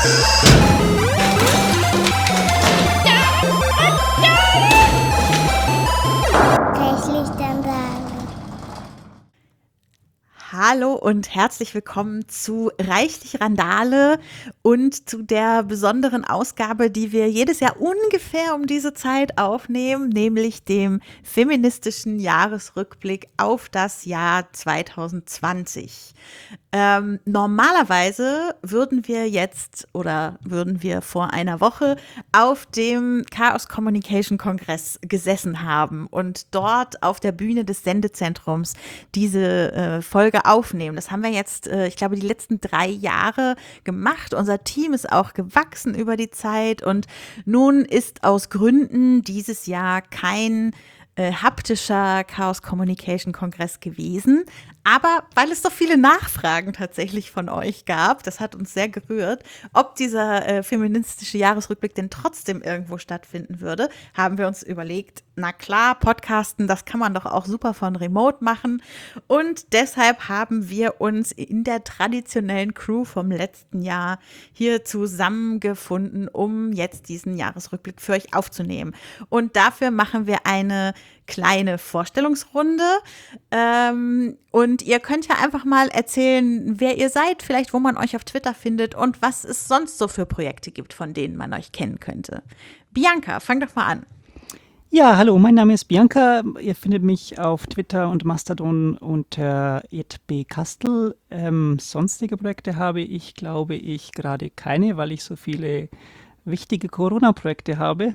Reichlich dann sagen. Hallo und herzlich willkommen zu Reichlich Randale und zu der besonderen Ausgabe, die wir jedes Jahr ungefähr um diese Zeit aufnehmen, nämlich dem feministischen Jahresrückblick auf das Jahr 2020. Normalerweise würden wir vor einer Woche auf dem Chaos Communication Kongress gesessen haben und dort auf der Bühne des Sendezentrums diese Folge aufnehmen. Das haben wir jetzt, ich glaube, die letzten 3 Jahre gemacht. Unser Team ist auch gewachsen über die Zeit und nun ist aus Gründen dieses Jahr kein haptischer Chaos Communication Kongress gewesen. Aber weil es so viele Nachfragen tatsächlich von euch gab, das hat uns sehr gerührt, ob dieser feministische Jahresrückblick denn trotzdem irgendwo stattfinden würde, haben wir uns überlegt, na klar, Podcasten, das kann man doch auch super von Remote machen. Und deshalb haben wir uns in der traditionellen Crew vom letzten Jahr hier zusammengefunden, um jetzt diesen Jahresrückblick für euch aufzunehmen. Und dafür machen wir eine kleine Vorstellungsrunde. Und ihr könnt ja einfach mal erzählen, wer ihr seid, vielleicht wo man euch auf Twitter findet und was es sonst so für Projekte gibt, von denen man euch kennen könnte. Bianca, fang doch mal an. Ja, hallo, mein Name ist Bianca. Ihr findet mich auf Twitter und Mastodon unter @bkastel. Sonstige Projekte habe ich, glaube ich, gerade keine, weil ich so viele wichtige Corona-Projekte habe.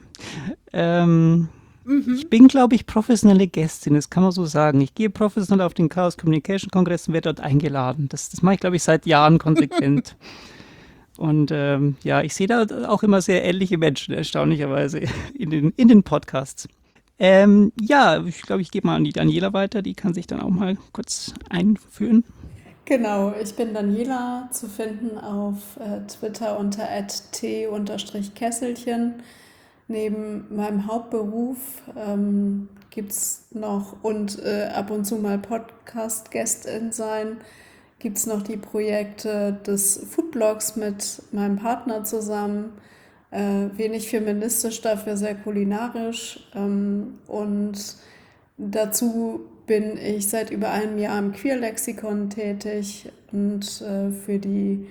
Ich bin, glaube ich, professionelle Gästin, das kann man so sagen. Ich gehe professionell auf den Chaos Communication Kongress und werde dort eingeladen. Das mache ich, glaube ich, seit Jahren konsequent. Und ich sehe da auch immer sehr ähnliche Menschen, erstaunlicherweise, in den Podcasts. Ich glaube, ich gebe mal an die Daniela weiter, die kann sich dann auch mal kurz einführen. Genau, ich bin Daniela, zu finden auf Twitter unter @t_kesselchen. Neben meinem Hauptberuf gibt es noch und ab und zu mal Podcast-Gästin sein, gibt es noch die Projekte des Foodblogs mit meinem Partner zusammen. Wenig feministisch, dafür sehr kulinarisch. Und dazu bin ich seit über einem Jahr im Queer-Lexikon tätig und für die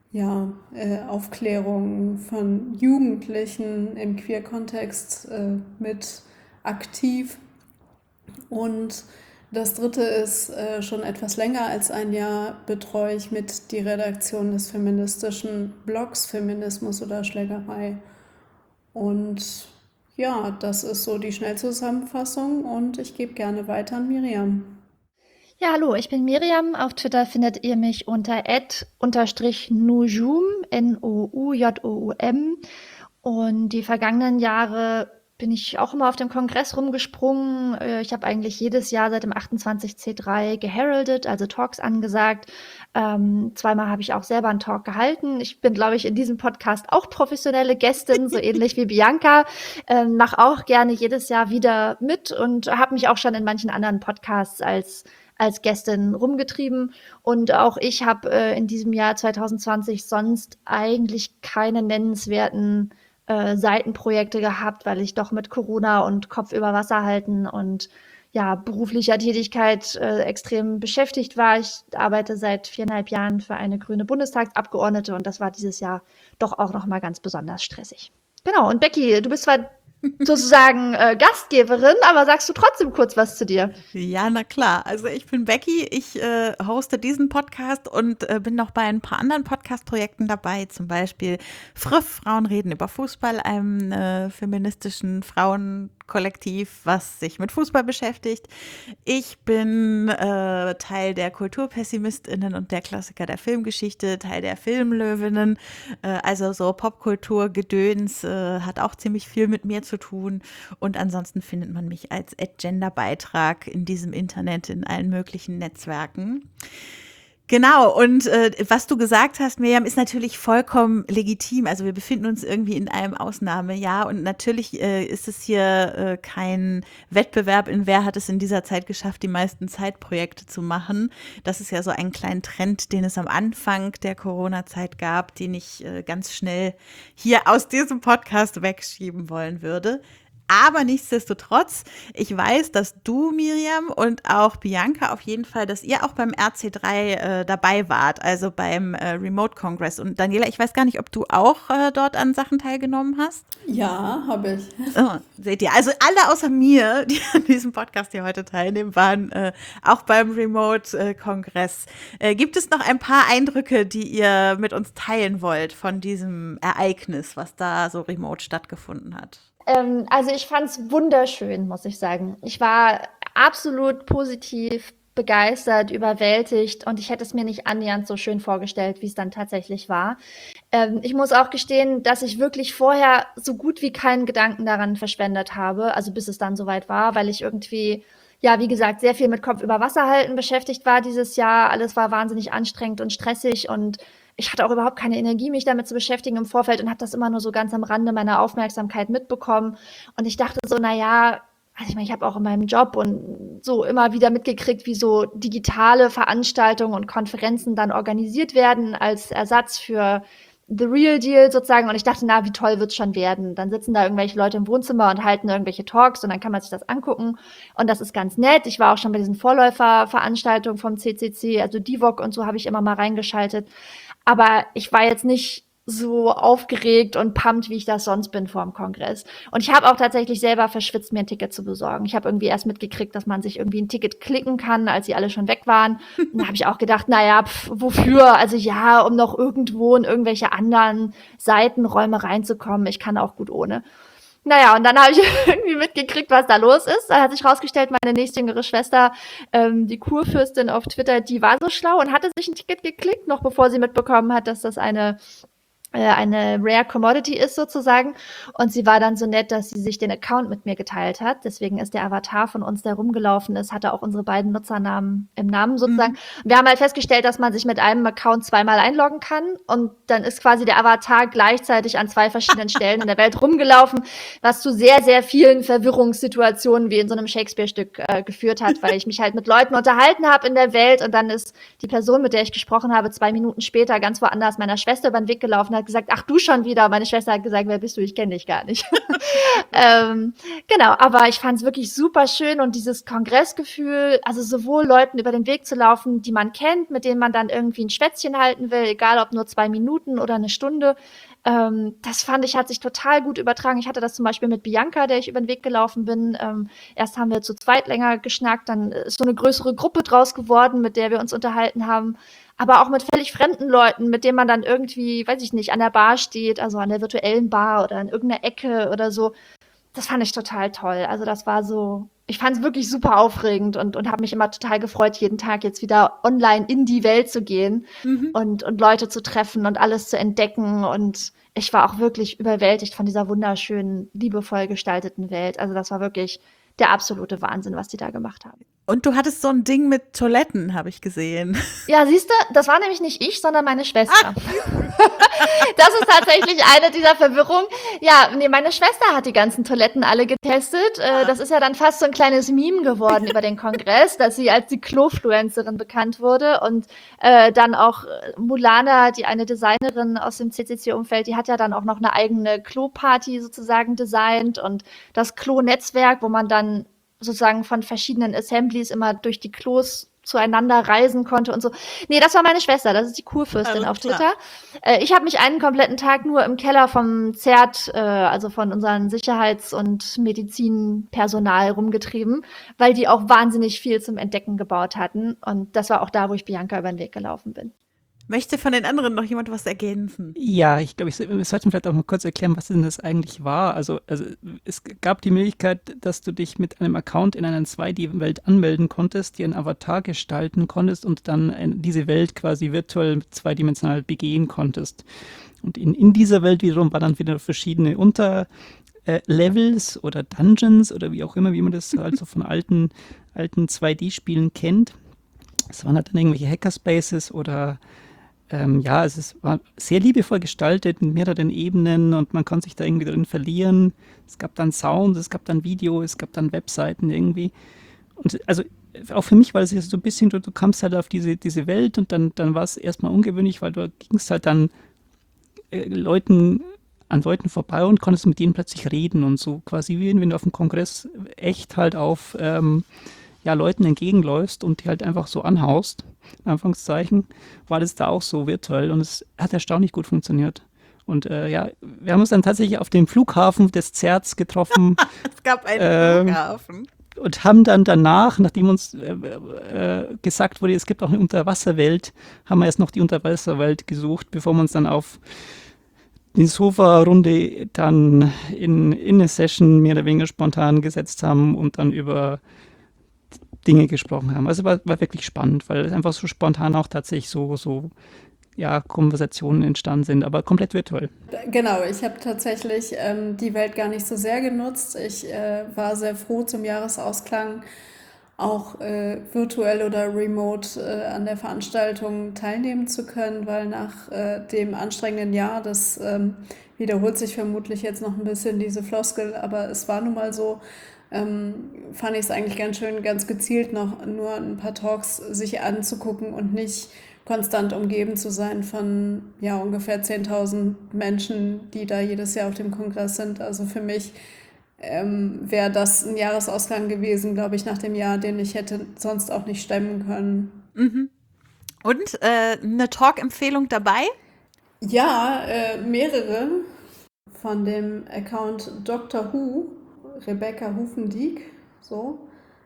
Aufklärung von Jugendlichen im Queer-Kontext mit aktiv. Und das dritte ist, schon etwas länger als ein Jahr betreue ich mit die Redaktion des feministischen Blogs Feminismus oder Schlägerei. Und ja, das ist so die Schnellzusammenfassung und ich gebe gerne weiter an Miriam. Ja, hallo, ich bin Miriam. Auf Twitter findet ihr mich unter @_Nujum, Noujum. Und die vergangenen Jahre bin ich auch immer auf dem Kongress rumgesprungen. Ich habe eigentlich jedes Jahr seit dem 28C3 geheraldet, also Talks angesagt. Zweimal habe ich auch selber einen Talk gehalten. Ich bin, glaube ich, in diesem Podcast auch professionelle Gästin, so ähnlich wie Bianca. Mache auch gerne jedes Jahr wieder mit und habe mich auch schon in manchen anderen Podcasts als Gästin rumgetrieben. Und auch ich habe in diesem Jahr 2020 sonst eigentlich keine nennenswerten Seitenprojekte gehabt, weil ich doch mit Corona und Kopf über Wasser halten und beruflicher Tätigkeit extrem beschäftigt war. Ich arbeite seit 4,5 Jahren für eine grüne Bundestagsabgeordnete und das war dieses Jahr doch auch noch mal ganz besonders stressig. Genau, und Becky, du bist zwar sozusagen Gastgeberin, aber sagst du trotzdem kurz was zu dir? Ja, na klar. Also ich bin Becky, ich hoste diesen Podcast und bin noch bei ein paar anderen Podcast-Projekten dabei, zum Beispiel Früff, Frauen reden über Fußball, einem feministischen Frauenkollektiv, was sich mit Fußball beschäftigt. Ich bin Teil der KulturpessimistInnen und der Klassiker der Filmgeschichte, Teil der Filmlöwinnen, also so Popkultur-Gedöns hat auch ziemlich viel mit mir zu tun und ansonsten findet man mich als @genderbeitrag in diesem Internet in allen möglichen Netzwerken. Genau, und was du gesagt hast, Mirjam, ist natürlich vollkommen legitim. Also wir befinden uns irgendwie in einem Ausnahmejahr und natürlich ist es hier kein Wettbewerb in wer hat es in dieser Zeit geschafft, die meisten Zeitprojekte zu machen. Das ist ja so ein kleiner Trend, den es am Anfang der Corona-Zeit gab, den ich ganz schnell hier aus diesem Podcast wegschieben wollen würde. Aber nichtsdestotrotz, ich weiß, dass du, Mirjam, und auch Bianca auf jeden Fall, dass ihr auch beim RC3 dabei wart, also beim Remote Congress. Und Daniela, ich weiß gar nicht, ob du auch dort an Sachen teilgenommen hast. Ja, habe ich. Oh, seht ihr, also alle außer mir, die an diesem Podcast hier heute teilnehmen, waren auch beim Remote Kongress. Gibt es noch ein paar Eindrücke, die ihr mit uns teilen wollt von diesem Ereignis, was da so remote stattgefunden hat? Also ich fand es wunderschön, muss ich sagen. Ich war absolut positiv begeistert, überwältigt und ich hätte es mir nicht annähernd so schön vorgestellt, wie es dann tatsächlich war. Ich muss auch gestehen, dass ich wirklich vorher so gut wie keinen Gedanken daran verschwendet habe, also bis es dann soweit war, weil ich irgendwie, ja, wie gesagt, sehr viel mit Kopf über Wasser halten beschäftigt war dieses Jahr. Alles war wahnsinnig anstrengend und stressig und ich hatte auch überhaupt keine Energie, mich damit zu beschäftigen im Vorfeld und habe das immer nur so ganz am Rande meiner Aufmerksamkeit mitbekommen. Und ich dachte so, naja, also ich meine, ich habe auch in meinem Job und so immer wieder mitgekriegt, wie so digitale Veranstaltungen und Konferenzen dann organisiert werden als Ersatz für The Real Deal sozusagen. Und ich dachte, na, wie toll wird's schon werden. Dann sitzen da irgendwelche Leute im Wohnzimmer und halten irgendwelche Talks und dann kann man sich das angucken. Und das ist ganz nett. Ich war auch schon bei diesen Vorläuferveranstaltungen vom CCC, also DIVOC und so habe ich immer mal reingeschaltet. Aber ich war jetzt nicht so aufgeregt und pumped, wie ich das sonst bin vor dem Kongress. Und ich habe auch tatsächlich selber verschwitzt, mir ein Ticket zu besorgen. Ich habe irgendwie erst mitgekriegt, dass man sich irgendwie ein Ticket klicken kann, als sie alle schon weg waren. Und da habe ich auch gedacht, naja, wofür? Also ja, um noch irgendwo in irgendwelche anderen Seitenräume reinzukommen. Ich kann auch gut ohne. Naja, und dann habe ich irgendwie mitgekriegt, was da los ist. Dann hat sich rausgestellt, meine nächstjüngere Schwester, die Kurfürstin auf Twitter, die war so schlau und hatte sich ein Ticket geklickt, noch bevor sie mitbekommen hat, dass das eine Rare Commodity ist sozusagen. Und sie war dann so nett, dass sie sich den Account mit mir geteilt hat. Deswegen ist der Avatar von uns, der rumgelaufen ist, hatte auch unsere beiden Nutzernamen im Namen sozusagen. Wir haben halt festgestellt, dass man sich mit einem Account zweimal einloggen kann. Und dann ist quasi der Avatar gleichzeitig an zwei verschiedenen Stellen in der Welt rumgelaufen, was zu sehr, sehr vielen Verwirrungssituationen wie in so einem Shakespeare-Stück geführt hat, weil ich mich halt mit Leuten unterhalten habe in der Welt und dann ist die Person, mit der ich gesprochen habe, 2 Minuten später ganz woanders meiner Schwester über den Weg gelaufen, hat gesagt, ach du schon wieder. Meine Schwester hat gesagt, wer bist du? Ich kenne dich gar nicht. Genau, aber ich fand es wirklich super schön und dieses Kongressgefühl, also sowohl Leuten über den Weg zu laufen, die man kennt, mit denen man dann irgendwie ein Schwätzchen halten will, egal ob nur 2 Minuten oder eine Stunde, das fand ich, hat sich total gut übertragen. Ich hatte das zum Beispiel mit Bianca, der ich über den Weg gelaufen bin. Erst haben wir zu zweit länger geschnackt, dann ist so eine größere Gruppe draus geworden, mit der wir uns unterhalten haben. Aber auch mit völlig fremden Leuten, mit denen man dann irgendwie, weiß ich nicht, an der Bar steht, also an der virtuellen Bar oder in irgendeiner Ecke oder so. Das fand ich total toll. Also das war so, ich fand es wirklich super aufregend und habe mich immer total gefreut, jeden Tag jetzt wieder online in die Welt zu gehen und Leute zu treffen und alles zu entdecken. Und ich war auch wirklich überwältigt von dieser wunderschönen, liebevoll gestalteten Welt. Also das war wirklich der absolute Wahnsinn, was die da gemacht haben. Und du hattest so ein Ding mit Toiletten, habe ich gesehen. Ja, siehst du, das war nämlich nicht ich, sondern meine Schwester. Das ist tatsächlich eine dieser Verwirrungen. Ja, nee, meine Schwester hat die ganzen Toiletten alle getestet. Das ist ja dann fast so ein kleines Meme geworden über den Kongress, dass sie als die Klofluencerin bekannt wurde. Und dann auch Mulana, die eine Designerin aus dem CCC-Umfeld, die hat ja dann auch noch eine eigene Klo-Party sozusagen designt und das Klo-Netzwerk, wo man dann sozusagen von verschiedenen Assemblies immer durch die Klos zueinander reisen konnte und so. Nee, das war meine Schwester, das ist die Kurfürstin auf Twitter. Ich habe mich einen kompletten Tag nur im Keller vom ZERT, also von unseren Sicherheits- und Medizinpersonal rumgetrieben, weil die auch wahnsinnig viel zum Entdecken gebaut hatten. Und das war auch da, wo ich Bianca über den Weg gelaufen bin. Möchte von den anderen noch jemand was ergänzen? Ja, ich glaube, wir sollten vielleicht auch mal kurz erklären, was denn das eigentlich war. Also es gab die Möglichkeit, dass du dich mit einem Account in einer 2D-Welt anmelden konntest, dir einen Avatar gestalten konntest und dann diese Welt quasi virtuell zweidimensional begehen konntest. Und in dieser Welt wiederum waren dann wieder verschiedene Levels oder Dungeons oder wie auch immer, wie man das also von alten 2D-Spielen kennt. Es waren halt dann irgendwelche Hackerspaces oder ja, es war sehr liebevoll gestaltet mit mehreren Ebenen und man konnte sich da irgendwie drin verlieren. Es gab dann Sound, es gab dann Video, es gab dann Webseiten irgendwie. Und also auch für mich war das jetzt so ein bisschen, du kamst halt auf diese Welt und dann war es erstmal ungewöhnlich, weil du gingst halt dann an Leuten vorbei und konntest mit denen plötzlich reden und so quasi wie wenn du auf dem Kongress echt halt auf ja, Leuten entgegenläufst und die halt einfach so anhaust, in Anführungszeichen, war das da auch so virtuell und es hat erstaunlich gut funktioniert. Und ja, wir haben uns dann tatsächlich auf dem Flughafen des Zerts getroffen. Es gab einen Ähm, Flughafen. und haben dann danach, nachdem uns gesagt wurde, es gibt auch eine Unterwasserwelt, haben wir erst noch die Unterwasserwelt gesucht, bevor wir uns dann auf die Sofa-Runde dann in eine Session mehr oder weniger spontan gesetzt haben und dann über Dinge gesprochen haben. Also war wirklich spannend, weil es einfach so spontan auch tatsächlich so ja, Konversationen entstanden sind, aber komplett virtuell. Genau, ich habe tatsächlich die Welt gar nicht so sehr genutzt. Ich war sehr froh, zum Jahresausklang auch virtuell oder remote an der Veranstaltung teilnehmen zu können, weil nach dem anstrengenden Jahr, das wiederholt sich vermutlich jetzt noch ein bisschen diese Floskel, aber es war nun mal so, fand ich es eigentlich ganz schön, ganz gezielt noch nur ein paar Talks sich anzugucken und nicht konstant umgeben zu sein von ja, ungefähr 10.000 Menschen, die da jedes Jahr auf dem Kongress sind. Also für mich wäre das ein Jahresausgang gewesen, glaube ich, nach dem Jahr, den ich hätte sonst auch nicht stemmen können. Mhm. Und eine Talk-Empfehlung dabei? Ja, mehrere von dem Account Dr. Who, Rebecca Hufendieck, so.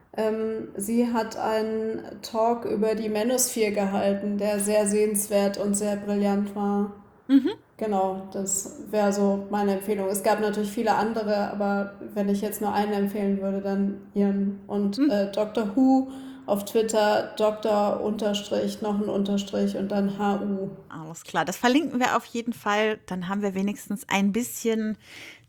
Sie hat einen Talk über die Manosphere gehalten, der sehr sehenswert und sehr brillant war. Mhm. Genau, das wäre so meine Empfehlung. Es gab natürlich viele andere, aber wenn ich jetzt nur einen empfehlen würde, dann ihren. Und Dr. Who auf Twitter, Dr. Unterstrich, noch ein Unterstrich und dann HU. Alles klar, das verlinken wir auf jeden Fall. Dann haben wir wenigstens ein bisschen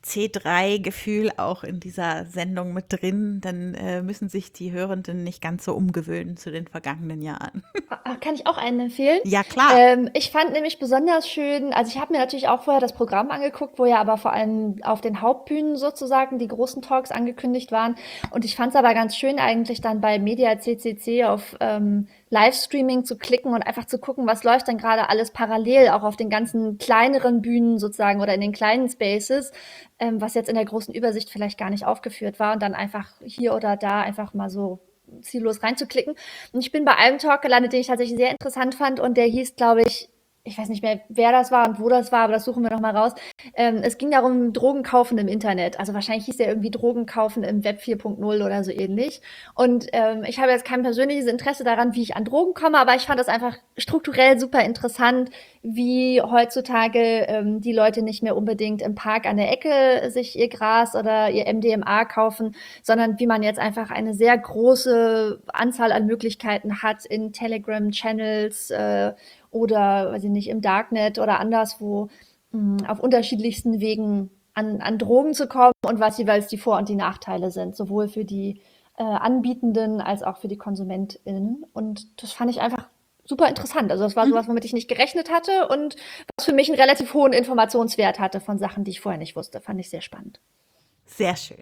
C3-Gefühl auch in dieser Sendung mit drin. Dann müssen sich die Hörenden nicht ganz so umgewöhnen zu den vergangenen Jahren. Kann ich auch einen empfehlen? Ja, klar. Ich fand nämlich besonders schön, also ich habe mir natürlich auch vorher das Programm angeguckt, wo ja aber vor allem auf den Hauptbühnen sozusagen die großen Talks angekündigt waren. Und ich fand es aber ganz schön eigentlich dann bei Media CCC auf Livestreaming zu klicken und einfach zu gucken, was läuft denn gerade alles parallel, auch auf den ganzen kleineren Bühnen sozusagen oder in den kleinen Spaces, was jetzt in der großen Übersicht vielleicht gar nicht aufgeführt war und dann einfach hier oder da einfach mal so ziellos reinzuklicken. Und ich bin bei einem Talk gelandet, den ich tatsächlich sehr interessant fand und der hieß, glaube ich weiß nicht mehr, wer das war und wo das war, aber das suchen wir noch mal raus. Es ging darum, Drogen kaufen im Internet. Also wahrscheinlich hieß der irgendwie Drogen kaufen im Web 4.0 oder so ähnlich. Und ich habe jetzt kein persönliches Interesse daran, wie ich an Drogen komme, aber ich fand das einfach strukturell super interessant, wie heutzutage die Leute nicht mehr unbedingt im Park an der Ecke sich ihr Gras oder ihr MDMA kaufen, sondern wie man jetzt einfach eine sehr große Anzahl an Möglichkeiten hat in Telegram-Channels, oder, weiß ich nicht, im Darknet oder anderswo auf unterschiedlichsten Wegen an Drogen zu kommen und was jeweils die Vor- und die Nachteile sind, sowohl für die Anbietenden als auch für die KonsumentInnen. Und das fand ich einfach super interessant. Also das war sowas, womit ich nicht gerechnet hatte und was für mich einen relativ hohen Informationswert hatte von Sachen, die ich vorher nicht wusste. Fand ich sehr spannend. Sehr schön.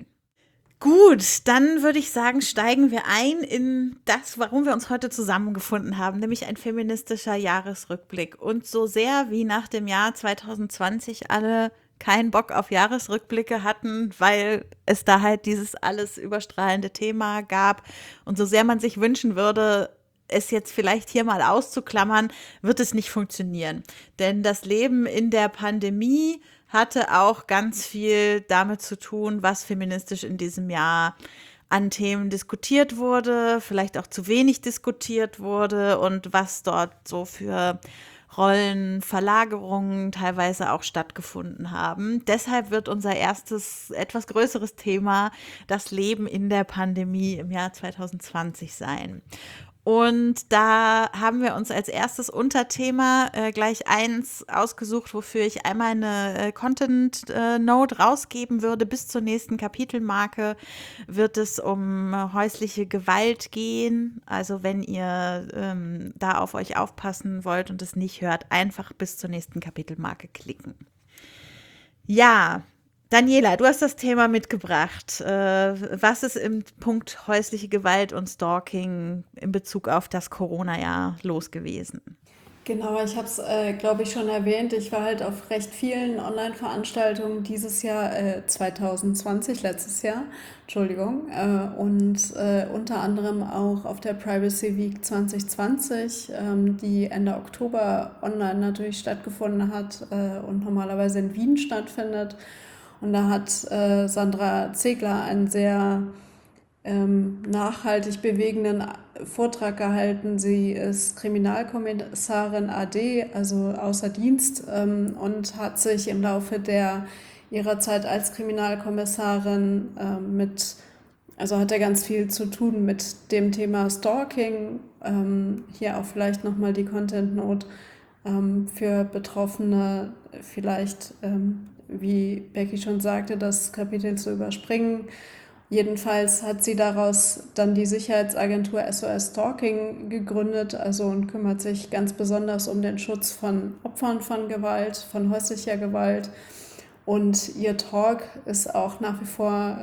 Gut, dann würde ich sagen, steigen wir ein in das, warum wir uns heute zusammengefunden haben, nämlich ein feministischer Jahresrückblick. Und so sehr wie nach dem Jahr 2020 alle keinen Bock auf Jahresrückblicke hatten, weil es da halt dieses alles überstrahlende Thema gab und so sehr man sich wünschen würde, es jetzt vielleicht hier mal auszuklammern, wird es nicht funktionieren. Denn das Leben in der Pandemie hatte auch ganz viel damit zu tun, was feministisch in diesem Jahr an Themen diskutiert wurde, vielleicht auch zu wenig diskutiert wurde und was dort so für Rollenverlagerungen teilweise auch stattgefunden haben. Deshalb wird unser erstes, etwas größeres Thema das Leben in der Pandemie im Jahr 2020 sein. Und da haben wir uns als erstes Unterthema gleich eins ausgesucht, wofür ich einmal eine Content-Note rausgeben würde. Bis zur nächsten Kapitelmarke wird es um häusliche Gewalt gehen. Also wenn ihr da auf euch aufpassen wollt und es nicht hört, einfach bis zur nächsten Kapitelmarke klicken. Ja, Daniela, du hast das Thema mitgebracht. Was ist im Punkt häusliche Gewalt und Stalking in Bezug auf das Corona-Jahr los gewesen? Genau, ich habe es, glaube ich, schon erwähnt. Ich war halt auf recht vielen Online-Veranstaltungen dieses Jahr, 2020, letztes Jahr, Entschuldigung, und unter anderem auch auf der Privacy Week 2020, die Ende Oktober online natürlich stattgefunden hat und normalerweise in Wien stattfindet. Und da hat Sandra Zegler einen sehr nachhaltig bewegenden Vortrag gehalten. Sie ist Kriminalkommissarin AD, also außer Dienst, und hat sich im Laufe ihrer Zeit als Kriminalkommissarin hat er ganz viel zu tun mit dem Thema Stalking. Hier auch vielleicht nochmal die Content Note für Betroffene, vielleicht, wie Becky schon sagte, das Kapitel zu überspringen. Jedenfalls hat sie daraus dann die Sicherheitsagentur SOS Stalking gegründet, also und kümmert sich ganz besonders um den Schutz von Opfern von Gewalt, von häuslicher Gewalt. Und ihr Talk ist auch nach wie vor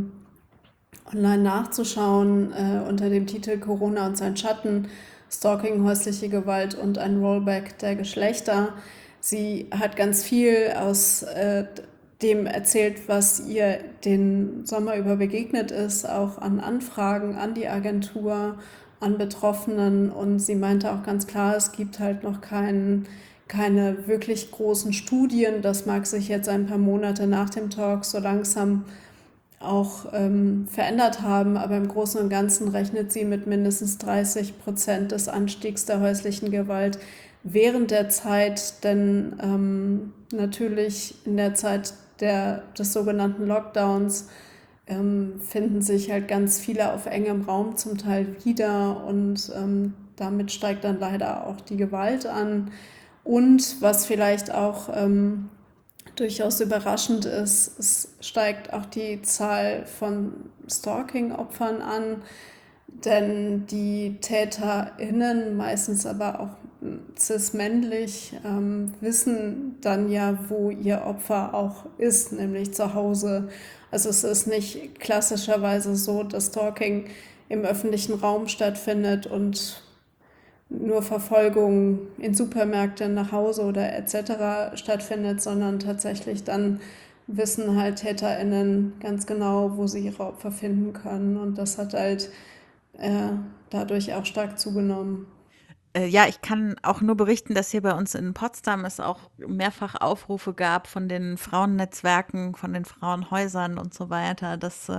online nachzuschauen unter dem Titel Corona und sein Schatten, Stalking, häusliche Gewalt und ein Rollback der Geschlechter. Sie hat ganz viel aus dem erzählt, was ihr den Sommer über begegnet ist, auch an Anfragen an die Agentur, an Betroffenen. Und sie meinte auch ganz klar, es gibt halt noch keine wirklich großen Studien. Das mag sich jetzt ein paar Monate nach dem Talk so langsam auch verändert haben, aber im Großen und Ganzen rechnet sie mit mindestens 30% des Anstiegs der häuslichen Gewalt während der Zeit, denn natürlich in der Zeit des sogenannten Lockdowns finden sich halt ganz viele auf engem Raum zum Teil wieder und damit steigt dann leider auch die Gewalt an. Und was vielleicht auch durchaus überraschend ist, es steigt auch die Zahl von Stalking-Opfern an, denn die TäterInnen, meistens aber auch cis-männlich, wissen dann ja, wo ihr Opfer auch ist, nämlich zu Hause. Also es ist nicht klassischerweise so, dass Stalking im öffentlichen Raum stattfindet und nur Verfolgung in Supermärkte nach Hause oder etc. stattfindet, sondern tatsächlich dann wissen halt TäterInnen ganz genau, wo sie ihre Opfer finden können. Und das hat halt dadurch auch stark zugenommen. Ja, ich kann auch nur berichten, dass hier bei uns in Potsdam es auch mehrfach Aufrufe gab von den Frauennetzwerken, von den Frauenhäusern und so weiter,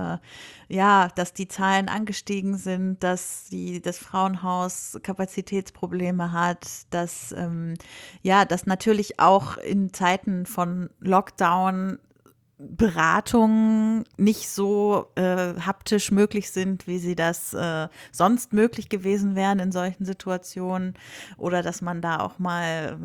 dass die Zahlen angestiegen sind, dass das Frauenhaus Kapazitätsprobleme hat, dass natürlich auch in Zeiten von Lockdown Beratungen nicht so haptisch möglich sind, wie sie das sonst möglich gewesen wären in solchen Situationen, oder dass man da auch mal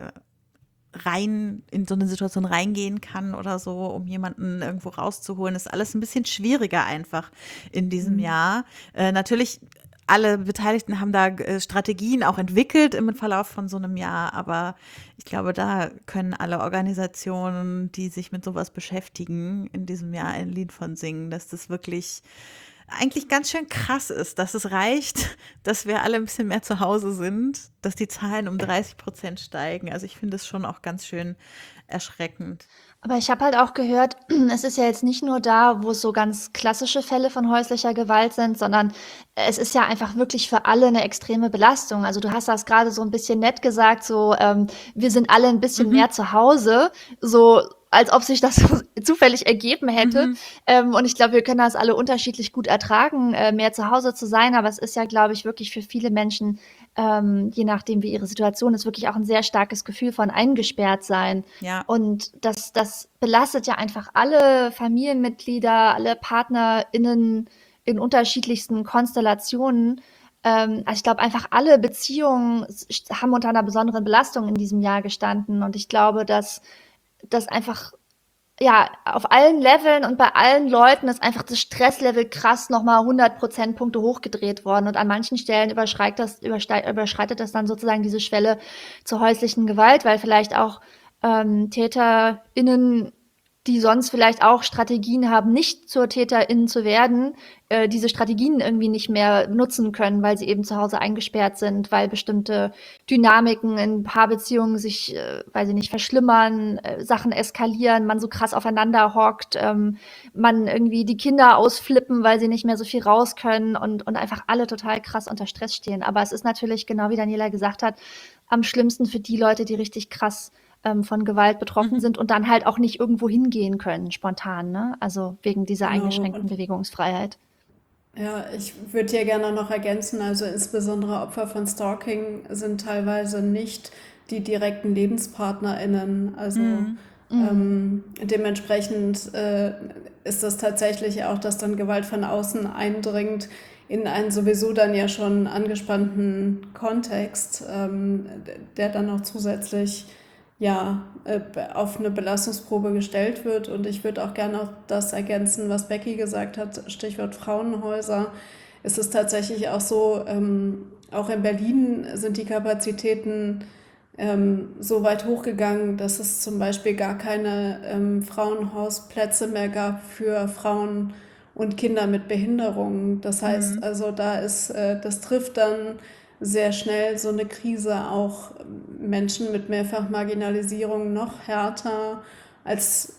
rein in so eine Situation reingehen kann oder so, um jemanden irgendwo rauszuholen, ist alles ein bisschen schwieriger einfach in diesem Jahr. Natürlich alle Beteiligten haben da Strategien auch entwickelt im Verlauf von so einem Jahr, aber ich glaube, da können alle Organisationen, die sich mit sowas beschäftigen, in diesem Jahr ein Lied von singen, dass das wirklich eigentlich ganz schön krass ist, dass es reicht, dass wir alle ein bisschen mehr zu Hause sind, dass die Zahlen um 30% steigen. Also ich finde es schon auch ganz schön erschreckend. Aber ich habe halt auch gehört, es ist ja jetzt nicht nur da, wo es so ganz klassische Fälle von häuslicher Gewalt sind, sondern es ist ja einfach wirklich für alle eine extreme Belastung. Also du hast das gerade so ein bisschen nett gesagt, so wir sind alle ein bisschen mehr zu Hause, so als ob sich das so zufällig ergeben hätte. Und ich glaube, wir können das alle unterschiedlich gut ertragen, mehr zu Hause zu sein. Aber es ist ja, glaube ich, wirklich für viele Menschen, je nachdem, wie ihre Situation ist, wirklich auch ein sehr starkes Gefühl von eingesperrt sein. Ja. Und das belastet ja einfach alle Familienmitglieder, alle PartnerInnen in unterschiedlichsten Konstellationen. Also ich glaube einfach alle Beziehungen haben unter einer besonderen Belastung in diesem Jahr gestanden und ich glaube, dass das einfach ja, auf allen Leveln und bei allen Leuten ist einfach das Stresslevel krass nochmal 100 Prozentpunkte hochgedreht worden. Und an manchen Stellen überschreitet das dann sozusagen diese Schwelle zur häuslichen Gewalt, weil vielleicht auch TäterInnen, die sonst vielleicht auch Strategien haben, nicht zur TäterInnen zu werden, diese Strategien irgendwie nicht mehr nutzen können, weil sie eben zu Hause eingesperrt sind, weil bestimmte Dynamiken in Paarbeziehungen sich, weiß ich nicht, verschlimmern, Sachen eskalieren, man so krass aufeinander hockt, man irgendwie die Kinder ausflippen, weil sie nicht mehr so viel raus können und einfach alle total krass unter Stress stehen. Aber es ist natürlich, genau wie Daniela gesagt hat, am schlimmsten für die Leute, die richtig krass von Gewalt betroffen sind und dann halt auch nicht irgendwo hingehen können, spontan, ne? Also wegen dieser Genau. eingeschränkten Und Bewegungsfreiheit. ja, ich würde hier gerne noch ergänzen, also insbesondere Opfer von Stalking sind teilweise nicht die direkten LebenspartnerInnen. Also dementsprechend ist das tatsächlich auch, dass dann Gewalt von außen eindringt in einen sowieso dann ja schon angespannten Kontext, der dann noch zusätzlich ja, auf eine Belastungsprobe gestellt wird. Und ich würde auch gerne auch das ergänzen, was Becky gesagt hat, Stichwort Frauenhäuser. Es ist tatsächlich auch so, auch in Berlin sind die Kapazitäten so weit hochgegangen, dass es zum Beispiel gar keine Frauenhausplätze mehr gab für Frauen und Kinder mit Behinderungen. Das heißt, also das trifft dann sehr schnell so eine Krise auch Menschen mit Mehrfachmarginalisierung noch härter, als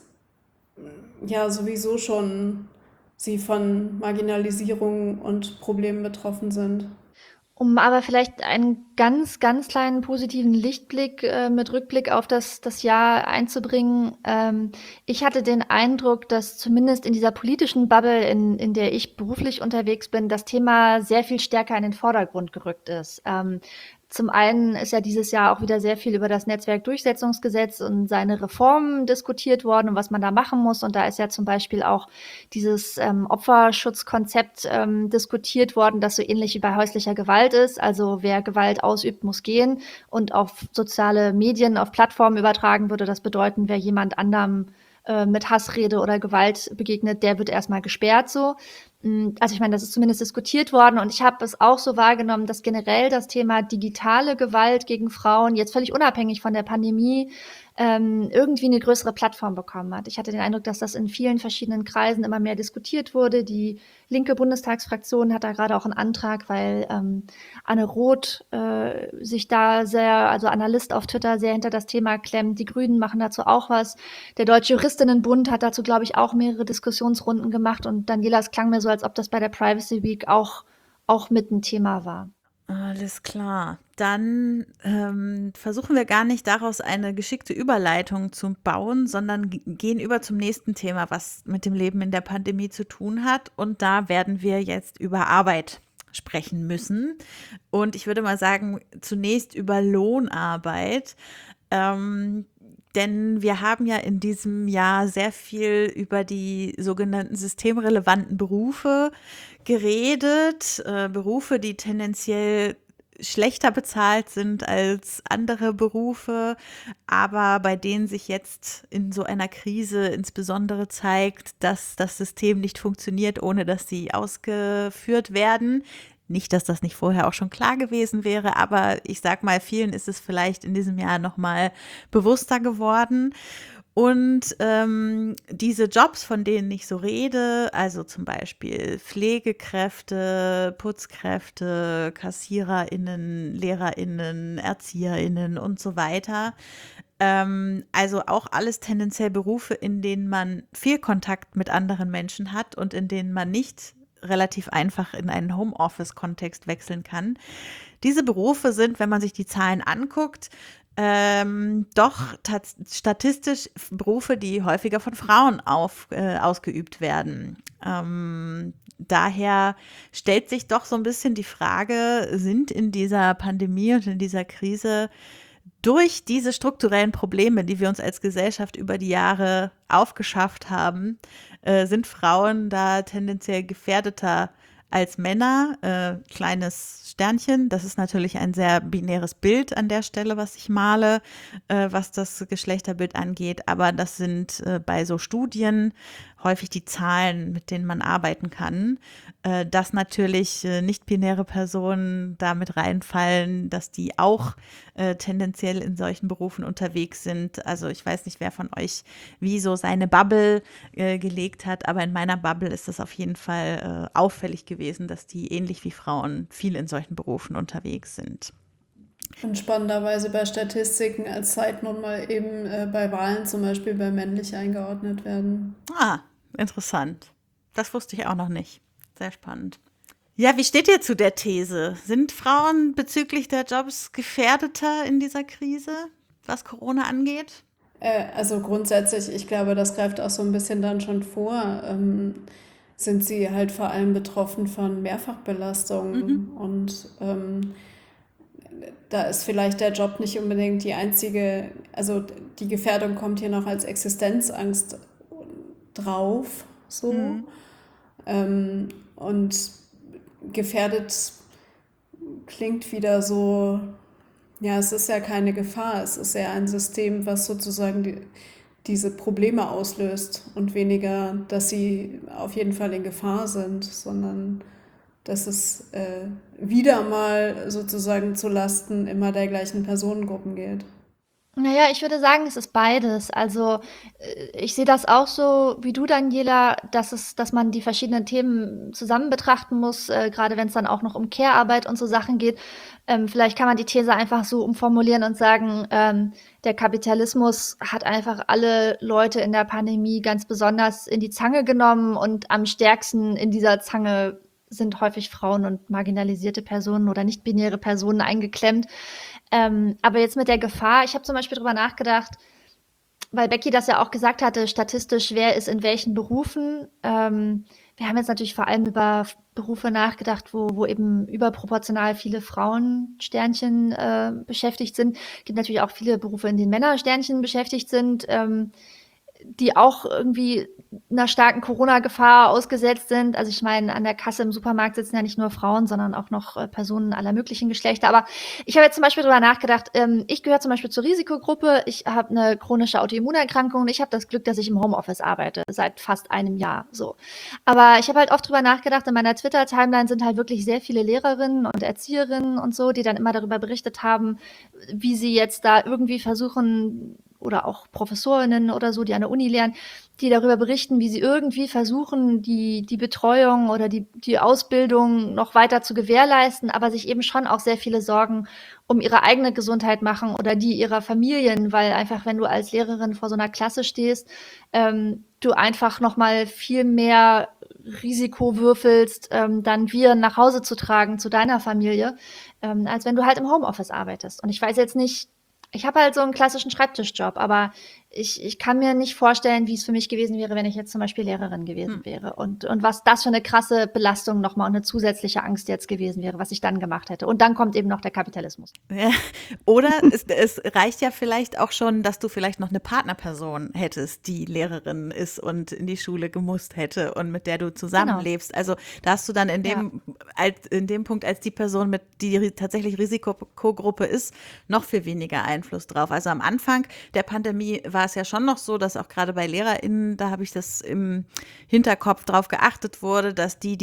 ja sowieso schon sie von Marginalisierung und Problemen betroffen sind. Um aber vielleicht einen ganz, ganz kleinen positiven Lichtblick mit Rückblick auf das Jahr einzubringen. Ich hatte den Eindruck, dass zumindest in dieser politischen Bubble, in der ich beruflich unterwegs bin, das Thema sehr viel stärker in den Vordergrund gerückt ist. Zum einen ist ja dieses Jahr auch wieder sehr viel über das Netzwerkdurchsetzungsgesetz und seine Reformen diskutiert worden und was man da machen muss. Und da ist ja zum Beispiel auch dieses Opferschutzkonzept diskutiert worden, das so ähnlich wie bei häuslicher Gewalt ist. Also wer Gewalt ausübt, muss gehen und auf soziale Medien, auf Plattformen übertragen würde das bedeuten, wer jemand anderem mit Hassrede oder Gewalt begegnet, der wird erstmal gesperrt so. Also ich meine, das ist zumindest diskutiert worden und ich habe es auch so wahrgenommen, dass generell das Thema digitale Gewalt gegen Frauen jetzt völlig unabhängig von der Pandemie irgendwie eine größere Plattform bekommen hat. Ich hatte den Eindruck, dass das in vielen verschiedenen Kreisen immer mehr diskutiert wurde. Die linke Bundestagsfraktion hat da gerade auch einen Antrag, weil Anne Roth sich da sehr, also Anna List auf Twitter sehr hinter das Thema klemmt. Die Grünen machen dazu auch was. Der Deutsche Juristinnenbund hat dazu, glaube ich, auch mehrere Diskussionsrunden gemacht und Daniela, es klang mir so, als ob das bei der Privacy Week auch mit ein Thema war. Alles klar. Dann versuchen wir gar nicht daraus eine geschickte Überleitung zu bauen, sondern gehen über zum nächsten Thema, was mit dem Leben in der Pandemie zu tun hat. Und da werden wir jetzt über Arbeit sprechen müssen. Und ich würde mal sagen, zunächst über Lohnarbeit. Denn wir haben ja in diesem Jahr sehr viel über die sogenannten systemrelevanten Berufe geredet. Berufe, die tendenziell schlechter bezahlt sind als andere Berufe, aber bei denen sich jetzt in so einer Krise insbesondere zeigt, dass das System nicht funktioniert, ohne dass sie ausgeführt werden. Nicht, dass das nicht vorher auch schon klar gewesen wäre, aber ich sag mal, vielen ist es vielleicht in diesem Jahr nochmal bewusster geworden. Und diese Jobs, von denen ich so rede, also zum Beispiel Pflegekräfte, Putzkräfte, KassiererInnen, LehrerInnen, ErzieherInnen und so weiter, also auch alles tendenziell Berufe, in denen man viel Kontakt mit anderen Menschen hat und in denen man nicht relativ einfach in einen Homeoffice-Kontext wechseln kann. Diese Berufe sind, wenn man sich die Zahlen anguckt, doch statistisch Berufe, die häufiger von Frauen ausgeübt werden. Daher stellt sich doch so ein bisschen die Frage, sind in dieser Pandemie und in dieser Krise durch diese strukturellen Probleme, die wir uns als Gesellschaft über die Jahre aufgeschafft haben, sind Frauen da tendenziell gefährdeter als Männer, kleines Sternchen. Das ist natürlich ein sehr binäres Bild an der Stelle, was ich male, was das Geschlechterbild angeht. Aber das sind bei so Studien häufig die Zahlen, mit denen man arbeiten kann, dass natürlich nicht-binäre Personen damit reinfallen, dass die auch tendenziell in solchen Berufen unterwegs sind. Also ich weiß nicht, wer von euch wie so seine Bubble gelegt hat, aber in meiner Bubble ist es auf jeden Fall auffällig gewesen, dass die ähnlich wie Frauen viel in solchen Berufen unterwegs sind. Und spannenderweise bei Statistiken als Zeitnot mal eben bei Wahlen zum Beispiel bei männlich eingeordnet werden. Ah, interessant. Das wusste ich auch noch nicht. Sehr spannend. Ja, wie steht ihr zu der These? Sind Frauen bezüglich der Jobs gefährdeter in dieser Krise, was Corona angeht? Also grundsätzlich, ich glaube, das greift auch so ein bisschen dann schon vor, sind sie halt vor allem betroffen von Mehrfachbelastungen. Und da ist vielleicht der Job nicht unbedingt die einzige, also die Gefährdung kommt hier noch als Existenzangst drauf, so. Und gefährdet klingt wieder so, ja, es ist ja keine Gefahr, es ist ja ein System, was sozusagen diese Probleme auslöst und weniger, dass sie auf jeden Fall in Gefahr sind, sondern dass es wieder mal sozusagen zu Lasten immer der gleichen Personengruppen geht. Naja, ich würde sagen, es ist beides. Also ich sehe das auch so wie du, Daniela, dass man die verschiedenen Themen zusammen betrachten muss, gerade wenn es dann auch noch um Care-Arbeit und so Sachen geht. Vielleicht kann man die These einfach so umformulieren und sagen, der Kapitalismus hat einfach alle Leute in der Pandemie ganz besonders in die Zange genommen und am stärksten in dieser Zange sind häufig Frauen und marginalisierte Personen oder nicht-binäre Personen eingeklemmt. Aber jetzt mit der Gefahr, ich habe zum Beispiel drüber nachgedacht, weil Becky das ja auch gesagt hatte, statistisch, wer ist in welchen Berufen. Wir haben jetzt natürlich vor allem über Berufe nachgedacht, wo eben überproportional viele Frauen-Sternchen beschäftigt sind. Es gibt natürlich auch viele Berufe, in denen Männer-Sternchen beschäftigt sind, die auch irgendwie einer starken Corona-Gefahr ausgesetzt sind. Also ich meine, an der Kasse im Supermarkt sitzen ja nicht nur Frauen, sondern auch noch Personen aller möglichen Geschlechter. Aber ich habe jetzt zum Beispiel drüber nachgedacht, ich gehöre zum Beispiel zur Risikogruppe, ich habe eine chronische Autoimmunerkrankung und ich habe das Glück, dass ich im Homeoffice arbeite, seit fast einem Jahr so. Aber ich habe halt oft drüber nachgedacht, in meiner Twitter-Timeline sind halt wirklich sehr viele Lehrerinnen und Erzieherinnen und so, die dann immer darüber berichtet haben, wie sie jetzt da irgendwie versuchen, oder auch Professorinnen oder so, die an der Uni lernen, die darüber berichten, wie sie irgendwie versuchen, die Betreuung oder die Ausbildung noch weiter zu gewährleisten, aber sich eben schon auch sehr viele Sorgen um ihre eigene Gesundheit machen oder die ihrer Familien, weil einfach, wenn du als Lehrerin vor so einer Klasse stehst, du einfach noch mal viel mehr Risiko würfelst, dann Viren nach Hause zu tragen zu deiner Familie, als wenn du halt im Homeoffice arbeitest. Und ich weiß jetzt nicht, ich habe halt so einen klassischen Schreibtischjob, aber ich kann mir nicht vorstellen, wie es für mich gewesen wäre, wenn ich jetzt zum Beispiel Lehrerin gewesen wäre und was das für eine krasse Belastung nochmal und eine zusätzliche Angst jetzt gewesen wäre, was ich dann gemacht hätte. Und dann kommt eben noch der Kapitalismus. Ja. Oder es reicht ja vielleicht auch schon, dass du vielleicht noch eine Partnerperson hättest, die Lehrerin ist und in die Schule gemusst hätte und mit der du zusammenlebst. Also da hast du dann in dem Punkt als die Person, die tatsächlich Risikogruppe ist, noch viel weniger Einfluss drauf. Also am Anfang der Pandemie war es ja schon noch so, dass auch gerade bei LehrerInnen, da habe ich das im Hinterkopf drauf geachtet wurde, dass die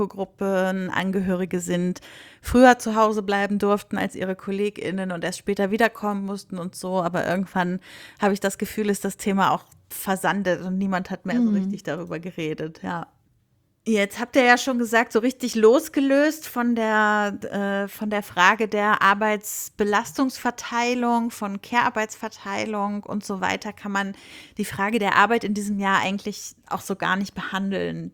Risikogruppenangehörige sind, früher zu Hause bleiben durften als ihre KollegInnen und erst später wiederkommen mussten und so. Aber irgendwann habe ich das Gefühl, ist das Thema auch versandet und niemand hat mehr so richtig darüber geredet, ja. Jetzt habt ihr ja schon gesagt, so richtig losgelöst von der Frage der Arbeitsbelastungsverteilung, von Care-Arbeitsverteilung und so weiter, kann man die Frage der Arbeit in diesem Jahr eigentlich auch so gar nicht behandeln.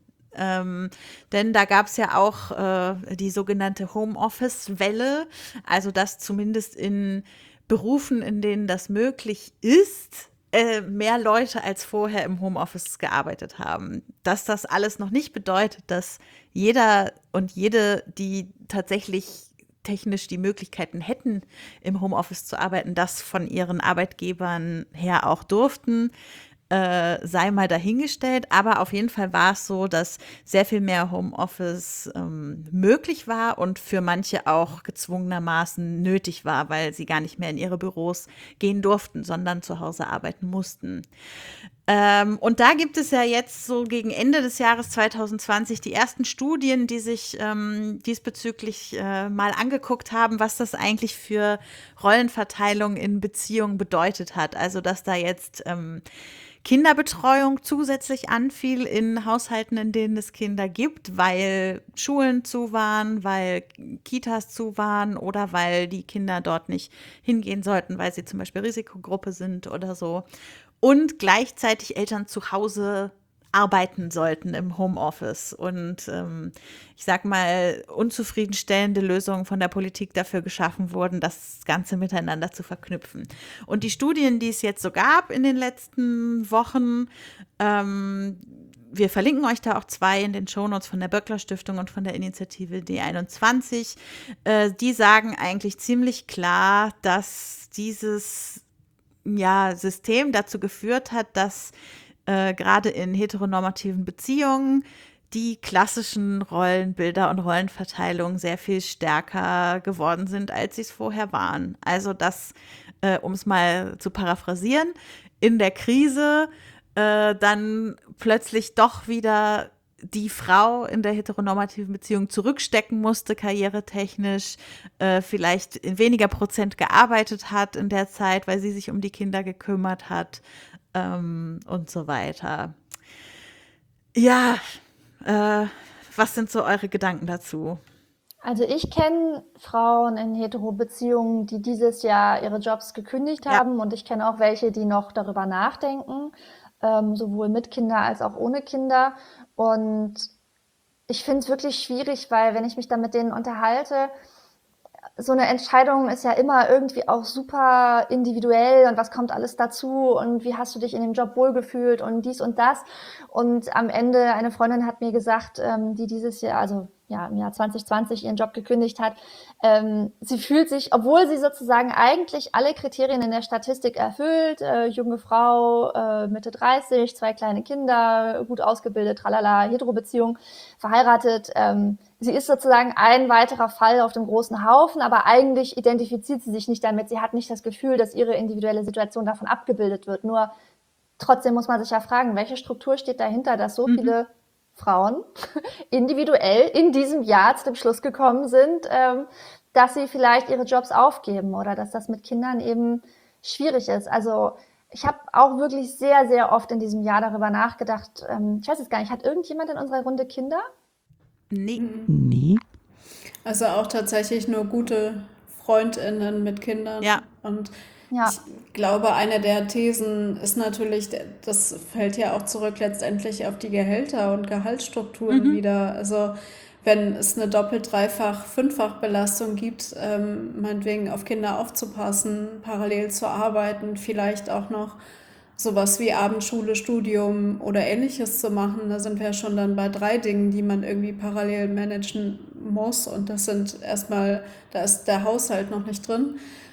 Denn da gab es ja auch die sogenannte Homeoffice-Welle, also dass zumindest in Berufen, in denen das möglich ist, mehr Leute als vorher im Homeoffice gearbeitet haben. Dass das alles noch nicht bedeutet, dass jeder und jede, die tatsächlich technisch die Möglichkeiten hätten, im Homeoffice zu arbeiten, das von ihren Arbeitgebern her auch durften. sei mal dahingestellt, aber auf jeden Fall war es so, dass sehr viel mehr Homeoffice möglich war und für manche auch gezwungenermaßen nötig war, weil sie gar nicht mehr in ihre Büros gehen durften, sondern zu Hause arbeiten mussten. Und da gibt es ja jetzt so gegen Ende des Jahres 2020 die ersten Studien, die sich diesbezüglich mal angeguckt haben, was das eigentlich für Rollenverteilung in Beziehungen bedeutet hat. Also, dass da jetzt Kinderbetreuung zusätzlich anfiel in Haushalten, in denen es Kinder gibt, weil Schulen zu waren, weil Kitas zu waren oder weil die Kinder dort nicht hingehen sollten, weil sie zum Beispiel Risikogruppe sind oder so. Und gleichzeitig Eltern zu Hause arbeiten sollten im Homeoffice und ich sag mal, unzufriedenstellende Lösungen von der Politik dafür geschaffen wurden, das Ganze miteinander zu verknüpfen. Und die Studien, die es jetzt so gab in den letzten Wochen, wir verlinken euch da auch 2 in den Shownotes von der Böckler Stiftung und von der Initiative D21, die sagen eigentlich ziemlich klar, dass dieses System dazu geführt hat, dass gerade in heteronormativen Beziehungen die klassischen Rollenbilder und Rollenverteilungen sehr viel stärker geworden sind, als sie es vorher waren. Also dass, um es mal zu paraphrasieren, in der Krise dann plötzlich doch wieder die Frau in der heteronormativen Beziehung zurückstecken musste, karrieretechnisch, vielleicht in weniger Prozent gearbeitet hat in der Zeit, weil sie sich um die Kinder gekümmert hat und so weiter. Ja, was sind so eure Gedanken dazu? Also ich kenne Frauen in Hetero-Beziehungen, die dieses Jahr ihre Jobs gekündigt Ja. haben, und ich kenne auch welche, die noch darüber nachdenken, sowohl mit Kinder als auch ohne Kinder. Und ich finde es wirklich schwierig, weil wenn ich mich dann mit denen unterhalte, so eine Entscheidung ist ja immer irgendwie auch super individuell, und was kommt alles dazu und wie hast du dich in dem Job wohlgefühlt und dies und das. Und am Ende, eine Freundin hat mir gesagt, die dieses Jahr, also ja, im Jahr 2020 ihren Job gekündigt hat, sie fühlt sich, obwohl sie sozusagen eigentlich alle Kriterien in der Statistik erfüllt, junge Frau, Mitte 30, 2 kleine Kinder, gut ausgebildet, tralala, Hetero-Beziehung, verheiratet, sie ist sozusagen ein weiterer Fall auf dem großen Haufen, aber eigentlich identifiziert sie sich nicht damit. Sie hat nicht das Gefühl, dass ihre individuelle Situation davon abgebildet wird. Nur trotzdem muss man sich ja fragen, welche Struktur steht dahinter, dass so viele Frauen individuell in diesem Jahr zu dem Schluss gekommen sind, dass sie vielleicht ihre Jobs aufgeben oder dass das mit Kindern eben schwierig ist. Also ich habe auch wirklich sehr, sehr oft in diesem Jahr darüber nachgedacht. Ich weiß es gar nicht, hat irgendjemand in unserer Runde Kinder? Nee. Nee. Also auch tatsächlich nur gute FreundInnen mit Kindern. Ja. Und Ja. ich glaube, eine der Thesen ist natürlich, das fällt ja auch zurück letztendlich auf die Gehälter und Gehaltsstrukturen wieder. Also wenn es eine doppelt-, dreifach-, fünffach-Belastung gibt, meinetwegen auf Kinder aufzupassen, parallel zu arbeiten, vielleicht auch noch sowas wie Abendschule, Studium oder Ähnliches zu machen, da sind wir schon dann bei 3 Dingen, die man irgendwie parallel managen muss. Und das sind erstmal, da ist der Haushalt noch nicht drin.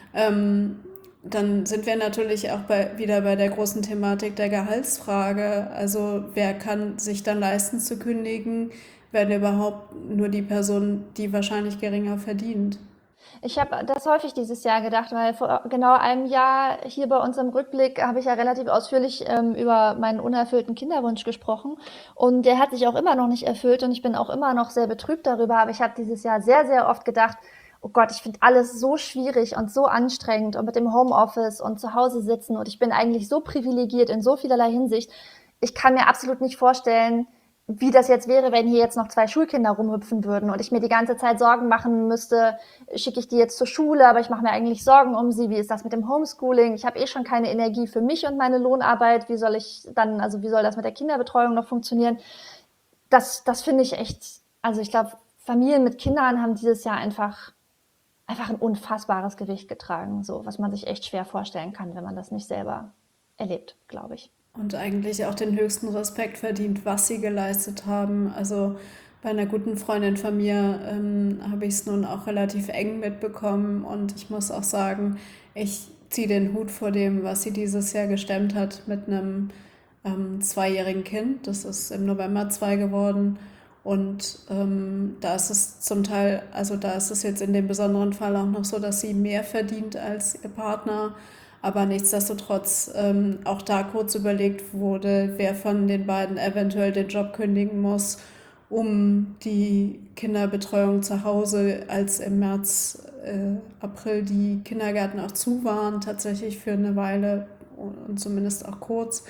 Dann sind wir natürlich auch wieder bei der großen Thematik der Gehaltsfrage. Also wer kann sich dann leisten zu kündigen, wenn überhaupt nur die Person, die wahrscheinlich geringer verdient. Ich habe das häufig dieses Jahr gedacht, weil vor genau einem Jahr hier bei uns im Rückblick habe ich ja relativ ausführlich über meinen unerfüllten Kinderwunsch gesprochen, und der hat sich auch immer noch nicht erfüllt, und ich bin auch immer noch sehr betrübt darüber, aber ich habe dieses Jahr sehr, sehr oft gedacht, oh Gott, ich finde alles so schwierig und so anstrengend und mit dem Homeoffice und zu Hause sitzen, und ich bin eigentlich so privilegiert in so vielerlei Hinsicht. Ich kann mir absolut nicht vorstellen, wie das jetzt wäre, wenn hier jetzt noch 2 Schulkinder rumhüpfen würden und ich mir die ganze Zeit Sorgen machen müsste, schicke ich die jetzt zur Schule, aber ich mache mir eigentlich Sorgen um sie, wie ist das mit dem Homeschooling? Ich habe eh schon keine Energie für mich und meine Lohnarbeit, wie soll das mit der Kinderbetreuung noch funktionieren? Das finde ich echt, also ich glaube, Familien mit Kindern haben dieses Jahr einfach ein unfassbares Gewicht getragen, so was man sich echt schwer vorstellen kann, wenn man das nicht selber erlebt, glaube ich. Und eigentlich auch den höchsten Respekt verdient, was sie geleistet haben. Also bei einer guten Freundin von mir habe ich es nun auch relativ eng mitbekommen, und ich muss auch sagen, ich ziehe den Hut vor dem, was sie dieses Jahr gestemmt hat, mit einem 2-jährigen Kind. Das ist im November 2 geworden. Und da ist es zum Teil, also da ist es jetzt in dem besonderen Fall auch noch so, dass sie mehr verdient als ihr Partner. Aber nichtsdestotrotz auch da kurz überlegt wurde, wer von den beiden eventuell den Job kündigen muss, um die Kinderbetreuung zu Hause, als im März, April die Kindergärten auch zu waren, tatsächlich für eine Weile und zumindest auch kurz.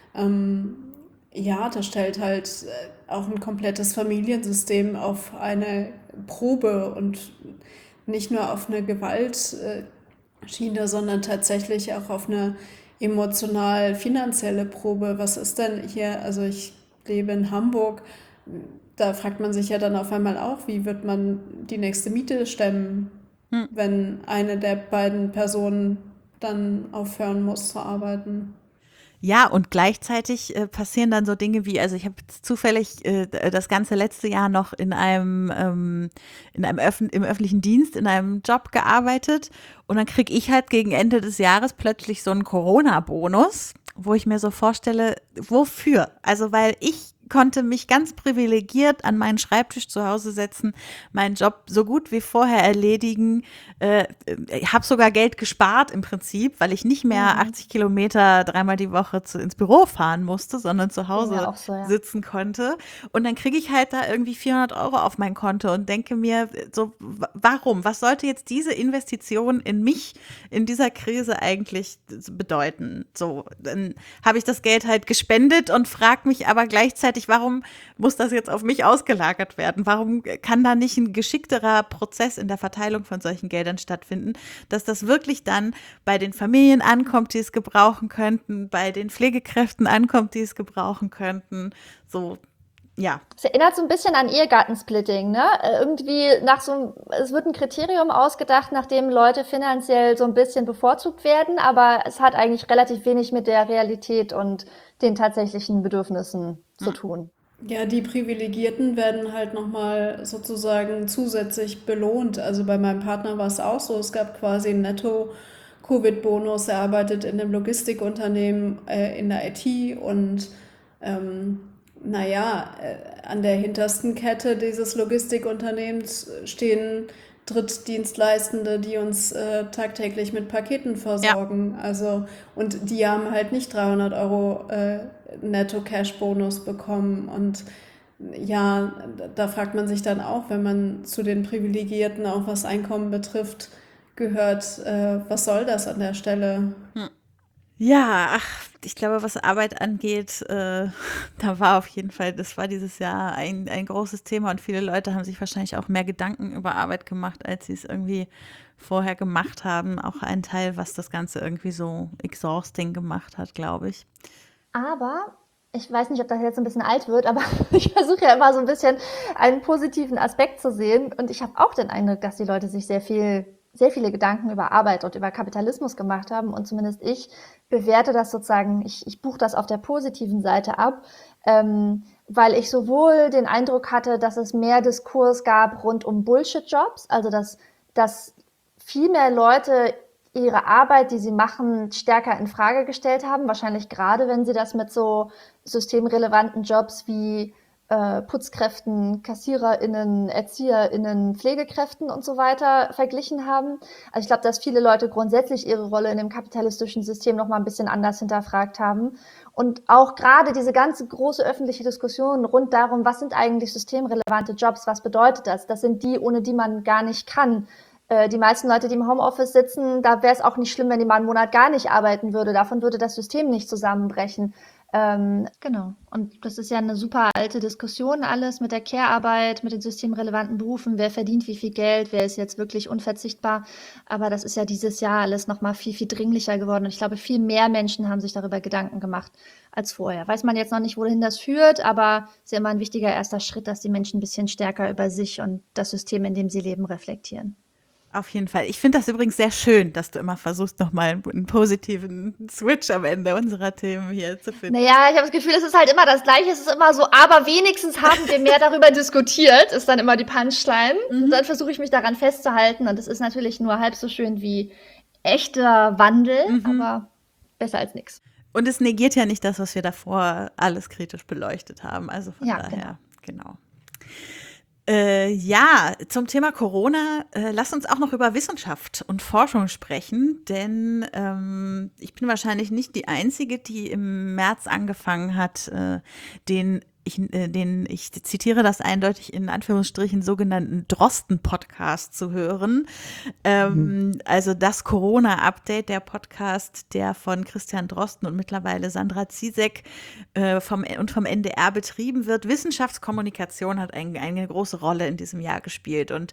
Ja, das stellt halt auch ein komplettes Familiensystem auf eine Probe und nicht nur auf eine Gewaltschiene, sondern tatsächlich auch auf eine emotional-finanzielle Probe. Was ist denn hier, also ich lebe in Hamburg, da fragt man sich ja dann auf einmal auch, wie wird man die nächste Miete stemmen, wenn eine der beiden Personen dann aufhören muss zu arbeiten. Ja, und gleichzeitig passieren dann so Dinge wie, also ich habe zufällig das ganze letzte Jahr noch im öffentlichen Dienst in einem Job gearbeitet und dann kriege ich halt gegen Ende des Jahres plötzlich so einen Corona-Bonus, wo ich mir so vorstelle, wofür? Also weil ich konnte mich ganz privilegiert an meinen Schreibtisch zu Hause setzen, meinen Job so gut wie vorher erledigen. Ich habe sogar Geld gespart im Prinzip, weil ich nicht mehr 80 Kilometer 3-mal die Woche ins Büro fahren musste, sondern zu Hause auch so, ja. sitzen konnte. Und dann kriege ich halt da irgendwie 400 Euro auf mein Konto und denke mir so, warum? Was sollte jetzt diese Investition in mich in dieser Krise eigentlich bedeuten? So, dann habe ich das Geld halt gespendet und frage mich aber gleichzeitig, warum muss das jetzt auf mich ausgelagert werden? Warum kann da nicht ein geschickterer Prozess in der Verteilung von solchen Geldern stattfinden, dass das wirklich dann bei den Familien ankommt, die es gebrauchen könnten, bei den Pflegekräften ankommt, die es gebrauchen könnten? So, ja. Es erinnert so ein bisschen an Ehegattensplitting, ne? Irgendwie es wird ein Kriterium ausgedacht, nach dem Leute finanziell so ein bisschen bevorzugt werden, aber es hat eigentlich relativ wenig mit der Realität und den tatsächlichen Bedürfnissen zu tun. Ja, die Privilegierten werden halt nochmal sozusagen zusätzlich belohnt. Also bei meinem Partner war es auch so, es gab quasi einen Netto-Covid-Bonus. Er arbeitet in einem Logistikunternehmen in der IT und an der hintersten Kette dieses Logistikunternehmens stehen Drittdienstleistende, die uns tagtäglich mit Paketen versorgen. Ja. Also, und die haben halt nicht 300 Euro Netto-Cash-Bonus bekommen. Und ja, da fragt man sich dann auch, wenn man zu den Privilegierten, auch was Einkommen betrifft, gehört, was soll das an der Stelle? Ja, ich glaube, was Arbeit angeht, da war auf jeden Fall, das war dieses Jahr ein großes Thema und viele Leute haben sich wahrscheinlich auch mehr Gedanken über Arbeit gemacht, als sie es irgendwie vorher gemacht haben. Auch ein Teil, was das Ganze irgendwie so exhausting gemacht hat, glaube ich. Aber ich weiß nicht, ob das jetzt ein bisschen alt wird, aber ich versuche ja immer so ein bisschen einen positiven Aspekt zu sehen. Und ich habe auch den Eindruck, dass die Leute sich sehr viele Gedanken über Arbeit und über Kapitalismus gemacht haben. Und zumindest ich bewerte das sozusagen, ich buche das auf der positiven Seite ab, weil ich sowohl den Eindruck hatte, dass es mehr Diskurs gab rund um Bullshit-Jobs, also dass viel mehr Leute ihre Arbeit, die sie machen, stärker in Frage gestellt haben. Wahrscheinlich gerade, wenn sie das mit so systemrelevanten Jobs wie Putzkräften, KassiererInnen, ErzieherInnen, Pflegekräften und so weiter verglichen haben. Also ich glaube, dass viele Leute grundsätzlich ihre Rolle in dem kapitalistischen System noch mal ein bisschen anders hinterfragt haben. Und auch gerade diese ganze große öffentliche Diskussion rund darum, was sind eigentlich systemrelevante Jobs, was bedeutet das? Das sind die, ohne die man gar nicht kann. Die meisten Leute, die im Homeoffice sitzen, da wäre es auch nicht schlimm, wenn die mal einen Monat gar nicht arbeiten würde. Davon würde das System nicht zusammenbrechen. Genau. Und das ist ja eine super alte Diskussion alles mit der Care-Arbeit, mit den systemrelevanten Berufen. Wer verdient wie viel Geld? Wer ist jetzt wirklich unverzichtbar? Aber das ist ja dieses Jahr alles noch mal viel, viel dringlicher geworden. Und ich glaube, viel mehr Menschen haben sich darüber Gedanken gemacht als vorher. Weiß man jetzt noch nicht, wohin das führt, aber es ist ja immer ein wichtiger erster Schritt, dass die Menschen ein bisschen stärker über sich und das System, in dem sie leben, reflektieren. Auf jeden Fall. Ich finde das übrigens sehr schön, dass du immer versuchst, nochmal einen positiven Switch am Ende unserer Themen hier zu finden. Naja, ich habe das Gefühl, es ist halt immer das Gleiche. Es ist immer so, aber wenigstens haben wir mehr darüber diskutiert, ist dann immer die Punchline. Und dann versuche ich mich daran festzuhalten. Und es ist natürlich nur halb so schön wie echter Wandel, aber besser als nichts. Und es negiert ja nicht das, was wir davor alles kritisch beleuchtet haben. Also von Ja, daher, genau. Ja, zum Thema Corona, lass uns auch noch über Wissenschaft und Forschung sprechen, denn ich bin wahrscheinlich nicht die Einzige, die im März angefangen hat, den ich zitiere das eindeutig in Anführungsstrichen, sogenannten Drosten-Podcast zu hören. Also das Corona-Update, der Podcast, der von Christian Drosten und mittlerweile Sandra Ziesek vom NDR betrieben wird. Wissenschaftskommunikation hat eine große Rolle in diesem Jahr gespielt. Und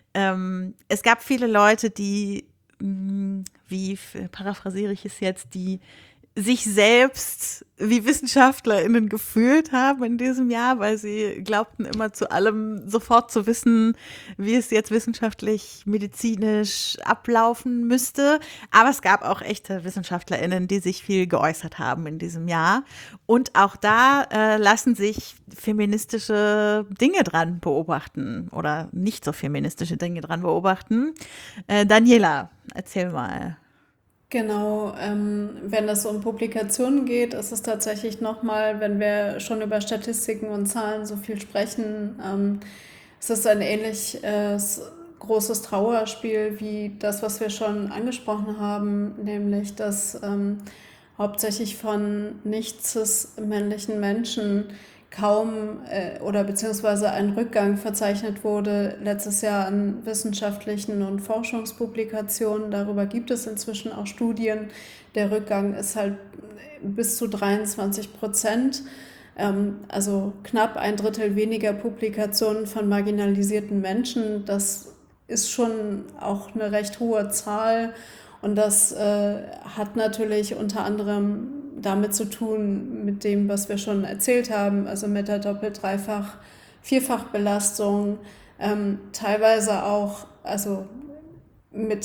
es gab viele Leute, die, wie paraphrasiere ich es jetzt, die sich selbst wie WissenschaftlerInnen gefühlt haben in diesem Jahr, weil sie glaubten immer zu allem sofort zu wissen, wie es jetzt wissenschaftlich, medizinisch ablaufen müsste. Aber es gab auch echte WissenschaftlerInnen, die sich viel geäußert haben in diesem Jahr. Und auch da lassen sich feministische Dinge dran beobachten oder nicht so feministische Dinge dran beobachten. Daniela, erzähl mal. Genau, wenn es um Publikationen geht, ist es tatsächlich nochmal, wenn wir schon über Statistiken und Zahlen so viel sprechen, es ist ein ähnlich großes Trauerspiel wie das, was wir schon angesprochen haben, nämlich dass hauptsächlich von nicht-cis-männlichen Menschen kaum oder beziehungsweise ein Rückgang verzeichnet wurde letztes Jahr an wissenschaftlichen und Forschungspublikationen. Darüber gibt es inzwischen auch Studien. Der Rückgang ist halt bis zu 23%, also knapp ein Drittel weniger Publikationen von marginalisierten Menschen. Das ist schon auch eine recht hohe Zahl und das hat natürlich unter anderem damit zu tun, mit dem, was wir schon erzählt haben, also mit der Doppel-, Dreifach-, Vierfachbelastung, teilweise auch also mit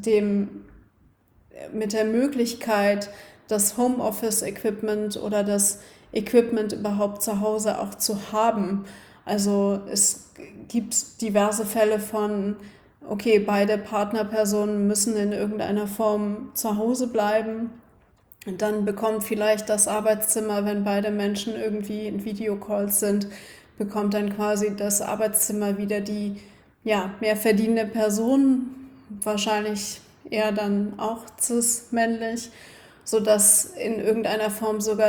der Möglichkeit, das Homeoffice-Equipment oder das Equipment überhaupt zu Hause auch zu haben. Also es gibt diverse Fälle von, okay, beide Partnerpersonen müssen in irgendeiner Form zu Hause bleiben. Und dann bekommt vielleicht das Arbeitszimmer, wenn beide Menschen irgendwie in Videocalls sind, bekommt dann quasi das Arbeitszimmer wieder die mehr verdienende Person, wahrscheinlich eher dann auch cis-männlich, sodass in irgendeiner Form sogar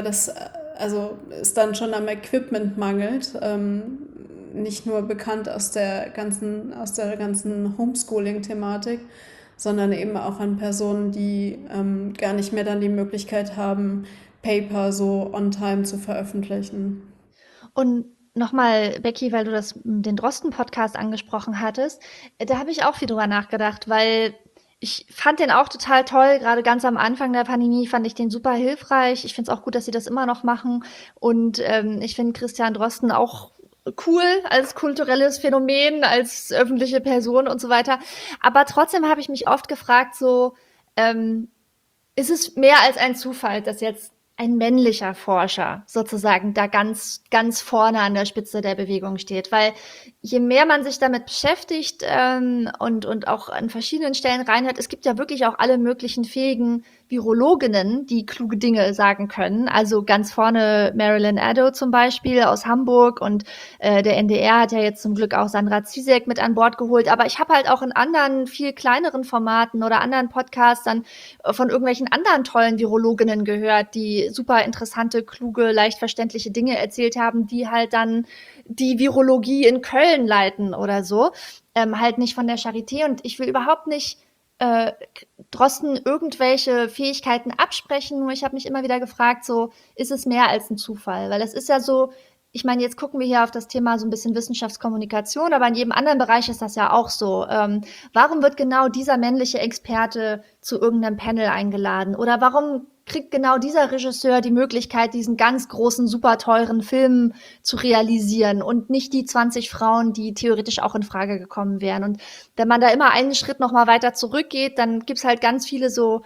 es dann schon am Equipment mangelt. Nicht nur bekannt aus der ganzen Homeschooling-Thematik, sondern eben auch an Personen, die gar nicht mehr dann die Möglichkeit haben, Paper so on time zu veröffentlichen. Und nochmal, Becky, weil du den Drosten-Podcast angesprochen hattest, da habe ich auch viel drüber nachgedacht, weil ich fand den auch total toll. Gerade ganz am Anfang der Pandemie fand ich den super hilfreich. Ich finde es auch gut, dass sie das immer noch machen. Und ich finde Christian Drosten auch cool als kulturelles Phänomen, als öffentliche Person und so weiter. Aber trotzdem habe ich mich oft gefragt, so, ist es mehr als ein Zufall, dass jetzt ein männlicher Forscher sozusagen da ganz, ganz vorne an der Spitze der Bewegung steht? Weil je mehr man sich damit beschäftigt und auch an verschiedenen Stellen reinhört, es gibt ja wirklich auch alle möglichen fähigen Virologinnen, die kluge Dinge sagen können. Also ganz vorne Marilyn Addo zum Beispiel aus Hamburg und der NDR hat ja jetzt zum Glück auch Sandra Ziesek mit an Bord geholt. Aber ich habe halt auch in anderen, viel kleineren Formaten oder anderen Podcasts dann von irgendwelchen anderen tollen Virologinnen gehört, die super interessante, kluge, leicht verständliche Dinge erzählt haben, die halt dann die Virologie in Köln leiten oder so. Halt nicht von der Charité. Und ich will überhaupt nicht Drosten irgendwelche Fähigkeiten absprechen, nur ich habe mich immer wieder gefragt, so, ist es mehr als ein Zufall? Weil es ist ja so, ich meine, jetzt gucken wir hier auf das Thema so ein bisschen Wissenschaftskommunikation, aber in jedem anderen Bereich ist das ja auch so. Warum wird genau dieser männliche Experte zu irgendeinem Panel eingeladen? Oder warum kriegt genau dieser Regisseur die Möglichkeit, diesen ganz großen, super teuren Film zu realisieren und nicht die 20 Frauen, die theoretisch auch in Frage gekommen wären? Und wenn man da immer einen Schritt noch mal weiter zurückgeht, dann gibt's halt ganz viele so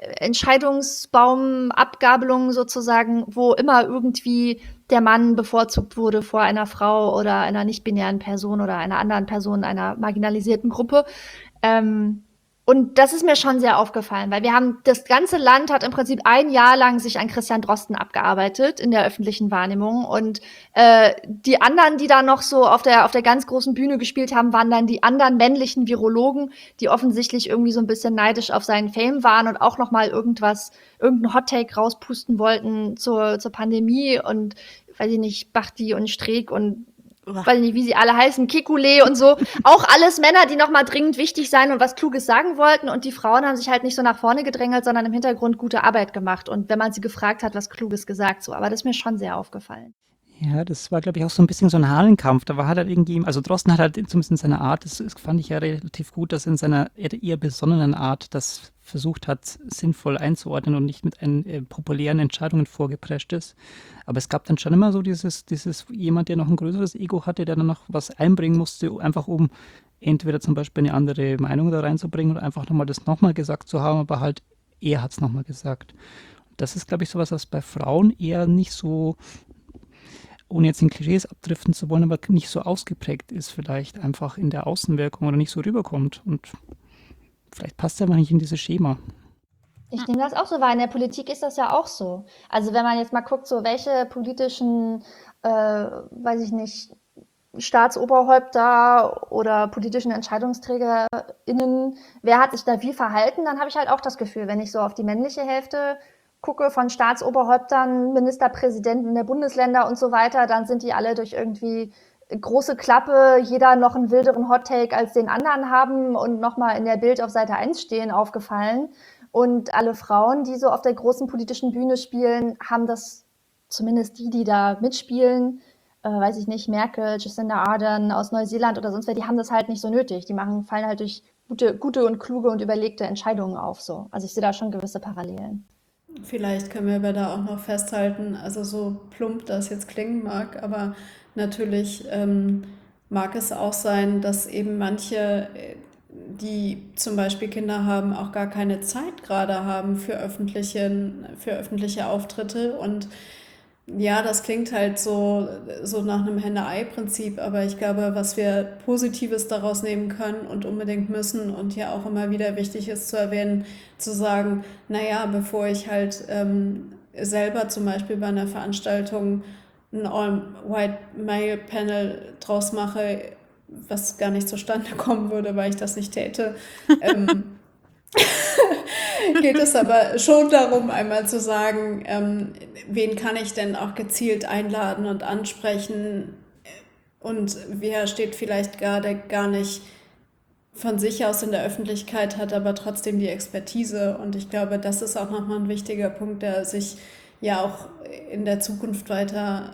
Entscheidungsbaumabgabelungen sozusagen, wo immer irgendwie der Mann bevorzugt wurde vor einer Frau oder einer nicht-binären Person oder einer anderen Person, einer marginalisierten Gruppe. Und das ist mir schon sehr aufgefallen, weil das ganze Land hat im Prinzip ein Jahr lang sich an Christian Drosten abgearbeitet in der öffentlichen Wahrnehmung. Und die anderen, die da noch so auf der ganz großen Bühne gespielt haben, waren dann die anderen männlichen Virologen, die offensichtlich irgendwie so ein bisschen neidisch auf seinen Fame waren und auch noch mal irgendeinen Hottake rauspusten wollten zur Pandemie und weiß ich nicht, Bachti und Streeck und weiß ich nicht, wie sie alle heißen, Kekulé und so. Auch alles Männer, die noch mal dringend wichtig sein und was Kluges sagen wollten. Und die Frauen haben sich halt nicht so nach vorne gedrängelt, sondern im Hintergrund gute Arbeit gemacht. Und wenn man sie gefragt hat, was Kluges gesagt, so. Aber das ist mir schon sehr aufgefallen. Ja, das war, glaube ich, auch so ein bisschen so ein Hahnenkampf. Da war halt irgendwie, also Drosten hat halt zumindest in seiner Art, das fand ich ja relativ gut, dass er in seiner eher besonnenen Art das versucht hat, sinnvoll einzuordnen und nicht mit populären Entscheidungen vorgeprescht ist. Aber es gab dann schon immer so dieses jemand, der noch ein größeres Ego hatte, der dann noch was einbringen musste, einfach um entweder zum Beispiel eine andere Meinung da reinzubringen oder einfach nochmal das nochmal gesagt zu haben, aber halt er hat es nochmal gesagt. Das ist, glaube ich, sowas, was bei Frauen eher nicht so, ohne jetzt in Klischees abdriften zu wollen, aber nicht so ausgeprägt ist, vielleicht einfach in der Außenwirkung oder nicht so rüberkommt. Und vielleicht passt er aber nicht in dieses Schema. Ich nehme das auch so wahr. In der Politik ist das ja auch so. Also wenn man jetzt mal guckt, so welche politischen, weiß ich nicht, Staatsoberhäupter oder politischen EntscheidungsträgerInnen, wer hat sich da wie verhalten, dann habe ich halt auch das Gefühl, wenn ich so auf die männliche Hälfte gucke von Staatsoberhäuptern, Ministerpräsidenten der Bundesländer und so weiter, dann sind die alle durch irgendwie große Klappe, jeder noch einen wilderen Hottake als den anderen haben und nochmal in der Bild auf Seite 1 stehen, aufgefallen. Und alle Frauen, die so auf der großen politischen Bühne spielen, haben das, zumindest die da mitspielen, weiß ich nicht, Merkel, Jacinda Ardern aus Neuseeland oder sonst wer, die haben das halt nicht so nötig. Die fallen halt durch gute und kluge und überlegte Entscheidungen auf. So. Also ich sehe da schon gewisse Parallelen. Vielleicht können wir aber da auch noch festhalten, also so plump das jetzt klingen mag, aber natürlich mag es auch sein, dass eben manche, die zum Beispiel Kinder haben, auch gar keine Zeit gerade haben für öffentliche Auftritte. Und ja, das klingt halt so nach einem Henne-Ei-Prinzip, aber ich glaube, was wir Positives daraus nehmen können und unbedingt müssen und ja auch immer wieder wichtig ist zu erwähnen, zu sagen, naja, bevor ich halt selber zum Beispiel bei einer Veranstaltung ein All-White-Male-Panel draus mache, was gar nicht zustande kommen würde, weil ich das nicht täte, geht es aber schon darum, einmal zu sagen, wen kann ich denn auch gezielt einladen und ansprechen und wer steht vielleicht gerade gar nicht von sich aus in der Öffentlichkeit, hat aber trotzdem die Expertise. Und ich glaube, das ist auch nochmal ein wichtiger Punkt, der sich ja auch in der Zukunft weiter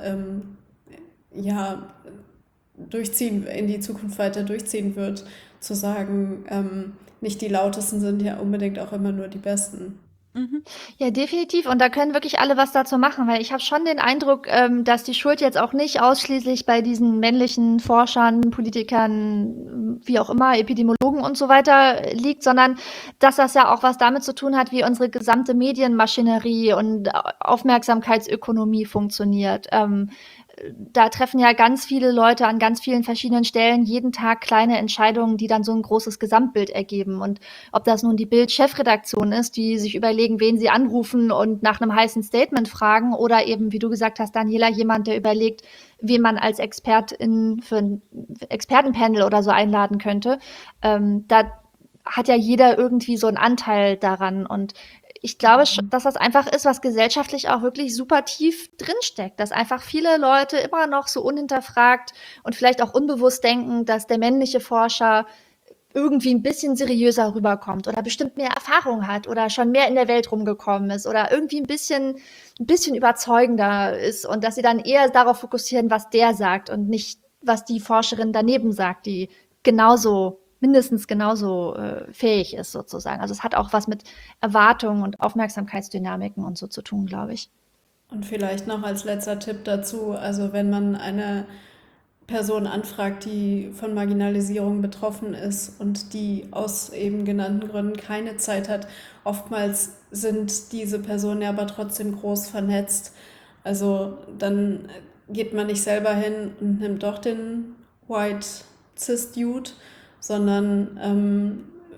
in die Zukunft weiter durchziehen wird, zu sagen, nicht die Lautesten sind ja unbedingt auch immer nur die Besten. Ja, definitiv. Und da können wirklich alle was dazu machen, weil ich habe schon den Eindruck, dass die Schuld jetzt auch nicht ausschließlich bei diesen männlichen Forschern, Politikern, wie auch immer, Epidemiologen und so weiter liegt, sondern dass das ja auch was damit zu tun hat, wie unsere gesamte Medienmaschinerie und Aufmerksamkeitsökonomie funktioniert. Da treffen ja ganz viele Leute an ganz vielen verschiedenen Stellen jeden Tag kleine Entscheidungen, die dann so ein großes Gesamtbild ergeben. Und ob das nun die Bild-Chefredaktion ist, die sich überlegen, wen sie anrufen und nach einem heißen Statement fragen, oder eben, wie du gesagt hast, Daniela, jemand, der überlegt, wen man als Expertin für ein Expertenpanel oder so einladen könnte. Da hat ja jeder irgendwie so einen Anteil daran. Und ich glaube, dass das einfach ist, was gesellschaftlich auch wirklich super tief drinsteckt, dass einfach viele Leute immer noch so unhinterfragt und vielleicht auch unbewusst denken, dass der männliche Forscher irgendwie ein bisschen seriöser rüberkommt oder bestimmt mehr Erfahrung hat oder schon mehr in der Welt rumgekommen ist oder irgendwie ein bisschen überzeugender ist und dass sie dann eher darauf fokussieren, was der sagt und nicht, was die Forscherin daneben sagt, die mindestens genauso fähig ist sozusagen. Also es hat auch was mit Erwartungen und Aufmerksamkeitsdynamiken und so zu tun, glaube ich. Und vielleicht noch als letzter Tipp dazu, also wenn man eine Person anfragt, die von Marginalisierung betroffen ist und die aus eben genannten Gründen keine Zeit hat, oftmals sind diese Personen ja aber trotzdem groß vernetzt. Also dann geht man nicht selber hin und nimmt doch den White Cis Dude, sondern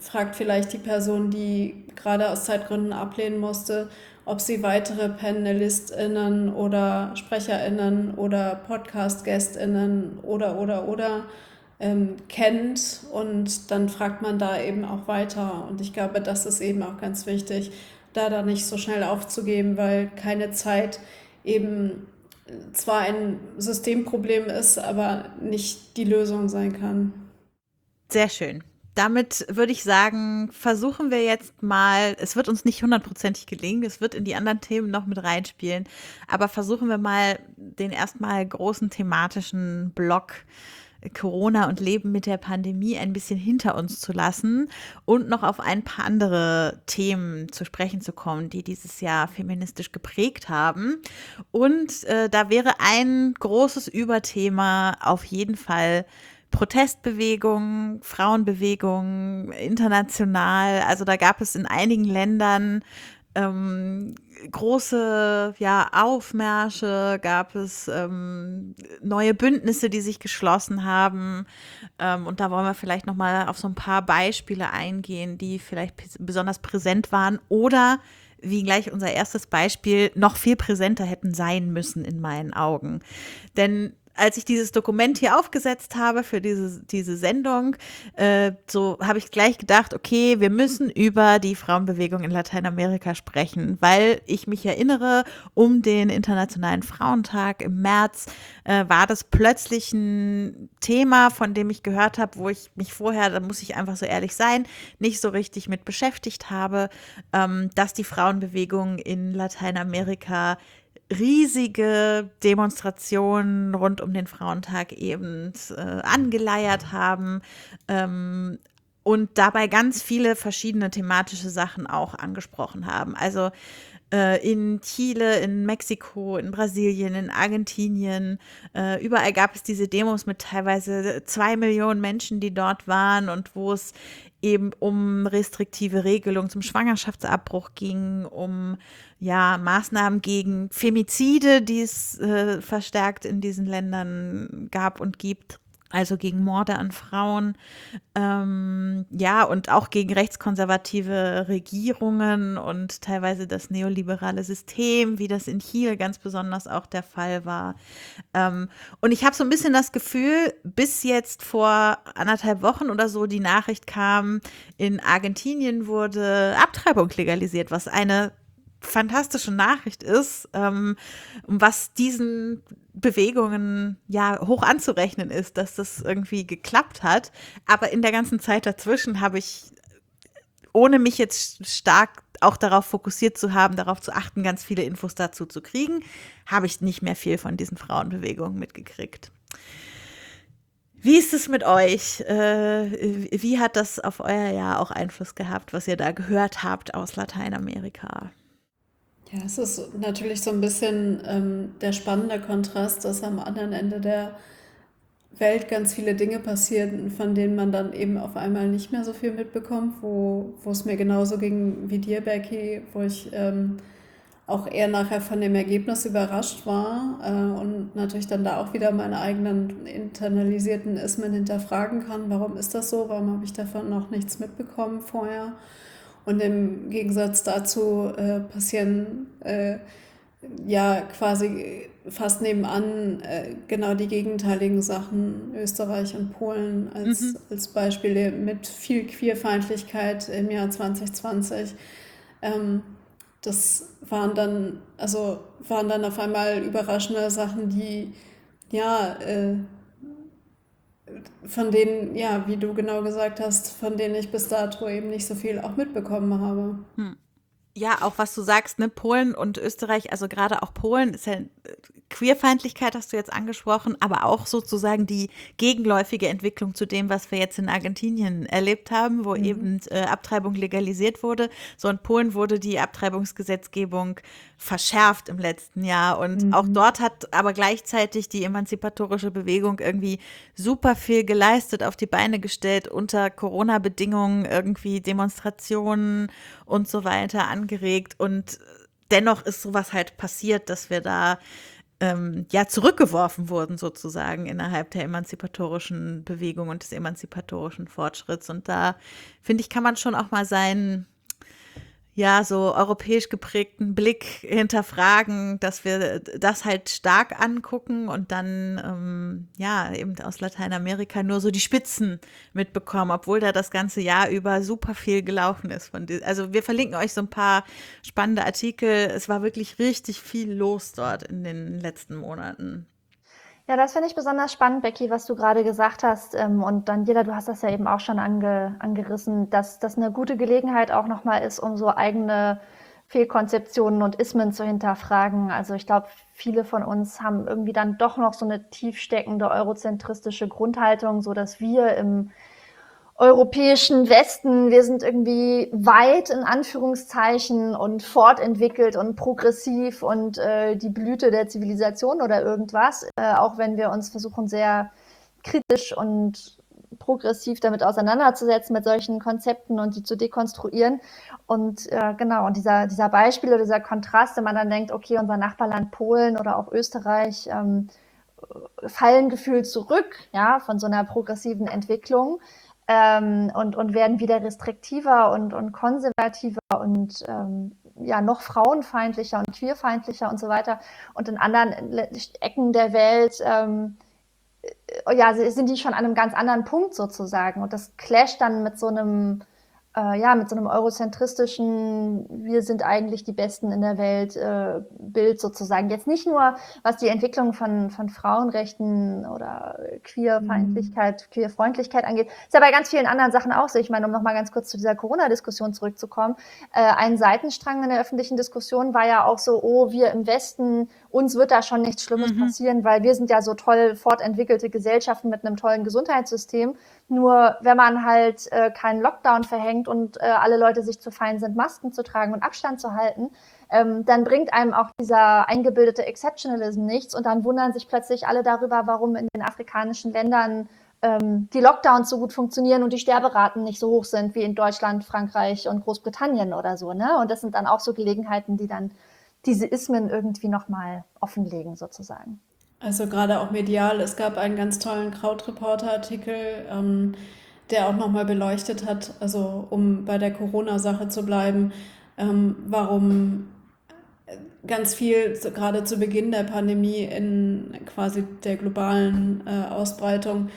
fragt vielleicht die Person, die gerade aus Zeitgründen ablehnen musste, ob sie weitere PanelistInnen oder SprecherInnen oder Podcast-GästInnen oder kennt, und dann fragt man da eben auch weiter. Und ich glaube, das ist eben auch ganz wichtig, da nicht so schnell aufzugeben, weil keine Zeit eben zwar ein Systemproblem ist, aber nicht die Lösung sein kann. Sehr schön. Damit würde ich sagen, versuchen wir jetzt mal, es wird uns nicht 100%ig gelingen, es wird in die anderen Themen noch mit reinspielen, aber versuchen wir mal den erstmal großen thematischen Block Corona und Leben mit der Pandemie ein bisschen hinter uns zu lassen und noch auf ein paar andere Themen zu sprechen zu kommen, die dieses Jahr feministisch geprägt haben. Und da wäre ein großes Überthema auf jeden Fall Protestbewegung, Frauenbewegung, international. Also da gab es in einigen Ländern große Aufmärsche, gab es neue Bündnisse, die sich geschlossen haben. Und da wollen wir vielleicht noch mal auf so ein paar Beispiele eingehen, die vielleicht besonders präsent waren oder wie gleich unser erstes Beispiel noch viel präsenter hätten sein müssen in meinen Augen. Denn als ich dieses Dokument hier aufgesetzt habe für diese Sendung, so habe ich gleich gedacht, okay, wir müssen über die Frauenbewegung in Lateinamerika sprechen, weil ich mich erinnere, um den Internationalen Frauentag im März war das plötzlich ein Thema, von dem ich gehört habe, wo ich mich vorher, da muss ich einfach so ehrlich sein, nicht so richtig mit beschäftigt habe, dass die Frauenbewegung in Lateinamerika riesige Demonstrationen rund um den Frauentag eben angeleiert haben und dabei ganz viele verschiedene thematische Sachen auch angesprochen haben. Also in Chile, in Mexiko, in Brasilien, in Argentinien, überall gab es diese Demos mit teilweise 2 Millionen Menschen, die dort waren und wo es eben um restriktive Regelungen zum Schwangerschaftsabbruch ging, um Maßnahmen gegen Femizide, die es verstärkt in diesen Ländern gab und gibt, also gegen Morde an Frauen, und auch gegen rechtskonservative Regierungen und teilweise das neoliberale System, wie das in Chile ganz besonders auch der Fall war. Und ich habe so ein bisschen das Gefühl, bis jetzt vor 1,5 Wochen oder so die Nachricht kam, in Argentinien wurde Abtreibung legalisiert, was eine fantastische Nachricht ist, was diesen Bewegungen hoch anzurechnen ist, dass das irgendwie geklappt hat. Aber in der ganzen Zeit dazwischen habe ich, ohne mich jetzt stark auch darauf fokussiert zu haben, darauf zu achten, ganz viele Infos dazu zu kriegen, habe ich nicht mehr viel von diesen Frauenbewegungen mitgekriegt. Wie ist es mit euch? Wie hat das auf euer Jahr auch Einfluss gehabt, was ihr da gehört habt aus Lateinamerika? Ja, es ist natürlich so ein bisschen der spannende Kontrast, dass am anderen Ende der Welt ganz viele Dinge passieren, von denen man dann eben auf einmal nicht mehr so viel mitbekommt, wo es mir genauso ging wie dir, Becky, wo ich auch eher nachher von dem Ergebnis überrascht war und natürlich dann da auch wieder meine eigenen internalisierten Ismen hinterfragen kann. Warum ist das so? Warum habe ich davon noch nichts mitbekommen vorher? Und im Gegensatz dazu passieren quasi fast nebenan genau die gegenteiligen Sachen. Österreich und Polen als Beispiele mit viel Queerfeindlichkeit im Jahr 2020. Das waren dann auf einmal überraschende Sachen, die von denen, wie du genau gesagt hast, von denen ich bis dato eben nicht so viel auch mitbekommen habe. Ja, auch was du sagst, ne, Polen und Österreich, also gerade auch Polen ist ja Queerfeindlichkeit, hast du jetzt angesprochen, aber auch sozusagen die gegenläufige Entwicklung zu dem, was wir jetzt in Argentinien erlebt haben, wo eben Abtreibung legalisiert wurde. So in Polen wurde die Abtreibungsgesetzgebung verschärft im letzten Jahr und auch dort hat aber gleichzeitig die emanzipatorische Bewegung irgendwie super viel geleistet, auf die Beine gestellt, unter Corona-Bedingungen irgendwie Demonstrationen und so weiter angeregt und dennoch ist sowas halt passiert, dass wir da ja, zurückgeworfen wurden sozusagen innerhalb der emanzipatorischen Bewegung und des emanzipatorischen Fortschritts. Und da, finde ich, kann man schon auch mal seinen, ja, so europäisch geprägten Blick hinterfragen, dass wir das halt stark angucken und dann, ja, eben aus Lateinamerika nur so die Spitzen mitbekommen, obwohl da das ganze Jahr über super viel gelaufen ist. Also wir verlinken euch so ein paar spannende Artikel. Es war wirklich richtig viel los dort in den letzten Monaten. Ja, das finde ich besonders spannend, Becky, was du gerade gesagt hast. Und Daniela, du hast das ja eben auch schon angerissen, dass das eine gute Gelegenheit auch nochmal ist, um so eigene Fehlkonzeptionen und Ismen zu hinterfragen. Also ich glaube, viele von uns haben irgendwie dann doch noch so eine tiefsteckende eurozentristische Grundhaltung, so dass wir im europäischen Westen, wir sind irgendwie weit in Anführungszeichen und fortentwickelt und progressiv und die Blüte der Zivilisation oder irgendwas, auch wenn wir uns versuchen, sehr kritisch und progressiv damit auseinanderzusetzen mit solchen Konzepten und die zu dekonstruieren. Und genau, und dieser Beispiel oder dieser Kontrast, wenn man dann denkt, okay, unser Nachbarland Polen oder auch Österreich fallen gefühlt zurück, ja, von so einer progressiven Entwicklung, und werden wieder restriktiver und konservativer und ja, noch frauenfeindlicher und queerfeindlicher und so weiter. Und in anderen Ecken der Welt ja, sind die schon an einem ganz anderen Punkt sozusagen. Und das clasht dann mit so einem ja, mit so einem eurozentristischen, wir sind eigentlich die Besten in der Welt, Bild sozusagen. Jetzt nicht nur, was die Entwicklung von Frauenrechten oder Queerfeindlichkeit, Queerfreundlichkeit angeht. Ist ja bei ganz vielen anderen Sachen auch so. Ich meine, um nochmal ganz kurz zu dieser Corona-Diskussion zurückzukommen. Ein Seitenstrang in der öffentlichen Diskussion war ja auch so, oh, wir im Westen, uns wird da schon nichts Schlimmes passieren, weil wir sind ja so toll fortentwickelte Gesellschaften mit einem tollen Gesundheitssystem. Nur wenn man halt keinen Lockdown verhängt und alle Leute sich zu fein sind, Masken zu tragen und Abstand zu halten, dann bringt einem auch dieser eingebildete Exceptionalism nichts und dann wundern sich plötzlich alle darüber, warum in den afrikanischen Ländern die Lockdowns so gut funktionieren und die Sterberaten nicht so hoch sind wie in Deutschland, Frankreich und Großbritannien oder so, ne? Und das sind dann auch so Gelegenheiten, die dann diese Ismen irgendwie nochmal offenlegen sozusagen. Also gerade auch medial. Es gab einen ganz tollen Krautreporter-Artikel, der auch nochmal beleuchtet hat, also um bei der Corona-Sache zu bleiben, warum ganz viel, gerade zu Beginn der Pandemie in quasi der globalen Ausbreitung,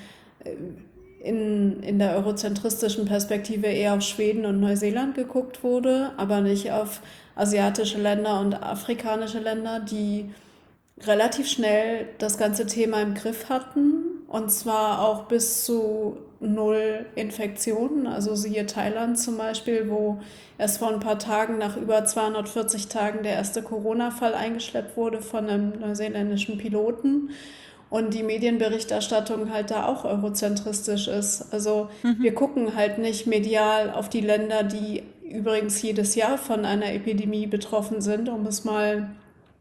in der eurozentristischen Perspektive eher auf Schweden und Neuseeland geguckt wurde, aber nicht auf asiatische Länder und afrikanische Länder, die relativ schnell das ganze Thema im Griff hatten und zwar auch bis zu 0 Infektionen. Also siehe Thailand zum Beispiel, wo erst vor ein paar Tagen nach über 240 Tagen der erste Corona-Fall eingeschleppt wurde von einem neuseeländischen Piloten und die Medienberichterstattung halt da auch eurozentristisch ist. Also wir gucken halt nicht medial auf die Länder, die übrigens jedes Jahr von einer Epidemie betroffen sind, um es mal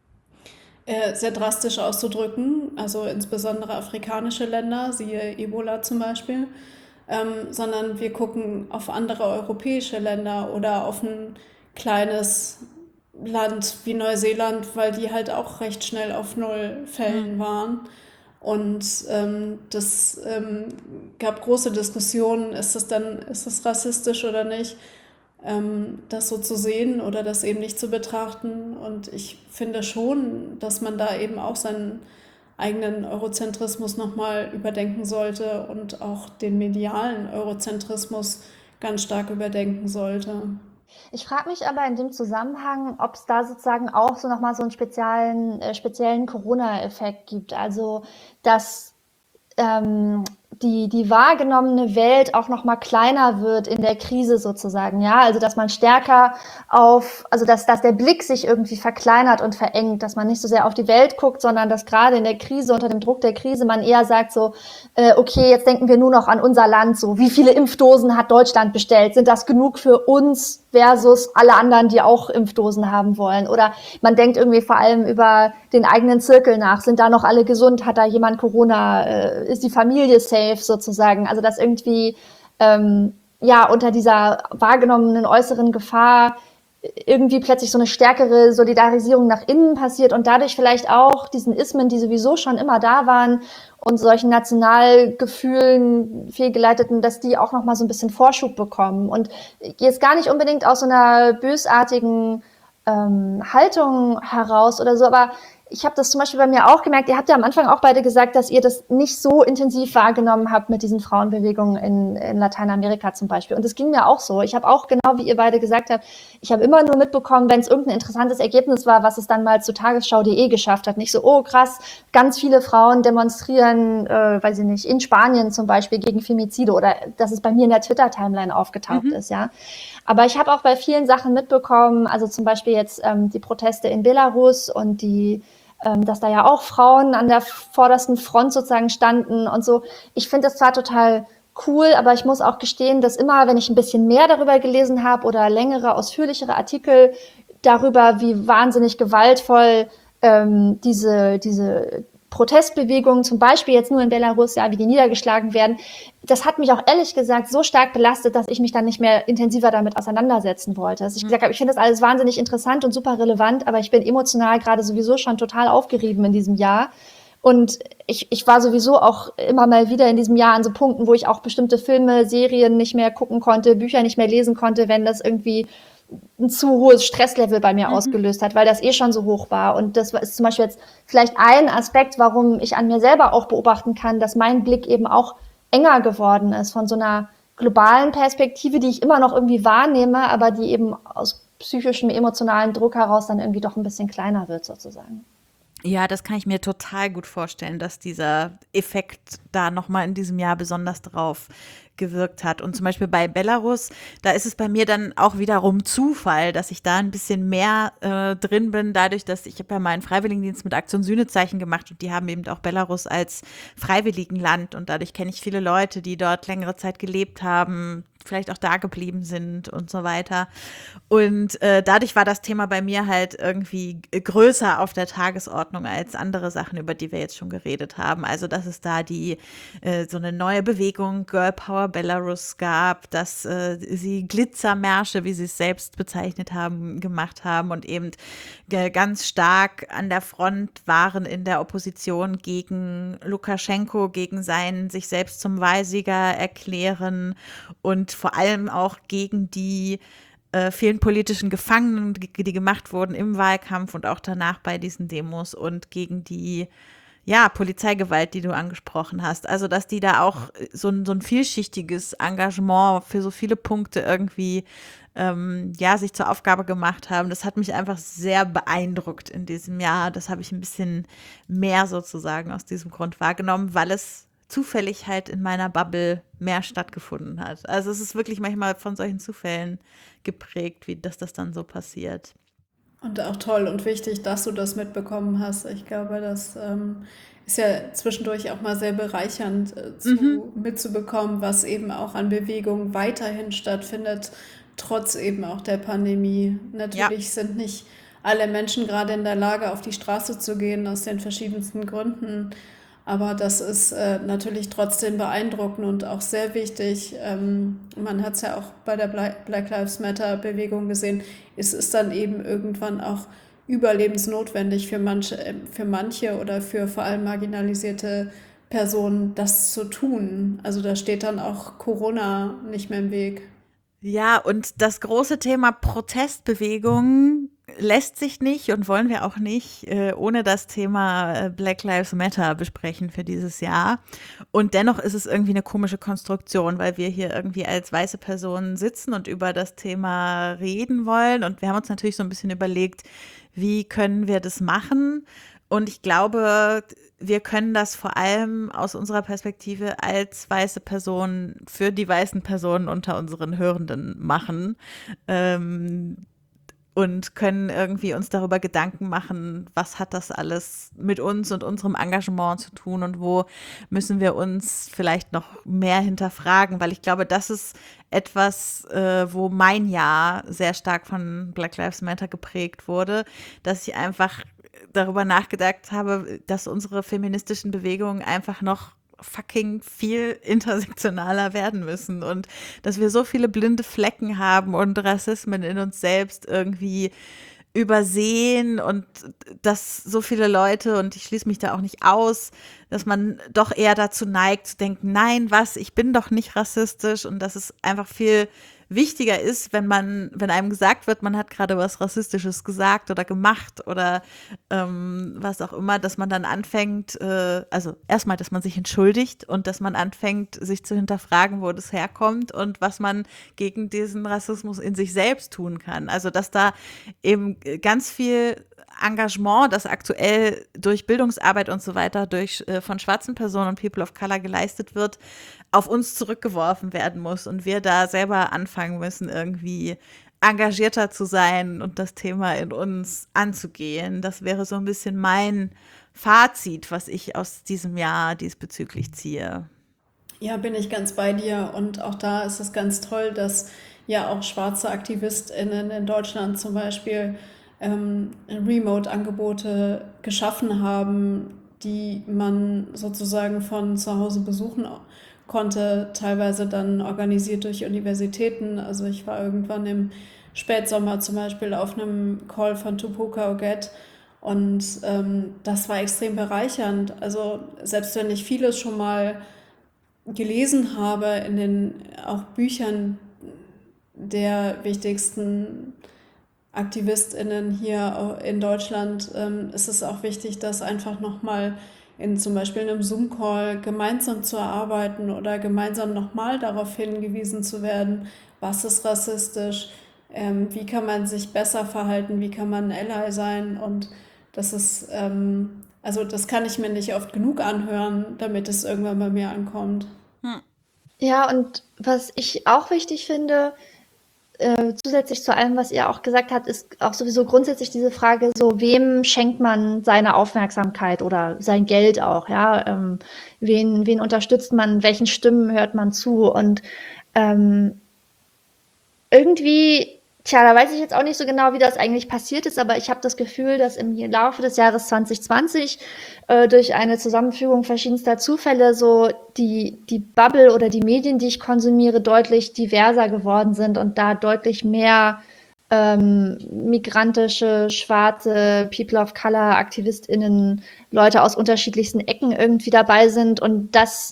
sehr drastisch auszudrücken, also insbesondere afrikanische Länder, siehe Ebola zum Beispiel, sondern wir gucken auf andere europäische Länder oder auf ein kleines Land wie Neuseeland, weil die halt auch recht schnell auf 0 Fällen waren. Und das gab große Diskussionen, ist das rassistisch oder nicht? Das so zu sehen oder das eben nicht zu betrachten. Und ich finde schon, dass man da eben auch seinen eigenen Eurozentrismus nochmal überdenken sollte und auch den medialen Eurozentrismus ganz stark überdenken sollte. Ich frage mich aber in dem Zusammenhang, ob es da sozusagen auch so nochmal so einen speziellen Corona-Effekt gibt. Also, dass die wahrgenommene Welt auch noch mal kleiner wird in der Krise sozusagen, ja, also dass man stärker also dass der Blick sich irgendwie verkleinert und verengt, dass man nicht so sehr auf die Welt guckt, sondern dass gerade in der Krise, unter dem Druck der Krise, man eher sagt so, okay, jetzt denken wir nur noch an unser Land, so wie viele Impfdosen hat Deutschland bestellt, sind das genug für uns versus alle anderen, die auch Impfdosen haben wollen, oder man denkt irgendwie vor allem über den eigenen Zirkel nach, sind da noch alle gesund, hat da jemand Corona, ist die Familie safe sozusagen, also dass irgendwie ja unter dieser wahrgenommenen äußeren Gefahr irgendwie plötzlich so eine stärkere Solidarisierung nach innen passiert und dadurch vielleicht auch diesen Ismen, die sowieso schon immer da waren und solchen Nationalgefühlen fehlgeleiteten, dass die auch nochmal so ein bisschen Vorschub bekommen. Und jetzt gar nicht unbedingt aus so einer bösartigen Haltung heraus oder so, aber ich habe das zum Beispiel bei mir auch gemerkt, ihr habt ja am Anfang auch beide gesagt, dass ihr das nicht so intensiv wahrgenommen habt mit diesen Frauenbewegungen in Lateinamerika zum Beispiel. Und das ging mir auch so. Ich habe auch genau, wie ihr beide gesagt habt, ich habe immer nur mitbekommen, wenn es irgendein interessantes Ergebnis war, was es dann mal zu tagesschau.de geschafft hat. Nicht so, oh krass, ganz viele Frauen demonstrieren, weiß ich nicht, in Spanien zum Beispiel gegen Femizide oder dass es bei mir in der Twitter-Timeline aufgetaucht ist, ja. Aber ich habe auch bei vielen Sachen mitbekommen, also zum Beispiel jetzt die Proteste in Belarus und dass da ja auch Frauen an der vordersten Front sozusagen standen und so. Ich finde das zwar total cool, aber ich muss auch gestehen, dass immer, wenn ich ein bisschen mehr darüber gelesen habe oder längere, ausführlichere Artikel darüber, wie wahnsinnig gewaltvoll diese Protestbewegungen, zum Beispiel jetzt nur in Belarus, ja, wie die niedergeschlagen werden, das hat mich auch ehrlich gesagt so stark belastet, dass ich mich dann nicht mehr intensiver damit auseinandersetzen wollte. Dass ich gesagt habe, ich finde das alles wahnsinnig interessant und super relevant, aber ich bin emotional gerade sowieso schon total aufgerieben in diesem Jahr. Und ich war sowieso auch immer mal wieder in diesem Jahr an so Punkten, wo ich auch bestimmte Filme, Serien nicht mehr gucken konnte, Bücher nicht mehr lesen konnte, wenn das irgendwie ein zu hohes Stresslevel bei mir ausgelöst hat, weil das schon so hoch war. Und das ist zum Beispiel jetzt vielleicht ein Aspekt, warum ich an mir selber auch beobachten kann, dass mein Blick eben auch enger geworden ist von so einer globalen Perspektive, die ich immer noch irgendwie wahrnehme, aber die eben aus psychischem, emotionalen Druck heraus dann irgendwie doch ein bisschen kleiner wird sozusagen. Ja, das kann ich mir total gut vorstellen, dass dieser Effekt da nochmal in diesem Jahr besonders drauf gewirkt hat. Und zum Beispiel bei Belarus, da ist es bei mir dann auch wiederum Zufall, dass ich da ein bisschen mehr drin bin, dadurch, dass ich habe ja meinen Freiwilligendienst mit Aktion Sühnezeichen gemacht und die haben eben auch Belarus als Freiwilligenland und dadurch kenne ich viele Leute, die dort längere Zeit gelebt haben, vielleicht auch da geblieben sind und so weiter. Und dadurch war das Thema bei mir halt irgendwie größer auf der Tagesordnung als andere Sachen, über die wir jetzt schon geredet haben. Also, dass es da so eine neue Bewegung Girl Power Belarus gab, dass sie Glitzermärsche, wie sie es selbst bezeichnet haben, gemacht haben und eben ganz stark an der Front waren in der Opposition gegen Lukaschenko, gegen sein sich selbst zum Wahlsieger erklären und vor allem auch gegen die vielen politischen Gefangenen, die gemacht wurden im Wahlkampf und auch danach bei diesen Demos und gegen die Polizeigewalt, die du angesprochen hast. Also, dass die da auch so ein vielschichtiges Engagement für so viele Punkte irgendwie sich zur Aufgabe gemacht haben. Das hat mich einfach sehr beeindruckt in diesem Jahr. Das habe ich ein bisschen mehr sozusagen aus diesem Grund wahrgenommen, weil es zufällig halt in meiner Bubble mehr stattgefunden hat. Also es ist wirklich manchmal von solchen Zufällen geprägt, wie dass das dann so passiert. Und auch toll und wichtig, dass du das mitbekommen hast. Ich glaube, das ist ja zwischendurch auch mal sehr bereichernd mitzubekommen, was eben auch an Bewegung weiterhin stattfindet, trotz eben auch der Pandemie. Natürlich sind nicht alle Menschen gerade in der Lage, auf die Straße zu gehen, aus den verschiedensten Gründen. Aber das ist natürlich trotzdem beeindruckend und auch sehr wichtig. Man hat es ja auch bei der Black Lives Matter-Bewegung gesehen. Es ist dann eben irgendwann auch überlebensnotwendig für manche oder für vor allem marginalisierte Personen, das zu tun. Also da steht dann auch Corona nicht mehr im Weg. Ja, und das große Thema Protestbewegung lässt sich nicht und wollen wir auch nicht ohne das Thema Black Lives Matter besprechen für dieses Jahr. Und dennoch ist es irgendwie eine komische Konstruktion, weil wir hier irgendwie als weiße Personen sitzen und über das Thema reden wollen. Und wir haben uns natürlich so ein bisschen überlegt, wie können wir das machen? Und ich glaube, wir können das vor allem aus unserer Perspektive als weiße Personen für die weißen Personen unter unseren Hörenden machen. Und können irgendwie uns darüber Gedanken machen, was hat das alles mit uns und unserem Engagement zu tun und wo müssen wir uns vielleicht noch mehr hinterfragen, weil ich glaube, das ist etwas, wo mein Jahr sehr stark von Black Lives Matter geprägt wurde, dass ich einfach darüber nachgedacht habe, dass unsere feministischen Bewegungen einfach noch fucking viel intersektionaler werden müssen und dass wir so viele blinde Flecken haben und Rassismen in uns selbst irgendwie übersehen und dass so viele Leute, und ich schließe mich da auch nicht aus, dass man doch eher dazu neigt zu denken, nein, ich bin doch nicht rassistisch, und dass es einfach viel wichtiger ist, wenn einem gesagt wird, man hat gerade was Rassistisches gesagt oder gemacht oder was auch immer, dass man dann anfängt, also erstmal, dass man sich entschuldigt und dass man anfängt, sich zu hinterfragen, wo das herkommt und was man gegen diesen Rassismus in sich selbst tun kann. Also dass da eben ganz viel Engagement, das aktuell durch Bildungsarbeit und so weiter von schwarzen Personen und People of Color geleistet wird, auf uns zurückgeworfen werden muss und wir da selber anfangen müssen, irgendwie engagierter zu sein und das Thema in uns anzugehen. Das wäre so ein bisschen mein Fazit, was ich aus diesem Jahr diesbezüglich ziehe. Ja, bin ich ganz bei dir. Und auch da ist es ganz toll, dass ja auch schwarze AktivistInnen in Deutschland zum Beispiel Remote-Angebote geschaffen haben, die man sozusagen von zu Hause besuchen konnte, teilweise dann organisiert durch Universitäten. Also ich war irgendwann im Spätsommer zum Beispiel auf einem Call von Tupoka Oget und das war extrem bereichernd. Also selbst wenn ich vieles schon mal gelesen habe in den auch Büchern der wichtigsten AktivistInnen hier in Deutschland, ist es auch wichtig, das einfach nochmal in zum Beispiel einem Zoom-Call gemeinsam zu erarbeiten oder gemeinsam nochmal darauf hingewiesen zu werden, was ist rassistisch, wie kann man sich besser verhalten, wie kann man ein Ally sein, und das ist, also das kann ich mir nicht oft genug anhören, damit es irgendwann bei mir ankommt. Ja, und was ich auch wichtig finde, zusätzlich zu allem, was ihr auch gesagt habt, ist auch sowieso grundsätzlich diese Frage, so wem schenkt man seine Aufmerksamkeit oder sein Geld auch, ja? Wen unterstützt man, welchen Stimmen hört man zu? Und irgendwie, da weiß ich jetzt auch nicht so genau, wie das eigentlich passiert ist, aber ich habe das Gefühl, dass im Laufe des Jahres 2020 durch eine Zusammenfügung verschiedenster Zufälle so die Bubble oder die Medien, die ich konsumiere, deutlich diverser geworden sind und da deutlich mehr migrantische, schwarze, People of Color, AktivistInnen, Leute aus unterschiedlichsten Ecken irgendwie dabei sind, und das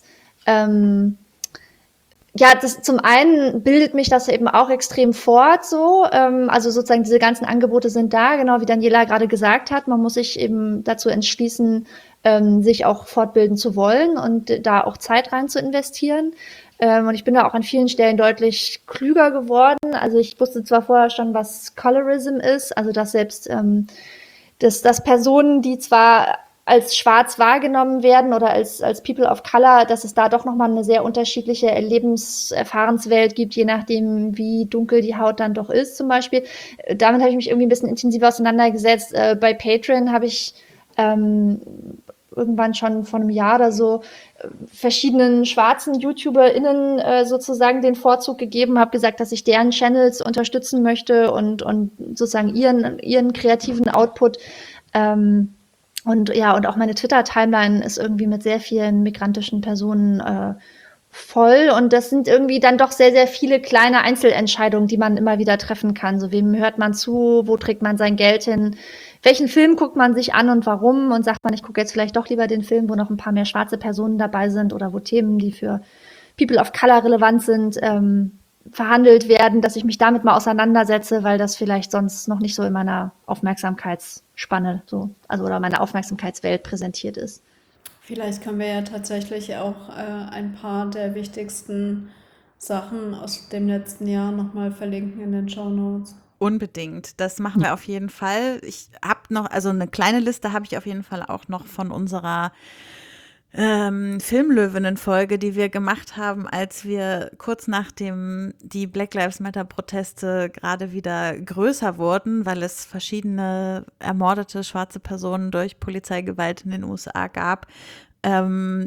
das zum einen bildet mich das eben auch extrem fort, so. Also sozusagen diese ganzen Angebote sind da, genau wie Daniela gerade gesagt hat. Man muss sich eben dazu entschließen, sich auch fortbilden zu wollen und da auch Zeit rein zu investieren. Und ich bin da auch an vielen Stellen deutlich klüger geworden. Also ich wusste zwar vorher schon, was Colorism ist, also dass selbst dass Personen, die zwar als schwarz wahrgenommen werden oder als People of Color, dass es da doch nochmal eine sehr unterschiedliche Lebenserfahrenswelt gibt, je nachdem, wie dunkel die Haut dann doch ist zum Beispiel. Damit habe ich mich irgendwie ein bisschen intensiver auseinandergesetzt. Bei Patreon habe ich irgendwann schon vor einem Jahr oder so verschiedenen schwarzen YouTuberInnen sozusagen den Vorzug gegeben, habe gesagt, dass ich deren Channels unterstützen möchte und sozusagen ihren kreativen Output. Und auch meine Twitter-Timeline ist irgendwie mit sehr vielen migrantischen Personen voll. Und das sind irgendwie dann doch sehr, sehr viele kleine Einzelentscheidungen, die man immer wieder treffen kann. So, wem hört man zu? Wo trägt man sein Geld hin? Welchen Film guckt man sich an und warum? Und sagt man, ich gucke jetzt vielleicht doch lieber den Film, wo noch ein paar mehr schwarze Personen dabei sind oder wo Themen, die für People of Color relevant sind, verhandelt werden, dass ich mich damit mal auseinandersetze, weil das vielleicht sonst noch nicht so in meiner Aufmerksamkeitsspanne oder meiner Aufmerksamkeitswelt präsentiert ist. Vielleicht können wir ja tatsächlich auch ein paar der wichtigsten Sachen aus dem letzten Jahr nochmal verlinken in den Shownotes. Unbedingt, das machen wir auf jeden Fall. Ich habe noch, also eine kleine Liste habe ich auf jeden Fall auch noch von unserer Filmlöwinnen-Folge, die wir gemacht haben, als wir kurz nachdem die Black Lives Matter-Proteste gerade wieder größer wurden, weil es verschiedene ermordete schwarze Personen durch Polizeigewalt in den USA gab,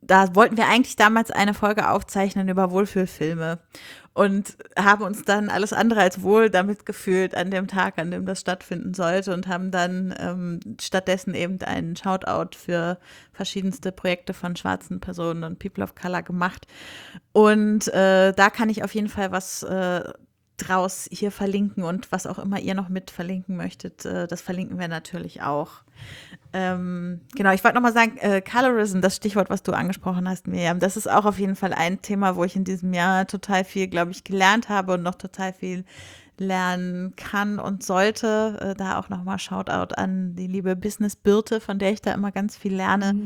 da wollten wir eigentlich damals eine Folge aufzeichnen über Wohlfühlfilme und haben uns dann alles andere als wohl damit gefühlt an dem Tag, an dem das stattfinden sollte und haben dann stattdessen eben einen Shoutout für verschiedenste Projekte von schwarzen Personen und People of Color gemacht. Und da kann ich auf jeden Fall was draus hier verlinken und was auch immer ihr noch mit verlinken möchtet, das verlinken wir natürlich auch. Genau, ich wollte nochmal sagen, Colorism, das Stichwort, was du angesprochen hast, Miriam, das ist auch auf jeden Fall ein Thema, wo ich in diesem Jahr total viel, glaube ich, gelernt habe und noch total viel lernen kann und sollte. Da auch nochmal Shoutout an die liebe Business Birte, von der ich da immer ganz viel lerne.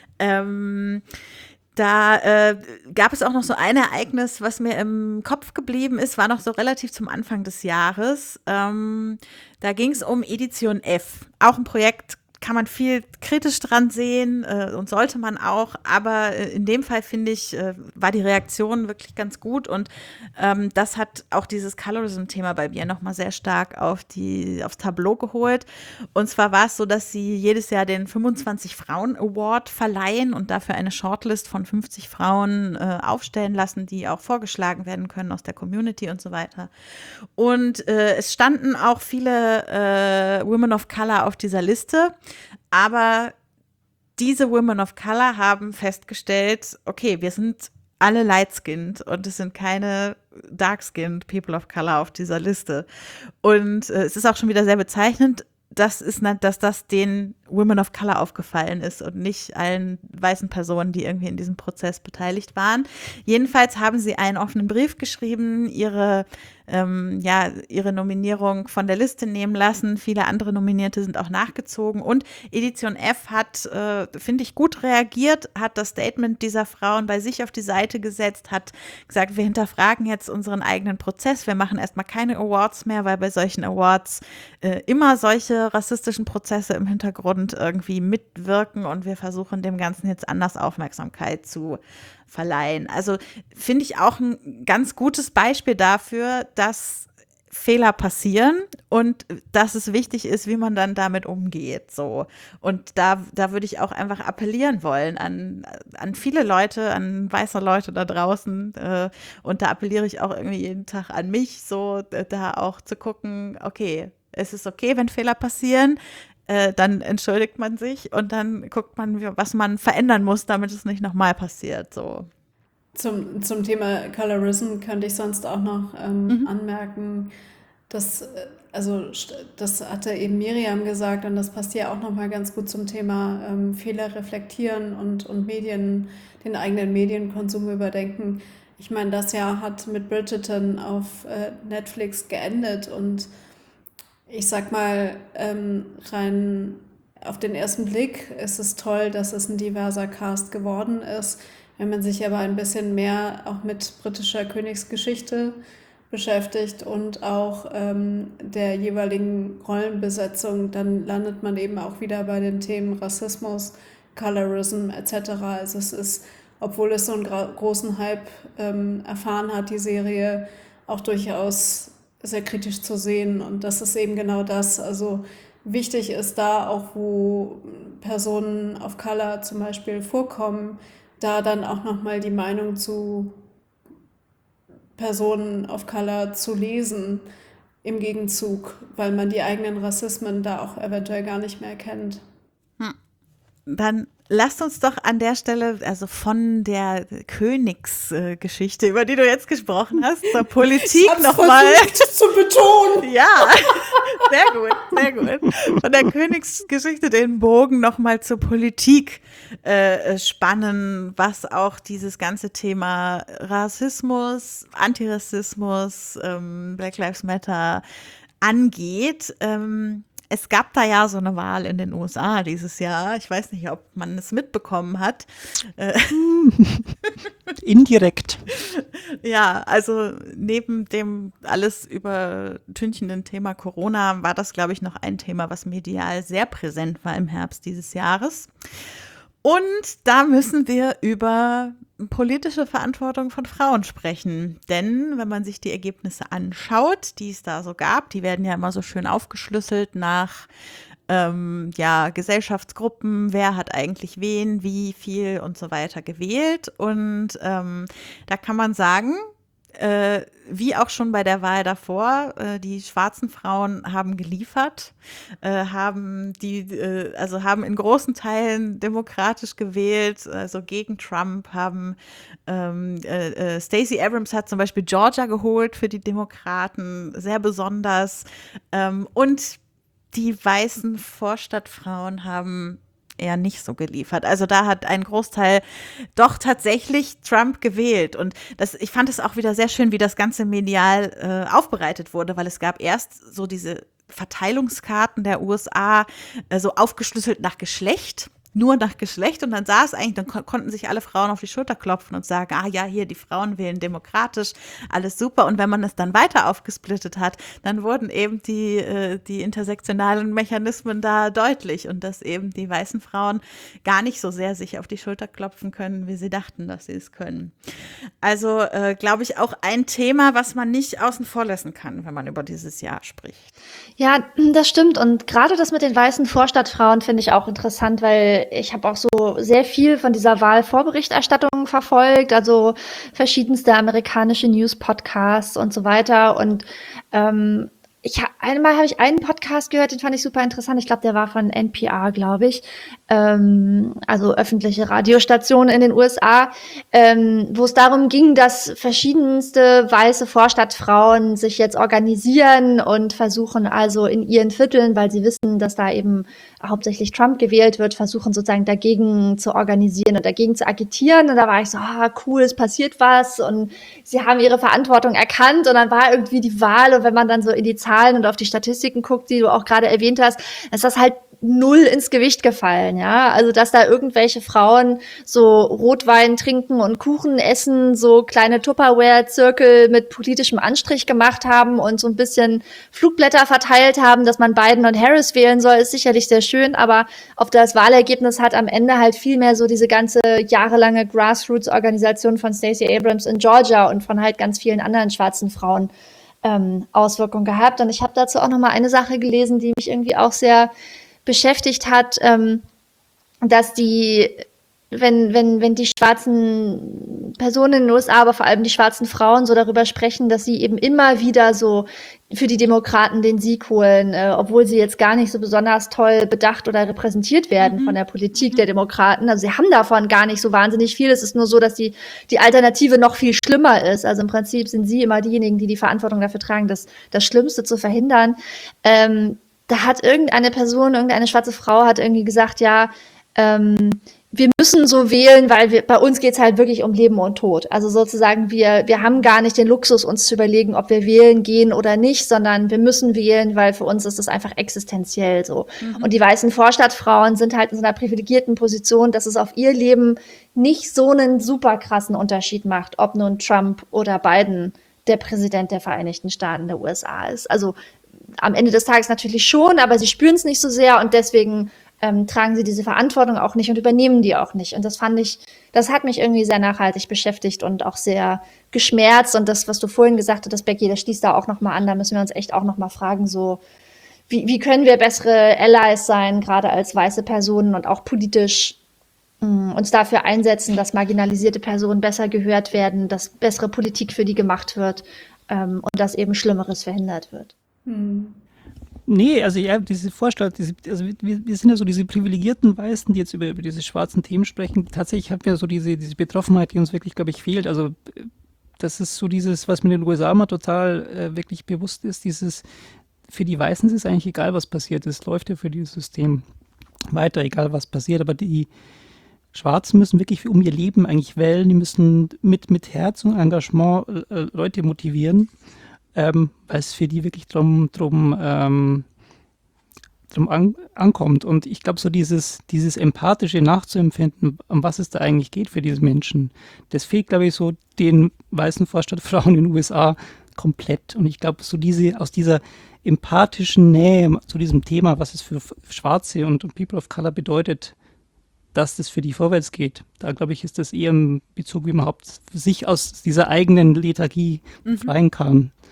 Da gab es auch noch so ein Ereignis, was mir im Kopf geblieben ist, war noch so relativ zum Anfang des Jahres. Da ging es um Edition F, auch ein Projekt, kann man viel kritisch dran sehen und sollte man auch, aber in dem Fall finde ich, war die Reaktion wirklich ganz gut und das hat auch dieses Colorism-Thema bei mir nochmal sehr stark aufs Tableau geholt. Und zwar war es so, dass sie jedes Jahr den 25 Frauen Award verleihen und dafür eine Shortlist von 50 Frauen aufstellen lassen, die auch vorgeschlagen werden können aus der Community und so weiter. Und es standen auch viele Women of Color auf dieser Liste. Aber diese Women of Color haben festgestellt, okay, wir sind alle light-skinned und es sind keine dark-skinned People of Color auf dieser Liste. Und es ist auch schon wieder sehr bezeichnend, dass das den Women of Color aufgefallen ist und nicht allen weißen Personen, die irgendwie in diesem Prozess beteiligt waren. Jedenfalls haben sie einen offenen Brief geschrieben, ihre Nominierung von der Liste nehmen lassen. Viele andere Nominierte sind auch nachgezogen. Und Edition F hat, finde ich, gut reagiert, hat das Statement dieser Frauen bei sich auf die Seite gesetzt, hat gesagt, wir hinterfragen jetzt unseren eigenen Prozess. Wir machen erstmal keine Awards mehr, weil bei solchen Awards immer solche rassistischen Prozesse im Hintergrund irgendwie mitwirken und wir versuchen dem Ganzen jetzt anders Aufmerksamkeit zu verleihen. Also finde ich auch ein ganz gutes Beispiel dafür, dass Fehler passieren und dass es wichtig ist, wie man dann damit umgeht. So. Und da würde ich auch einfach appellieren wollen an viele Leute, an weiße Leute da draußen. Und da appelliere ich auch irgendwie jeden Tag an mich, so da auch zu gucken, okay, es ist okay, wenn Fehler passieren. Dann entschuldigt man sich und dann guckt man, was man verändern muss, damit es nicht nochmal passiert. So. Zum Thema Colorism könnte ich sonst auch noch anmerken, dass, das hatte eben Miriam gesagt und das passt ja auch nochmal ganz gut zum Thema Fehler reflektieren und den eigenen Medienkonsum überdenken. Ich meine, das Jahr hat mit Bridgerton auf Netflix geendet und ich sag mal, rein auf den ersten Blick ist es toll, dass es ein diverser Cast geworden ist. Wenn man sich aber ein bisschen mehr auch mit britischer Königsgeschichte beschäftigt und auch der jeweiligen Rollenbesetzung, dann landet man eben auch wieder bei den Themen Rassismus, Colorism etc. Also es ist, obwohl es so einen großen Hype erfahren hat, die Serie auch durchaus sehr kritisch zu sehen und das ist eben genau das, also wichtig ist da auch, wo Personen of Color zum Beispiel vorkommen, da dann auch nochmal die Meinung zu Personen of Color zu lesen im Gegenzug, weil man die eigenen Rassismen da auch eventuell gar nicht mehr kennt. Dann lasst uns doch an der Stelle, also von der Königsgeschichte, über die du jetzt gesprochen hast, zur Politik nochmal. Zu betonen. Ja, sehr gut. Von der Königsgeschichte den Bogen nochmal zur Politik spannen, was auch dieses ganze Thema Rassismus, Antirassismus, Black Lives Matter angeht. Es gab da ja so eine Wahl in den USA dieses Jahr. Ich weiß nicht, ob man es mitbekommen hat. Indirekt. Ja, also neben dem alles übertünchenden Thema Corona war das, glaube ich, noch ein Thema, was medial sehr präsent war im Herbst dieses Jahres. Und da müssen wir über politische Verantwortung von Frauen sprechen. Denn wenn man sich die Ergebnisse anschaut, die es da so gab, die werden ja immer so schön aufgeschlüsselt nach Gesellschaftsgruppen, wer hat eigentlich wen, wie viel und so weiter gewählt. Und da kann man sagen, wie auch schon bei der Wahl davor, die schwarzen Frauen haben geliefert, haben in großen Teilen demokratisch gewählt, also gegen Trump, haben Stacey Abrams hat zum Beispiel Georgia geholt für die Demokraten, sehr besonders. Und die weißen Vorstadtfrauen haben eher nicht so geliefert. Also da hat ein Großteil doch tatsächlich Trump gewählt. Und ich fand es auch wieder sehr schön, wie das Ganze medial aufbereitet wurde, weil es gab erst so diese Verteilungskarten der USA, so aufgeschlüsselt nach Geschlecht. Nur nach Geschlecht und dann konnten sich alle Frauen auf die Schulter klopfen und sagen, hier, die Frauen wählen demokratisch, alles super. Und wenn man es dann weiter aufgesplittet hat, dann wurden eben die intersektionalen Mechanismen da deutlich und dass eben die weißen Frauen gar nicht so sehr sich auf die Schulter klopfen können, wie sie dachten, dass sie es können. Also, glaube ich, auch ein Thema, was man nicht außen vor lassen kann, wenn man über dieses Jahr spricht. Ja, das stimmt. Und gerade das mit den weißen Vorstadtfrauen finde ich auch interessant, weil ich habe auch so sehr viel von dieser Wahlvorberichterstattung verfolgt, also verschiedenste amerikanische News-Podcasts und so weiter. Und einmal habe ich einen Podcast gehört, den fand ich super interessant. Ich glaube, der war von NPR, glaube ich. Also öffentliche Radiostation in den USA, wo es darum ging, dass verschiedenste weiße Vorstadtfrauen sich jetzt organisieren und versuchen also in ihren Vierteln, weil sie wissen, dass da eben hauptsächlich Trump gewählt wird, versuchen sozusagen dagegen zu organisieren und dagegen zu agitieren. Und da war ich so, cool, es passiert was und sie haben ihre Verantwortung erkannt und dann war irgendwie die Wahl und wenn man dann so in die Zahlen und auf die Statistiken guckt, die du auch gerade erwähnt hast, ist das halt null ins Gewicht gefallen, ja. Also, dass da irgendwelche Frauen so Rotwein trinken und Kuchen essen, so kleine Tupperware-Zirkel mit politischem Anstrich gemacht haben und so ein bisschen Flugblätter verteilt haben, dass man Biden und Harris wählen soll, ist sicherlich sehr schön, aber auf das Wahlergebnis hat am Ende halt viel mehr so diese ganze jahrelange Grassroots-Organisation von Stacey Abrams in Georgia und von halt ganz vielen anderen schwarzen Frauen Auswirkungen gehabt. Und ich habe dazu auch noch mal eine Sache gelesen, die mich irgendwie auch sehr beschäftigt hat, dass wenn die schwarzen Personen in den USA, aber vor allem die schwarzen Frauen so darüber sprechen, dass sie eben immer wieder so für die Demokraten den Sieg holen, obwohl sie jetzt gar nicht so besonders toll bedacht oder repräsentiert werden von der Politik der Demokraten. Also sie haben davon gar nicht so wahnsinnig viel. Es ist nur so, dass die Alternative noch viel schlimmer ist. Also im Prinzip sind sie immer diejenigen, die die Verantwortung dafür tragen, das Schlimmste zu verhindern. Da hat irgendeine schwarze Frau hat irgendwie gesagt, wir müssen so wählen, weil bei uns geht's halt wirklich um Leben und Tod. Also sozusagen, wir haben gar nicht den Luxus, uns zu überlegen, ob wir wählen gehen oder nicht, sondern wir müssen wählen, weil für uns ist es einfach existenziell so. Und die weißen Vorstadtfrauen sind halt in so einer privilegierten Position, dass es auf ihr Leben nicht so einen super krassen Unterschied macht, ob nun Trump oder Biden der Präsident der Vereinigten Staaten der USA ist. Also am Ende des Tages natürlich schon, aber sie spüren es nicht so sehr und deswegen tragen sie diese Verantwortung auch nicht und übernehmen die auch nicht. Und das hat mich irgendwie sehr nachhaltig beschäftigt und auch sehr geschmerzt. Und das, was du vorhin gesagt hast, Becky, das schließt da auch nochmal an. Da müssen wir uns echt auch nochmal fragen, so, wie können wir bessere Allies sein, gerade als weiße Personen und auch politisch uns dafür einsetzen, dass marginalisierte Personen besser gehört werden, dass bessere Politik für die gemacht wird und dass eben Schlimmeres verhindert wird. Nee, also ja, diese Vorstellung, wir sind ja so diese privilegierten Weißen, die jetzt über diese schwarzen Themen sprechen. Tatsächlich haben wir so diese Betroffenheit, die uns wirklich, glaube ich, fehlt. Also das ist so dieses, was mir in den USA immer total wirklich bewusst ist, für die Weißen ist es eigentlich egal, was passiert. Es läuft ja für dieses System weiter, egal was passiert. Aber die Schwarzen müssen wirklich um ihr Leben eigentlich wählen. Die müssen mit Herz und Engagement Leute motivieren. Weil es für die wirklich drum ankommt. Und ich glaube, so dieses empathische Nachzuempfinden, um was es da eigentlich geht für diese Menschen, das fehlt, glaube ich, so den weißen Vorstadtfrauen in den USA komplett. Und ich glaube, so aus dieser empathischen Nähe zu diesem Thema, was es für Schwarze und People of Color bedeutet, dass das für die vorwärts geht. Da, glaube ich, ist das eher ein Bezug, wie man sich aus dieser eigenen Lethargie befreien kann.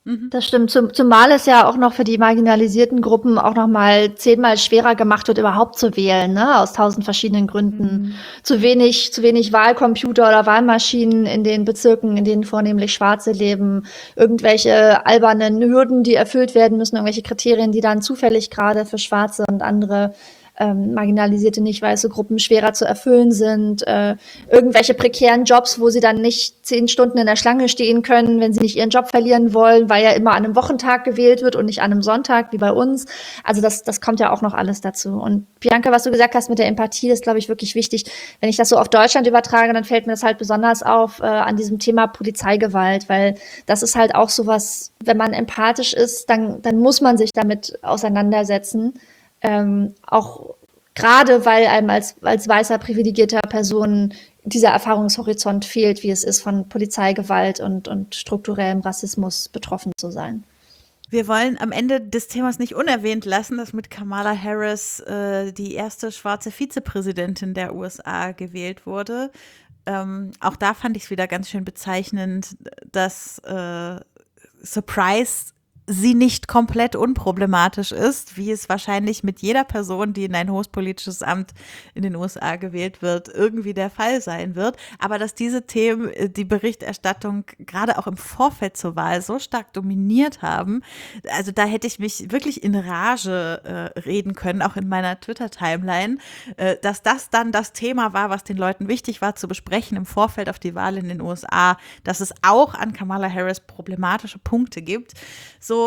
Das stimmt, zumal es ja auch noch für die marginalisierten Gruppen auch noch mal 10-mal schwerer gemacht wird, überhaupt zu wählen, ne? Aus 1000 verschiedenen Gründen. Zu wenig Wahlcomputer oder Wahlmaschinen in den Bezirken, in denen vornehmlich Schwarze leben, irgendwelche albernen Hürden, die erfüllt werden müssen, irgendwelche Kriterien, die dann zufällig gerade für Schwarze und andere marginalisierte, nicht weiße Gruppen schwerer zu erfüllen sind, irgendwelche prekären Jobs, wo sie dann nicht 10 Stunden in der Schlange stehen können, wenn sie nicht ihren Job verlieren wollen, weil ja immer an einem Wochentag gewählt wird und nicht an einem Sonntag wie bei uns. Also das kommt ja auch noch alles dazu. Und Bianca, was du gesagt hast mit der Empathie, ist, glaube ich, wirklich wichtig. Wenn ich das so auf Deutschland übertrage, dann fällt mir das halt besonders auf an diesem Thema Polizeigewalt, weil das ist halt auch sowas, wenn man empathisch ist, dann muss man sich damit auseinandersetzen. Auch gerade weil einem als weißer, privilegierter Person dieser Erfahrungshorizont fehlt, wie es ist, von Polizeigewalt und strukturellem Rassismus betroffen zu sein. Wir wollen am Ende des Themas nicht unerwähnt lassen, dass mit Kamala Harris die erste schwarze Vizepräsidentin der USA gewählt wurde. Auch da fand ich es wieder ganz schön bezeichnend, dass Surprise sie nicht komplett unproblematisch ist, wie es wahrscheinlich mit jeder Person, die in ein hohes politisches Amt in den USA gewählt wird, irgendwie der Fall sein wird. Aber dass diese Themen die Berichterstattung gerade auch im Vorfeld zur Wahl so stark dominiert haben, also da hätte ich mich wirklich in Rage reden können, auch in meiner Twitter-Timeline, dass das dann das Thema war, was den Leuten wichtig war zu besprechen im Vorfeld auf die Wahl in den USA, dass es auch an Kamala Harris problematische Punkte gibt. So,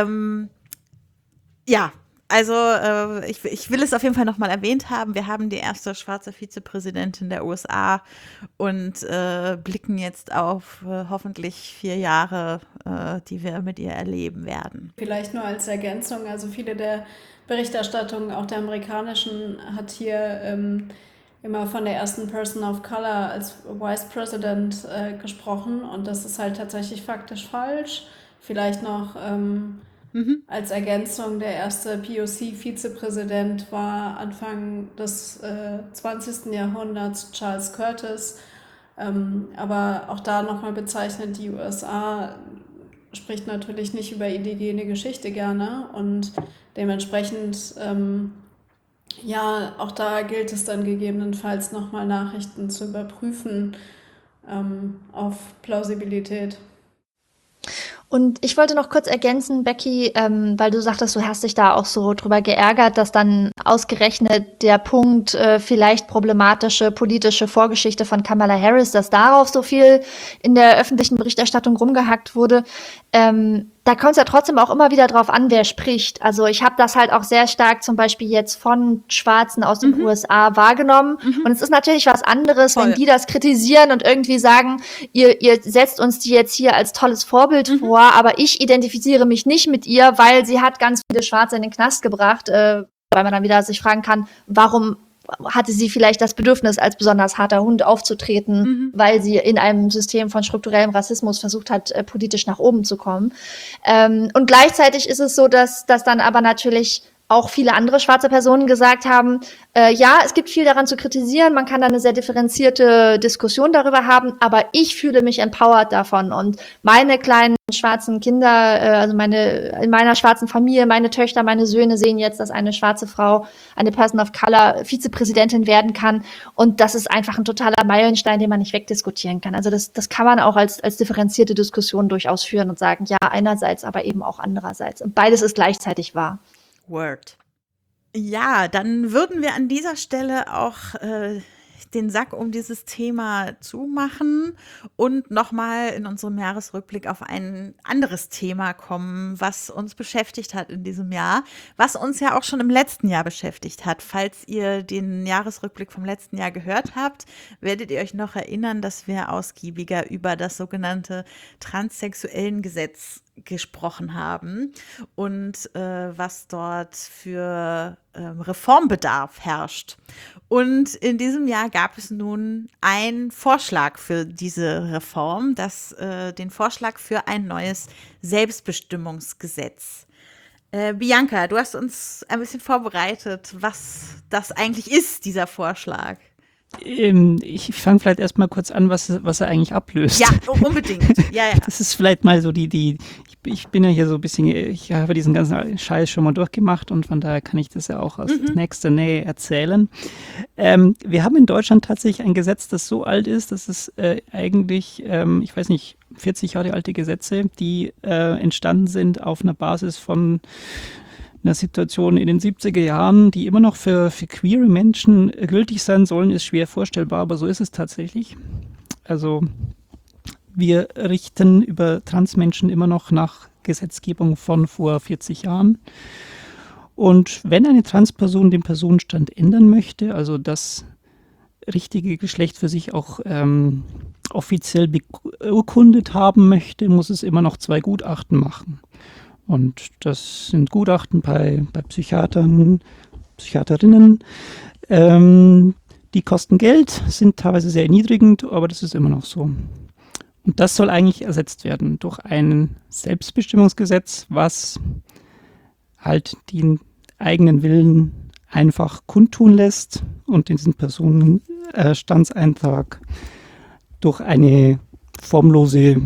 ja, also ich will es auf jeden Fall nochmal erwähnt haben. Wir haben die erste schwarze Vizepräsidentin der USA und blicken jetzt auf hoffentlich 4 Jahre, die wir mit ihr erleben werden. Vielleicht nur als Ergänzung, also viele der Berichterstattungen, auch der amerikanischen, hat hier immer von der ersten Person of Color als Vice President gesprochen und das ist halt tatsächlich faktisch falsch. Vielleicht noch als Ergänzung, der erste POC-Vizepräsident war Anfang des 20. Jahrhunderts Charles Curtis. Aber auch da nochmal bezeichnet, die USA spricht natürlich nicht über indigene Geschichte gerne und dementsprechend, ja, auch da gilt es dann gegebenenfalls nochmal Nachrichten zu überprüfen auf Plausibilität. Und ich wollte noch kurz ergänzen, Becky, weil du sagtest, du hast dich da auch so drüber geärgert, dass dann ausgerechnet der Punkt vielleicht problematische politische Vorgeschichte von Kamala Harris, dass darauf so viel in der öffentlichen Berichterstattung rumgehackt wurde. Da kommt es ja trotzdem auch immer wieder drauf an, wer spricht. Also ich habe das halt auch sehr stark zum Beispiel jetzt von Schwarzen aus den USA wahrgenommen. Und es ist natürlich was anderes, wenn die das kritisieren und irgendwie sagen, ihr setzt uns die jetzt hier als tolles Vorbild vor, aber ich identifiziere mich nicht mit ihr, weil sie hat ganz viele Schwarze in den Knast gebracht, weil man dann wieder sich fragen kann, warum hatte sie vielleicht das Bedürfnis, als besonders harter Hund aufzutreten, weil sie in einem System von strukturellem Rassismus versucht hat, politisch nach oben zu kommen. Und gleichzeitig ist es so, dass dann aber natürlich auch viele andere schwarze Personen gesagt haben, ja, es gibt viel daran zu kritisieren, man kann da eine sehr differenzierte Diskussion darüber haben, aber ich fühle mich empowered davon und meine kleinen schwarzen Kinder, also in meiner schwarzen Familie, meine Töchter, meine Söhne sehen jetzt, dass eine schwarze Frau, eine Person of Color Vizepräsidentin werden kann und das ist einfach ein totaler Meilenstein, den man nicht wegdiskutieren kann. Also das kann man auch als differenzierte Diskussion durchaus führen und sagen, ja, einerseits, aber eben auch andererseits. Und beides ist gleichzeitig wahr. Word. Ja, dann würden wir an dieser Stelle auch den Sack um dieses Thema zumachen und nochmal in unserem Jahresrückblick auf ein anderes Thema kommen, was uns beschäftigt hat in diesem Jahr, was uns ja auch schon im letzten Jahr beschäftigt hat. Falls ihr den Jahresrückblick vom letzten Jahr gehört habt, werdet ihr euch noch erinnern, dass wir ausgiebiger über das sogenannte Transsexuellengesetz gesprochen haben und was dort für Reformbedarf herrscht. Und in diesem Jahr gab es nun einen Vorschlag für diese Reform, den Vorschlag für ein neues Selbstbestimmungsgesetz. Bianca, du hast uns ein bisschen vorbereitet, was das eigentlich ist, dieser Vorschlag. Ich fange vielleicht erstmal kurz an, was er eigentlich ablöst. Ja, unbedingt. Ja. Das ist vielleicht mal so ich bin ja hier so ein bisschen, ich habe diesen ganzen Scheiß schon mal durchgemacht und von daher kann ich das ja auch aus nächster Nähe erzählen. Wir haben in Deutschland tatsächlich ein Gesetz, das so alt ist, dass es eigentlich, ich weiß nicht, 40 Jahre alte Gesetze, die entstanden sind auf einer Basis von einer Situation in den 70er Jahren, die immer noch für queere Menschen gültig sein sollen, ist schwer vorstellbar, aber so ist es tatsächlich. Also wir richten über Transmenschen immer noch nach Gesetzgebung von vor 40 Jahren. Und wenn eine Transperson den Personenstand ändern möchte, also das richtige Geschlecht für sich auch offiziell beurkundet haben möchte, muss es immer noch 2 Gutachten machen. Und das sind Gutachten bei Psychiatern, Psychiaterinnen. Die kosten Geld, sind teilweise sehr erniedrigend, aber das ist immer noch so. Und das soll eigentlich ersetzt werden durch ein Selbstbestimmungsgesetz, was halt den eigenen Willen einfach kundtun lässt und diesen Personenstandseintrag durch eine formlose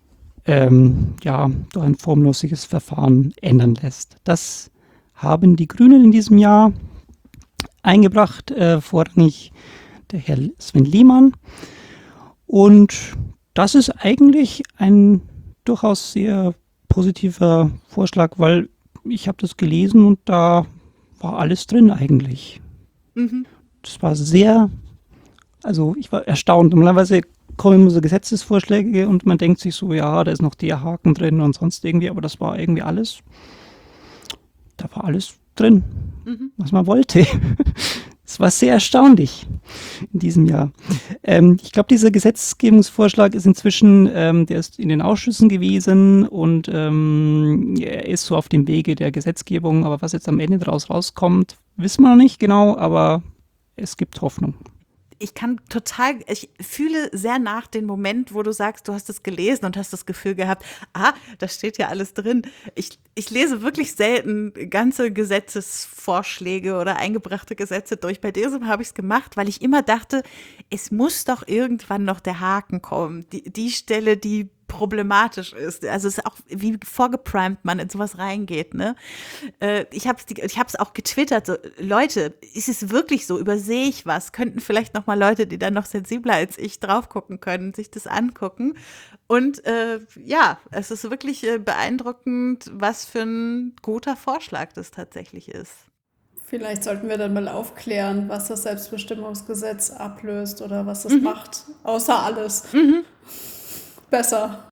durch ein formloses Verfahren ändern lässt. Das haben die Grünen in diesem Jahr eingebracht, vorrangig der Herr Sven Lehmann. Und das ist eigentlich ein durchaus sehr positiver Vorschlag, weil ich habe das gelesen und da war alles drin eigentlich. Das war ich war erstaunt. Normalerweise kommen immer so Gesetzesvorschläge und man denkt sich so, ja, da ist noch der Haken drin und sonst irgendwie, aber das war irgendwie alles, da war alles drin, was man wollte. Es war sehr erstaunlich in diesem Jahr. Ich glaube, dieser Gesetzgebungsvorschlag ist inzwischen, der ist in den Ausschüssen gewesen und er ist so auf dem Wege der Gesetzgebung, aber was jetzt am Ende daraus rauskommt, wissen wir noch nicht genau, aber es gibt Hoffnung. Ich fühle sehr nach den Moment, wo du sagst, du hast es gelesen und hast das Gefühl gehabt, da steht ja alles drin. Ich lese wirklich selten ganze Gesetzesvorschläge oder eingebrachte Gesetze durch. Bei diesem habe ich es gemacht, weil ich immer dachte, es muss doch irgendwann noch der Haken kommen. Die Stelle, die problematisch ist. Also es ist auch, wie vorgeprimed man in sowas reingeht, ne? Ich hab's auch getwittert, so, Leute, ist es wirklich so? Übersehe ich was? Könnten vielleicht noch mal Leute, die dann noch sensibler als ich drauf gucken können, sich das angucken? Und es ist wirklich beeindruckend, was für ein guter Vorschlag das tatsächlich ist. Vielleicht sollten wir dann mal aufklären, was das Selbstbestimmungsgesetz ablöst oder was es macht, außer alles. Besser.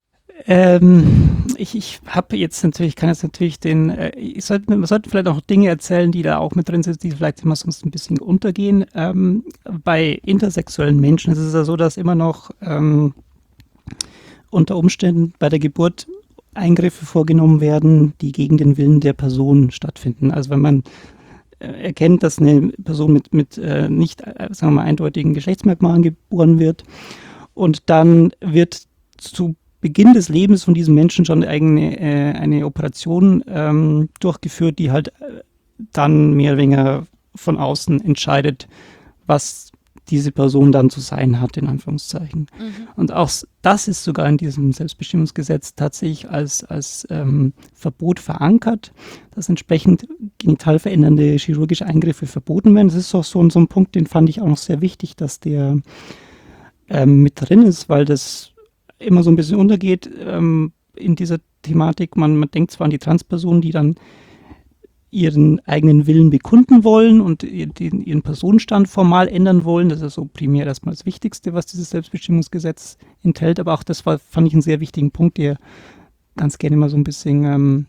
Ich habe jetzt natürlich, man sollte vielleicht auch Dinge erzählen, die da auch mit drin sind, die vielleicht immer sonst ein bisschen untergehen. Bei intersexuellen Menschen ist es ja so, dass immer noch unter Umständen bei der Geburt Eingriffe vorgenommen werden, die gegen den Willen der Person stattfinden. Also wenn man erkennt, dass eine Person mit nicht, sagen wir mal, eindeutigen Geschlechtsmerkmalen geboren wird und dann wird zu Beginn des Lebens von diesem Menschen schon eine Operation durchgeführt, die halt dann mehr oder weniger von außen entscheidet, was diese Person dann zu sein hat, in Anführungszeichen. Und auch das ist sogar in diesem Selbstbestimmungsgesetz tatsächlich als Verbot verankert, dass entsprechend genital verändernde chirurgische Eingriffe verboten werden. Das ist auch so ein Punkt, den fand ich auch noch sehr wichtig, dass der mit drin ist, weil das immer so ein bisschen untergeht in dieser Thematik. Man denkt zwar an die Transpersonen, die dann ihren eigenen Willen bekunden wollen und ihren Personenstand formal ändern wollen. Das ist so primär erstmal das Wichtigste, was dieses Selbstbestimmungsgesetz enthält. Aber auch das fand ich einen sehr wichtigen Punkt, der ganz gerne mal so ein bisschen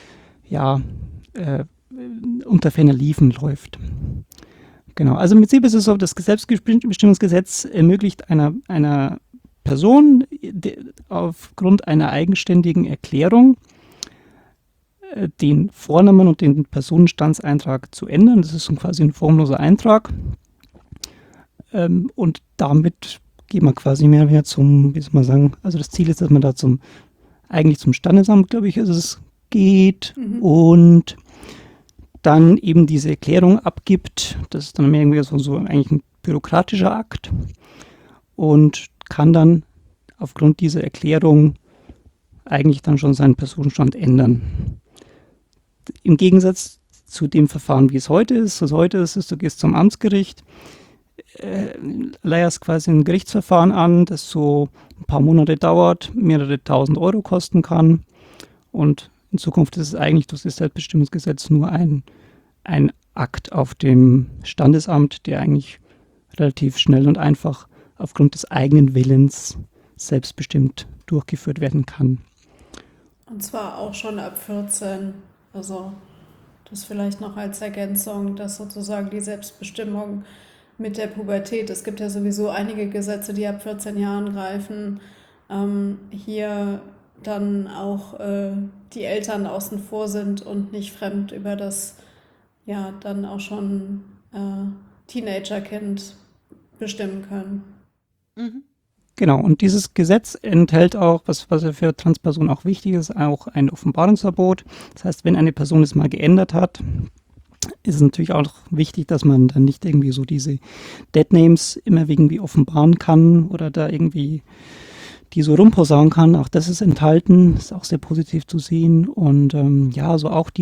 unter ferner Liefen läuft. Genau, also im Prinzip ist es so, das Selbstbestimmungsgesetz ermöglicht einer Person aufgrund einer eigenständigen Erklärung den Vornamen und den Personenstandseintrag zu ändern. Das ist quasi ein formloser Eintrag. Und damit geht man quasi mehr wieder zum, wie soll man sagen, also das Ziel ist, dass man da eigentlich zum Standesamt, glaube ich, geht und dann eben diese Erklärung abgibt. Das ist dann mehr irgendwie so eigentlich ein bürokratischer Akt und kann dann aufgrund dieser Erklärung eigentlich dann schon seinen Personenstand ändern. Im Gegensatz zu dem Verfahren, wie es heute ist. Also heute ist es, du gehst zum Amtsgericht, leierst quasi ein Gerichtsverfahren an, das so ein paar Monate dauert, mehrere tausend Euro kosten kann. Und in Zukunft ist es eigentlich durch das Selbstbestimmungsgesetz nur ein Akt auf dem Standesamt, der eigentlich relativ schnell und einfach aufgrund des eigenen Willens selbstbestimmt durchgeführt werden kann. Und zwar auch schon ab 14. Also das vielleicht noch als Ergänzung, dass sozusagen die Selbstbestimmung mit der Pubertät, es gibt ja sowieso einige Gesetze, die ab 14 Jahren greifen, hier dann auch die Eltern außen vor sind und nicht fremd über das ja dann auch schon Teenagerkind bestimmen können. Mhm. Genau, und dieses Gesetz enthält auch, was ja für Transpersonen auch wichtig ist, auch ein Offenbarungsverbot. Das heißt, wenn eine Person es mal geändert hat, ist es natürlich auch wichtig, dass man dann nicht irgendwie so diese Deadnames immer irgendwie offenbaren kann oder da irgendwie die so rumposaunen kann. Auch das ist enthalten, ist auch sehr positiv zu sehen. Und ja, so auch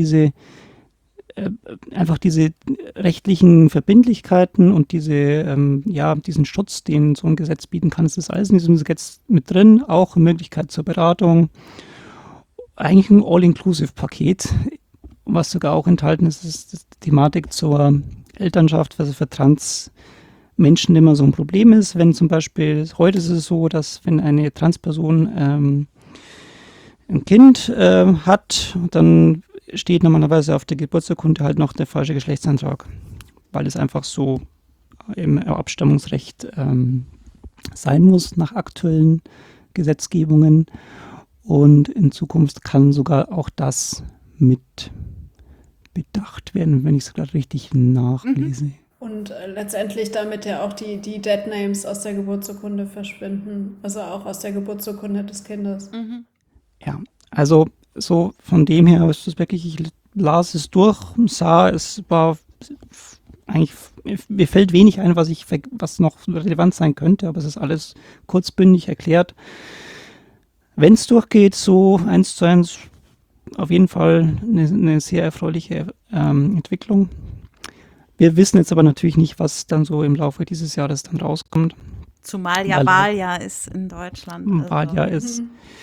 einfach diese rechtlichen Verbindlichkeiten und diesen Schutz, den so ein Gesetz bieten kann, ist das alles in diesem Gesetz mit drin, auch eine Möglichkeit zur Beratung. Eigentlich ein All-Inclusive-Paket, was sogar auch enthalten ist, ist die Thematik zur Elternschaft, was für Trans-Menschen immer so ein Problem ist. Wenn zum Beispiel, heute ist es so, dass wenn eine Transperson ein Kind hat, dann steht normalerweise auf der Geburtsurkunde halt noch der falsche Geschlechtsantrag, weil es einfach so im Abstammungsrecht sein muss nach aktuellen Gesetzgebungen. Und in Zukunft kann sogar auch das mit bedacht werden, wenn ich es gerade richtig nachlese. Und letztendlich damit ja auch die Deadnames aus der Geburtsurkunde verschwinden, also auch aus der Geburtsurkunde des Kindes. Mhm. Ja, also so von dem her ist es wirklich, ich las es durch, sah, es war eigentlich, mir fällt wenig ein, was noch relevant sein könnte, aber es ist alles kurzbündig erklärt. Wenn es durchgeht, so 1:1, auf jeden Fall eine sehr erfreuliche Entwicklung. Wir wissen jetzt aber natürlich nicht, was dann so im Laufe dieses Jahres dann rauskommt. Zumal ja Wahljahr ist in Deutschland. Also. Wahljahr ist.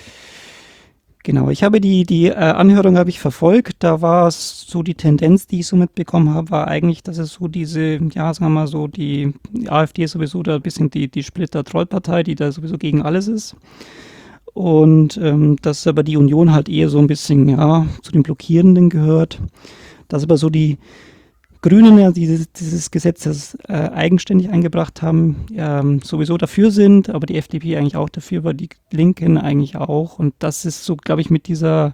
Genau, ich habe die Anhörung habe ich verfolgt. Da war es so die Tendenz, die ich so mitbekommen habe, war eigentlich, dass es so diese, ja, sagen wir mal so, die AfD ist sowieso da ein bisschen die Splitter-Trollpartei, die da sowieso gegen alles ist. Und dass aber die Union halt eher so ein bisschen, ja, zu den Blockierenden gehört. Dass aber so die Grünen ja dieses Gesetz eigenständig eingebracht haben, sowieso dafür sind, aber die FDP eigentlich auch dafür, aber die Linken eigentlich auch. Und das ist so, glaube ich, mit dieser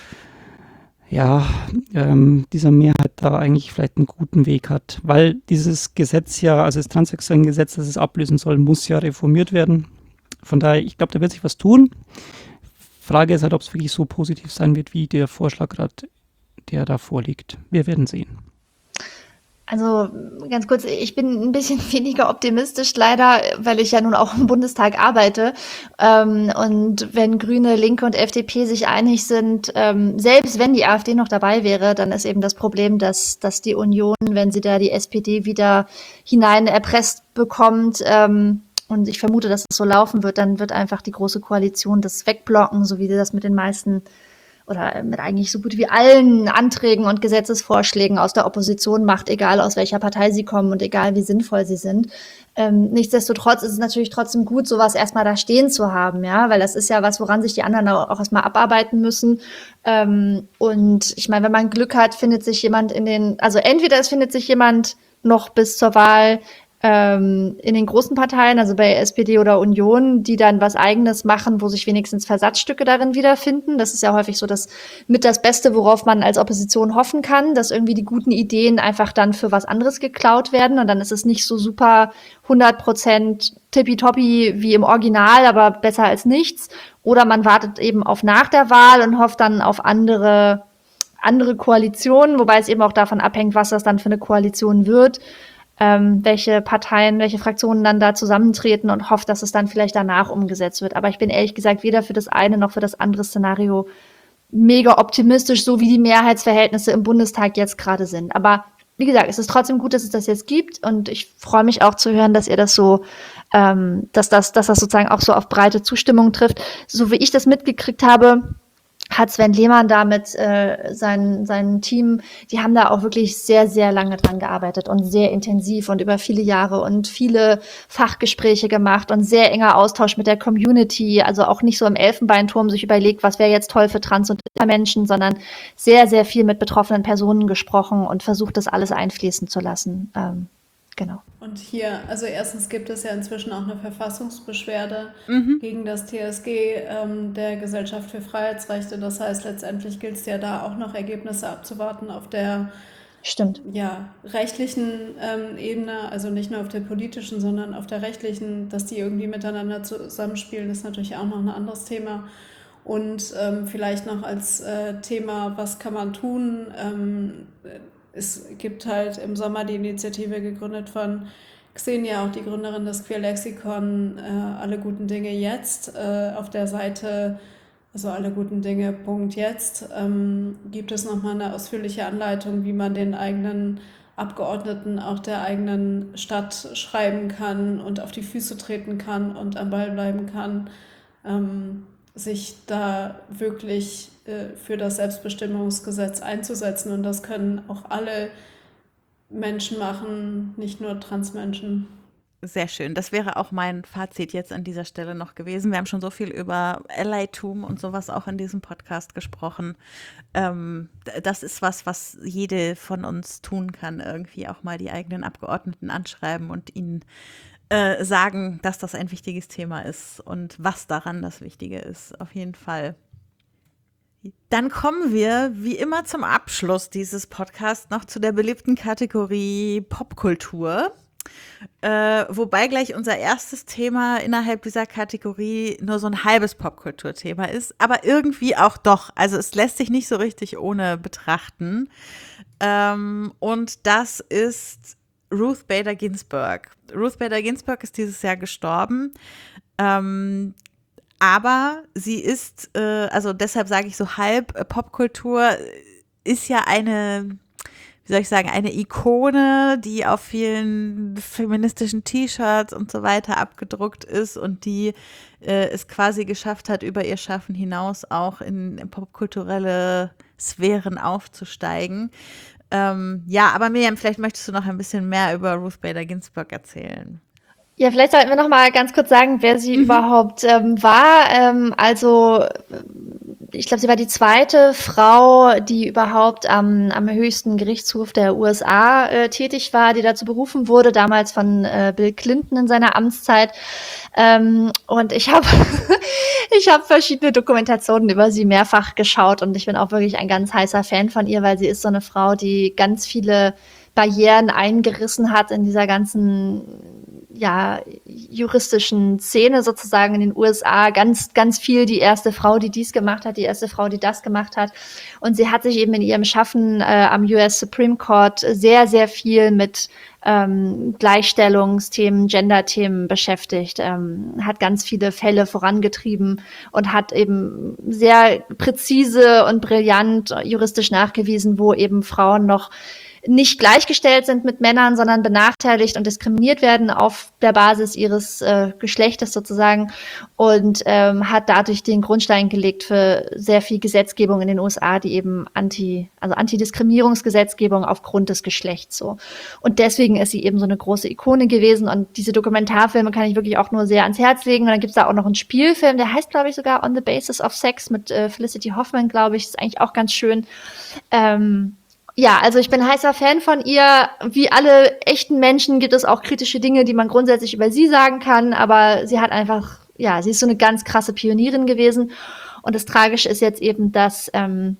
Mehrheit da eigentlich vielleicht einen guten Weg hat. Weil dieses Gesetz ja, also das Transsexuellengesetz, das es ablösen soll, muss ja reformiert werden. Von daher, ich glaube, da wird sich was tun. Frage ist halt, ob es wirklich so positiv sein wird, wie der Vorschlag gerade, der da vorliegt. Wir werden sehen. Also ganz kurz, ich bin ein bisschen weniger optimistisch leider, weil ich ja nun auch im Bundestag arbeite. Und wenn Grüne, Linke und FDP sich einig sind, selbst wenn die AfD noch dabei wäre, dann ist eben das Problem, dass die Union, wenn sie da die SPD wieder hinein erpresst bekommt, und ich vermute, dass es so laufen wird, dann wird einfach die Große Koalition das wegblocken, so wie sie das mit den meisten oder mit eigentlich so gut wie allen Anträgen und Gesetzesvorschlägen aus der Opposition macht, egal aus welcher Partei sie kommen und egal wie sinnvoll sie sind. Nichtsdestotrotz ist es natürlich trotzdem gut, sowas erstmal da stehen zu haben, ja, weil das ist ja was, woran sich die anderen auch erstmal abarbeiten müssen. Und ich meine, wenn man Glück hat, findet sich jemand entweder es findet sich jemand noch bis zur Wahl in den großen Parteien, also bei SPD oder Union, die dann was Eigenes machen, wo sich wenigstens Versatzstücke darin wiederfinden. Das ist ja häufig so das Beste, worauf man als Opposition hoffen kann, dass irgendwie die guten Ideen einfach dann für was anderes geklaut werden und dann ist es nicht so super 100% tippitoppi wie im Original, aber besser als nichts. Oder man wartet eben auf nach der Wahl und hofft dann auf andere Koalitionen, wobei es eben auch davon abhängt, was das dann für eine Koalition wird. welche Parteien, welche Fraktionen dann da zusammentreten und hoffe, dass es dann vielleicht danach umgesetzt wird. Aber ich bin ehrlich gesagt weder für das eine noch für das andere Szenario mega optimistisch, so wie die Mehrheitsverhältnisse im Bundestag jetzt gerade sind. Aber wie gesagt, es ist trotzdem gut, dass es das jetzt gibt und ich freue mich auch zu hören, dass ihr das so, dass das sozusagen auch so auf breite Zustimmung trifft. So wie ich das mitgekriegt habe, hat Sven Lehmann da mit seinem Team, die haben da auch wirklich sehr, sehr lange dran gearbeitet und sehr intensiv und über viele Jahre und viele Fachgespräche gemacht und sehr enger Austausch mit der Community, also auch nicht so im Elfenbeinturm sich überlegt, was wäre jetzt toll für Trans- und Intermenschen, sondern sehr, sehr viel mit betroffenen Personen gesprochen und versucht, das alles einfließen zu lassen. Genau. Und hier, also erstens gibt es ja inzwischen auch eine Verfassungsbeschwerde gegen das TSG der Gesellschaft für Freiheitsrechte. Das heißt, letztendlich gilt es ja da auch noch Ergebnisse abzuwarten auf der Stimmt. rechtlichen Ebene, also nicht nur auf der politischen, sondern auf der rechtlichen, dass die irgendwie miteinander zusammenspielen, ist natürlich auch noch ein anderes Thema. Und vielleicht noch als Thema, was kann man tun? Es gibt halt im Sommer die Initiative gegründet von Xenia, auch die Gründerin des Queer-Lexikon, Alle guten Dinge jetzt. Auf der Seite, also allegutendinge.jetzt, gibt es nochmal eine ausführliche Anleitung, wie man den eigenen Abgeordneten auch der eigenen Stadt schreiben kann und auf die Füße treten kann und am Ball bleiben kann, sich da wirklich für das Selbstbestimmungsgesetz einzusetzen. Und das können auch alle Menschen machen, nicht nur Transmenschen. Sehr schön. Das wäre auch mein Fazit jetzt an dieser Stelle noch gewesen. Wir haben schon so viel über Allytum und sowas auch in diesem Podcast gesprochen. Das ist was jede von uns tun kann, irgendwie auch mal die eigenen Abgeordneten anschreiben und ihnen sagen, dass das ein wichtiges Thema ist und was daran das Wichtige ist. Auf jeden Fall. Dann kommen wir, wie immer zum Abschluss dieses Podcasts, noch zu der beliebten Kategorie Popkultur. Wobei gleich unser erstes Thema innerhalb dieser Kategorie nur so ein halbes Popkulturthema ist, aber irgendwie auch doch. Also es lässt sich nicht so richtig ohne betrachten. Und das ist Ruth Bader Ginsburg. Ruth Bader Ginsburg ist dieses Jahr gestorben. Aber sie ist, also deshalb sage ich so halb, Popkultur ist ja eine, wie soll ich sagen, eine Ikone, die auf vielen feministischen T-Shirts und so weiter abgedruckt ist und die es quasi geschafft hat, über ihr Schaffen hinaus auch in popkulturelle Sphären aufzusteigen. Ja, aber Miriam, vielleicht möchtest du noch ein bisschen mehr über Ruth Bader Ginsburg erzählen. Ja, vielleicht sollten wir noch mal ganz kurz sagen, wer sie überhaupt war. Also ich glaube, sie war die zweite Frau, die überhaupt am höchsten Gerichtshof der USA tätig war, die dazu berufen wurde, damals von Bill Clinton in seiner Amtszeit. Und ich habe ich habe verschiedene Dokumentationen über sie mehrfach geschaut und ich bin auch wirklich ein ganz heißer Fan von ihr, weil sie ist so eine Frau, die ganz viele Barrieren eingerissen hat in dieser ganzen juristischen Szene sozusagen in den USA, ganz, ganz viel die erste Frau, die dies gemacht hat, die erste Frau, die das gemacht hat. Und sie hat sich eben in ihrem Schaffen am US Supreme Court sehr, sehr viel mit Gleichstellungsthemen, Gender-Themen beschäftigt, hat ganz viele Fälle vorangetrieben und hat eben sehr präzise und brillant juristisch nachgewiesen, wo eben Frauen noch nicht gleichgestellt sind mit Männern, sondern benachteiligt und diskriminiert werden auf der Basis ihres Geschlechtes sozusagen und hat dadurch den Grundstein gelegt für sehr viel Gesetzgebung in den USA, die eben Antidiskriminierungsgesetzgebung aufgrund des Geschlechts so. Und deswegen ist sie eben so eine große Ikone gewesen und diese Dokumentarfilme kann ich wirklich auch nur sehr ans Herz legen. Und dann gibt's da auch noch einen Spielfilm, der heißt, glaube ich, sogar On the Basis of Sex mit Felicity Hoffman, glaube ich. Das ist eigentlich auch ganz schön. Ja, also ich bin heißer Fan von ihr. Wie alle echten Menschen gibt es auch kritische Dinge, die man grundsätzlich über sie sagen kann, aber sie hat einfach, sie ist so eine ganz krasse Pionierin gewesen. Und das Tragische ist jetzt eben, dass, in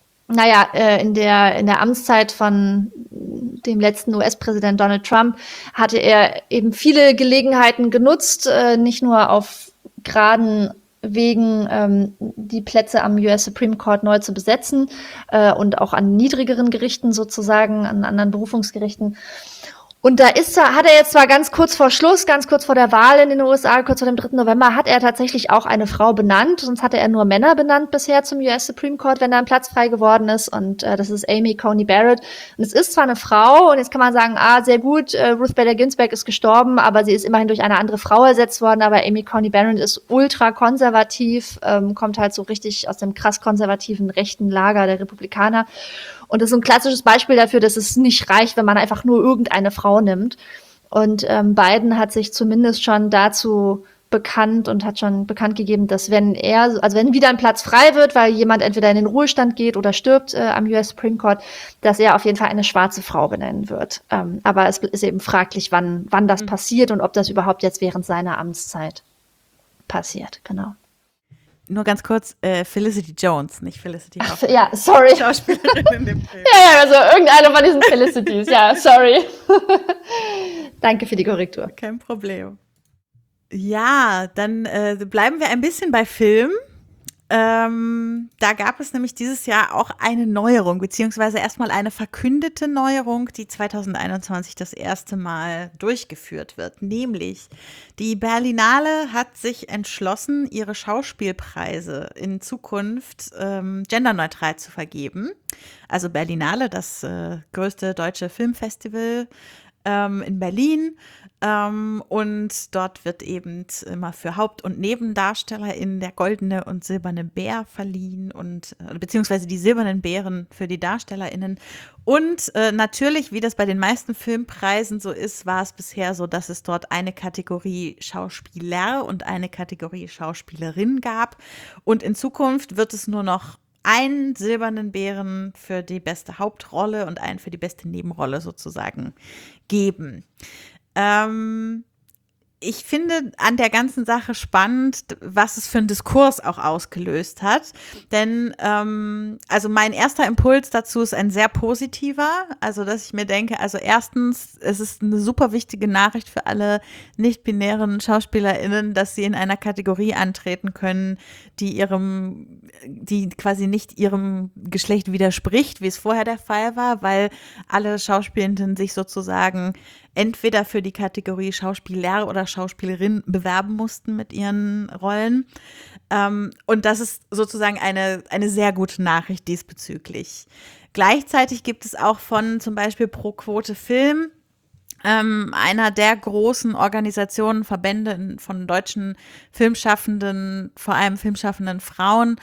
der Amtszeit von dem letzten US-Präsident Donald Trump hatte er eben viele Gelegenheiten genutzt, nicht nur auf geraden Wegen die Plätze am US Supreme Court neu zu besetzen und auch an niedrigeren Gerichten sozusagen, an anderen Berufungsgerichten. Und hat er jetzt zwar ganz kurz vor Schluss, ganz kurz vor der Wahl in den USA, kurz vor dem 3. November, hat er tatsächlich auch eine Frau benannt. Sonst hatte er nur Männer benannt bisher zum US Supreme Court, wenn da ein Platz frei geworden ist. Und das ist Amy Coney Barrett. Und es ist zwar eine Frau, und jetzt kann man sagen, sehr gut, Ruth Bader Ginsburg ist gestorben, aber sie ist immerhin durch eine andere Frau ersetzt worden. Aber Amy Coney Barrett ist ultra konservativ, kommt halt so richtig aus dem krass konservativen rechten Lager der Republikaner. Und das ist ein klassisches Beispiel dafür, dass es nicht reicht, wenn man einfach nur irgendeine Frau nimmt. Und Biden hat sich zumindest schon dazu bekannt und hat schon bekannt gegeben, dass wenn wieder ein Platz frei wird, weil jemand entweder in den Ruhestand geht oder stirbt am US Supreme Court, dass er auf jeden Fall eine schwarze Frau benennen wird. Aber es ist eben fraglich, wann das passiert und ob das überhaupt jetzt während seiner Amtszeit passiert. Genau. Nur ganz kurz, Felicity Jones, nicht Felicity Huffman. Ja, sorry. Schauspielerin in dem Film. Ja, also irgendeine von diesen Felicities, ja, sorry. Danke für die Korrektur. Kein Problem. Ja, dann bleiben wir ein bisschen bei Film. Da gab es nämlich dieses Jahr auch eine Neuerung, beziehungsweise erstmal eine verkündete Neuerung, die 2021 das erste Mal durchgeführt wird. Nämlich, die Berlinale hat sich entschlossen, ihre Schauspielpreise in Zukunft genderneutral zu vergeben. Also Berlinale, das größte deutsche Filmfestival in Berlin. Und dort wird eben immer für Haupt- und NebendarstellerInnen der goldene und silberne Bär verliehen und beziehungsweise die silbernen Bären für die DarstellerInnen. Und natürlich, wie das bei den meisten Filmpreisen so ist, war es bisher so, dass es dort eine Kategorie Schauspieler und eine Kategorie Schauspielerin gab. Und in Zukunft wird es nur noch einen silbernen Bären für die beste Hauptrolle und einen für die beste Nebenrolle sozusagen geben. Ich finde an der ganzen Sache spannend, was es für einen Diskurs auch ausgelöst hat. Denn also mein erster Impuls dazu ist ein sehr positiver. Also dass ich mir denke, also erstens, es ist eine super wichtige Nachricht für alle nicht-binären SchauspielerInnen, dass sie in einer Kategorie antreten können, die quasi nicht ihrem Geschlecht widerspricht, wie es vorher der Fall war, weil alle Schauspielenden sich sozusagen entweder für die Kategorie Schauspieler oder Schauspielerin bewerben mussten mit ihren Rollen. Und das ist sozusagen eine sehr gute Nachricht diesbezüglich. Gleichzeitig gibt es auch von zum Beispiel Pro Quote Film, einer der großen Organisationen, Verbände von deutschen Filmschaffenden, vor allem filmschaffenden Frauen,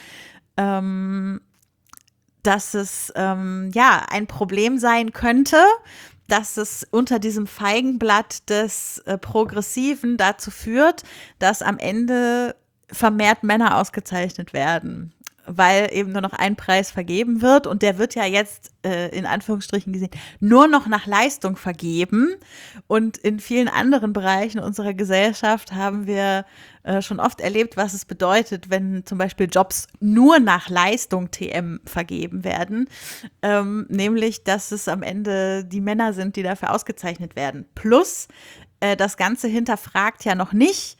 dass es ein Problem sein könnte, dass es unter diesem Feigenblatt des Progressiven dazu führt, dass am Ende vermehrt Männer ausgezeichnet werden, weil eben nur noch ein Preis vergeben wird und der wird ja jetzt in Anführungsstrichen gesehen nur noch nach Leistung vergeben und in vielen anderen Bereichen unserer Gesellschaft haben wir schon oft erlebt, was es bedeutet, wenn zum Beispiel Jobs nur nach Leistung TM vergeben werden, nämlich, dass es am Ende die Männer sind, die dafür ausgezeichnet werden. Plus, das Ganze hinterfragt ja noch nicht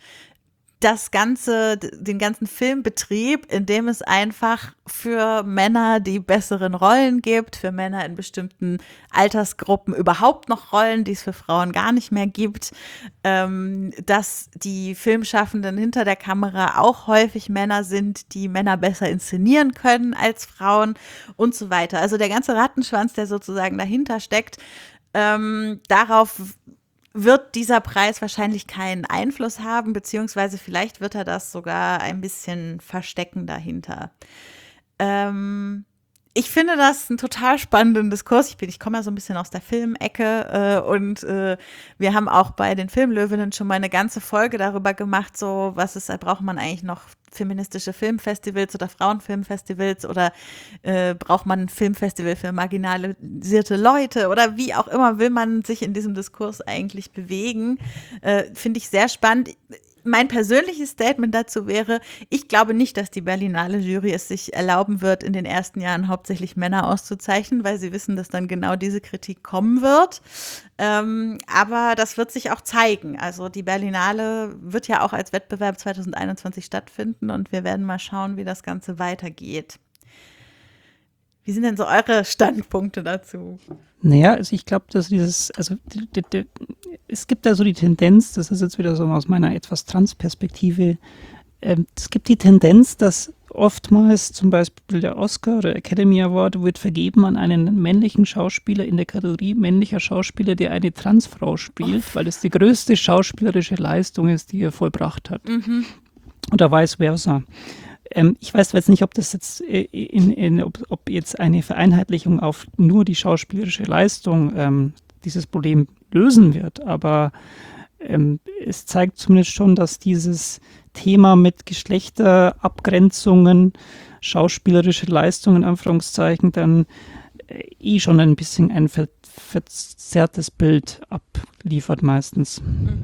den ganzen Filmbetrieb, in dem es einfach für Männer die besseren Rollen gibt, für Männer in bestimmten Altersgruppen überhaupt noch Rollen, die es für Frauen gar nicht mehr gibt, dass die Filmschaffenden hinter der Kamera auch häufig Männer sind, die Männer besser inszenieren können als Frauen und so weiter. Also der ganze Rattenschwanz, der sozusagen dahinter steckt, darauf wird dieser Preis wahrscheinlich keinen Einfluss haben, beziehungsweise vielleicht wird er das sogar ein bisschen verstecken dahinter. Ich finde das einen total spannenden Diskurs. Ich komme ja so ein bisschen aus der Filmecke und wir haben auch bei den Filmlöwinnen schon mal eine ganze Folge darüber gemacht, so braucht man eigentlich noch feministische Filmfestivals oder Frauenfilmfestivals oder braucht man ein Filmfestival für marginalisierte Leute oder wie auch immer will man sich in diesem Diskurs eigentlich bewegen. Finde ich sehr spannend. Mein persönliches Statement dazu wäre, ich glaube nicht, dass die Berlinale Jury es sich erlauben wird, in den ersten Jahren hauptsächlich Männer auszuzeichnen, weil sie wissen, dass dann genau diese Kritik kommen wird. Aber das wird sich auch zeigen. Also die Berlinale wird ja auch als Wettbewerb 2021 stattfinden und wir werden mal schauen, wie das Ganze weitergeht. Wie sind denn so eure Standpunkte dazu? Naja, also ich glaube, dass es gibt da so die Tendenz, das ist jetzt wieder so aus meiner etwas Trans-Perspektive, es gibt die Tendenz, dass oftmals zum Beispiel der Oscar oder Academy Award wird vergeben an einen männlichen Schauspieler in der Kategorie männlicher Schauspieler, der eine Transfrau spielt, weil es die größte schauspielerische Leistung ist, die er vollbracht hat. Oder vice versa. Ich weiß jetzt nicht, ob das jetzt ob jetzt eine Vereinheitlichung auf nur die schauspielerische Leistung dieses Problem lösen wird, aber es zeigt zumindest schon, dass dieses Thema mit Geschlechterabgrenzungen, schauspielerische Leistungen, in Anführungszeichen, dann schon ein bisschen ein verzerrtes Bild abliefert meistens.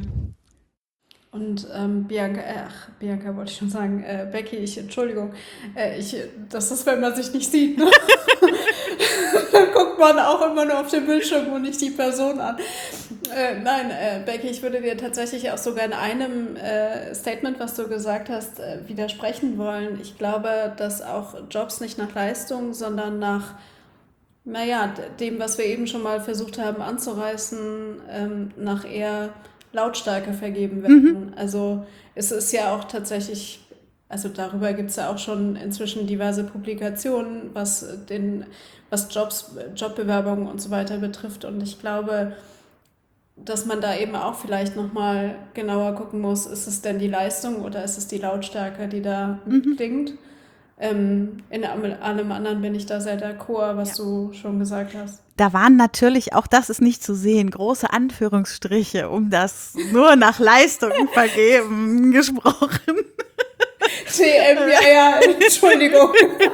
Und Bianca wollte ich schon sagen, Becky, Entschuldigung, das ist, wenn man sich nicht sieht, ne? Dann guckt man auch immer nur auf den Bildschirm und nicht die Person an. Becky, ich würde dir tatsächlich auch sogar in einem Statement, was du gesagt hast, widersprechen wollen. Ich glaube, dass auch Jobs nicht nach Leistung, sondern nach dem, was wir eben schon mal versucht haben anzureißen, nach eher Lautstärke vergeben werden. Also es ist ja auch tatsächlich, also darüber gibt es ja auch schon inzwischen diverse Publikationen, was Jobbewerbungen und so weiter betrifft. Und ich glaube, dass man da eben auch vielleicht nochmal genauer gucken muss, ist es denn die Leistung oder ist es die Lautstärke, die da mitklingt? In allem anderen bin ich da sehr d'accord, was du schon gesagt hast. Da waren natürlich, auch das ist nicht zu sehen, große Anführungsstriche, um das nur nach Leistung vergeben gesprochen. TM, ja, Entschuldigung.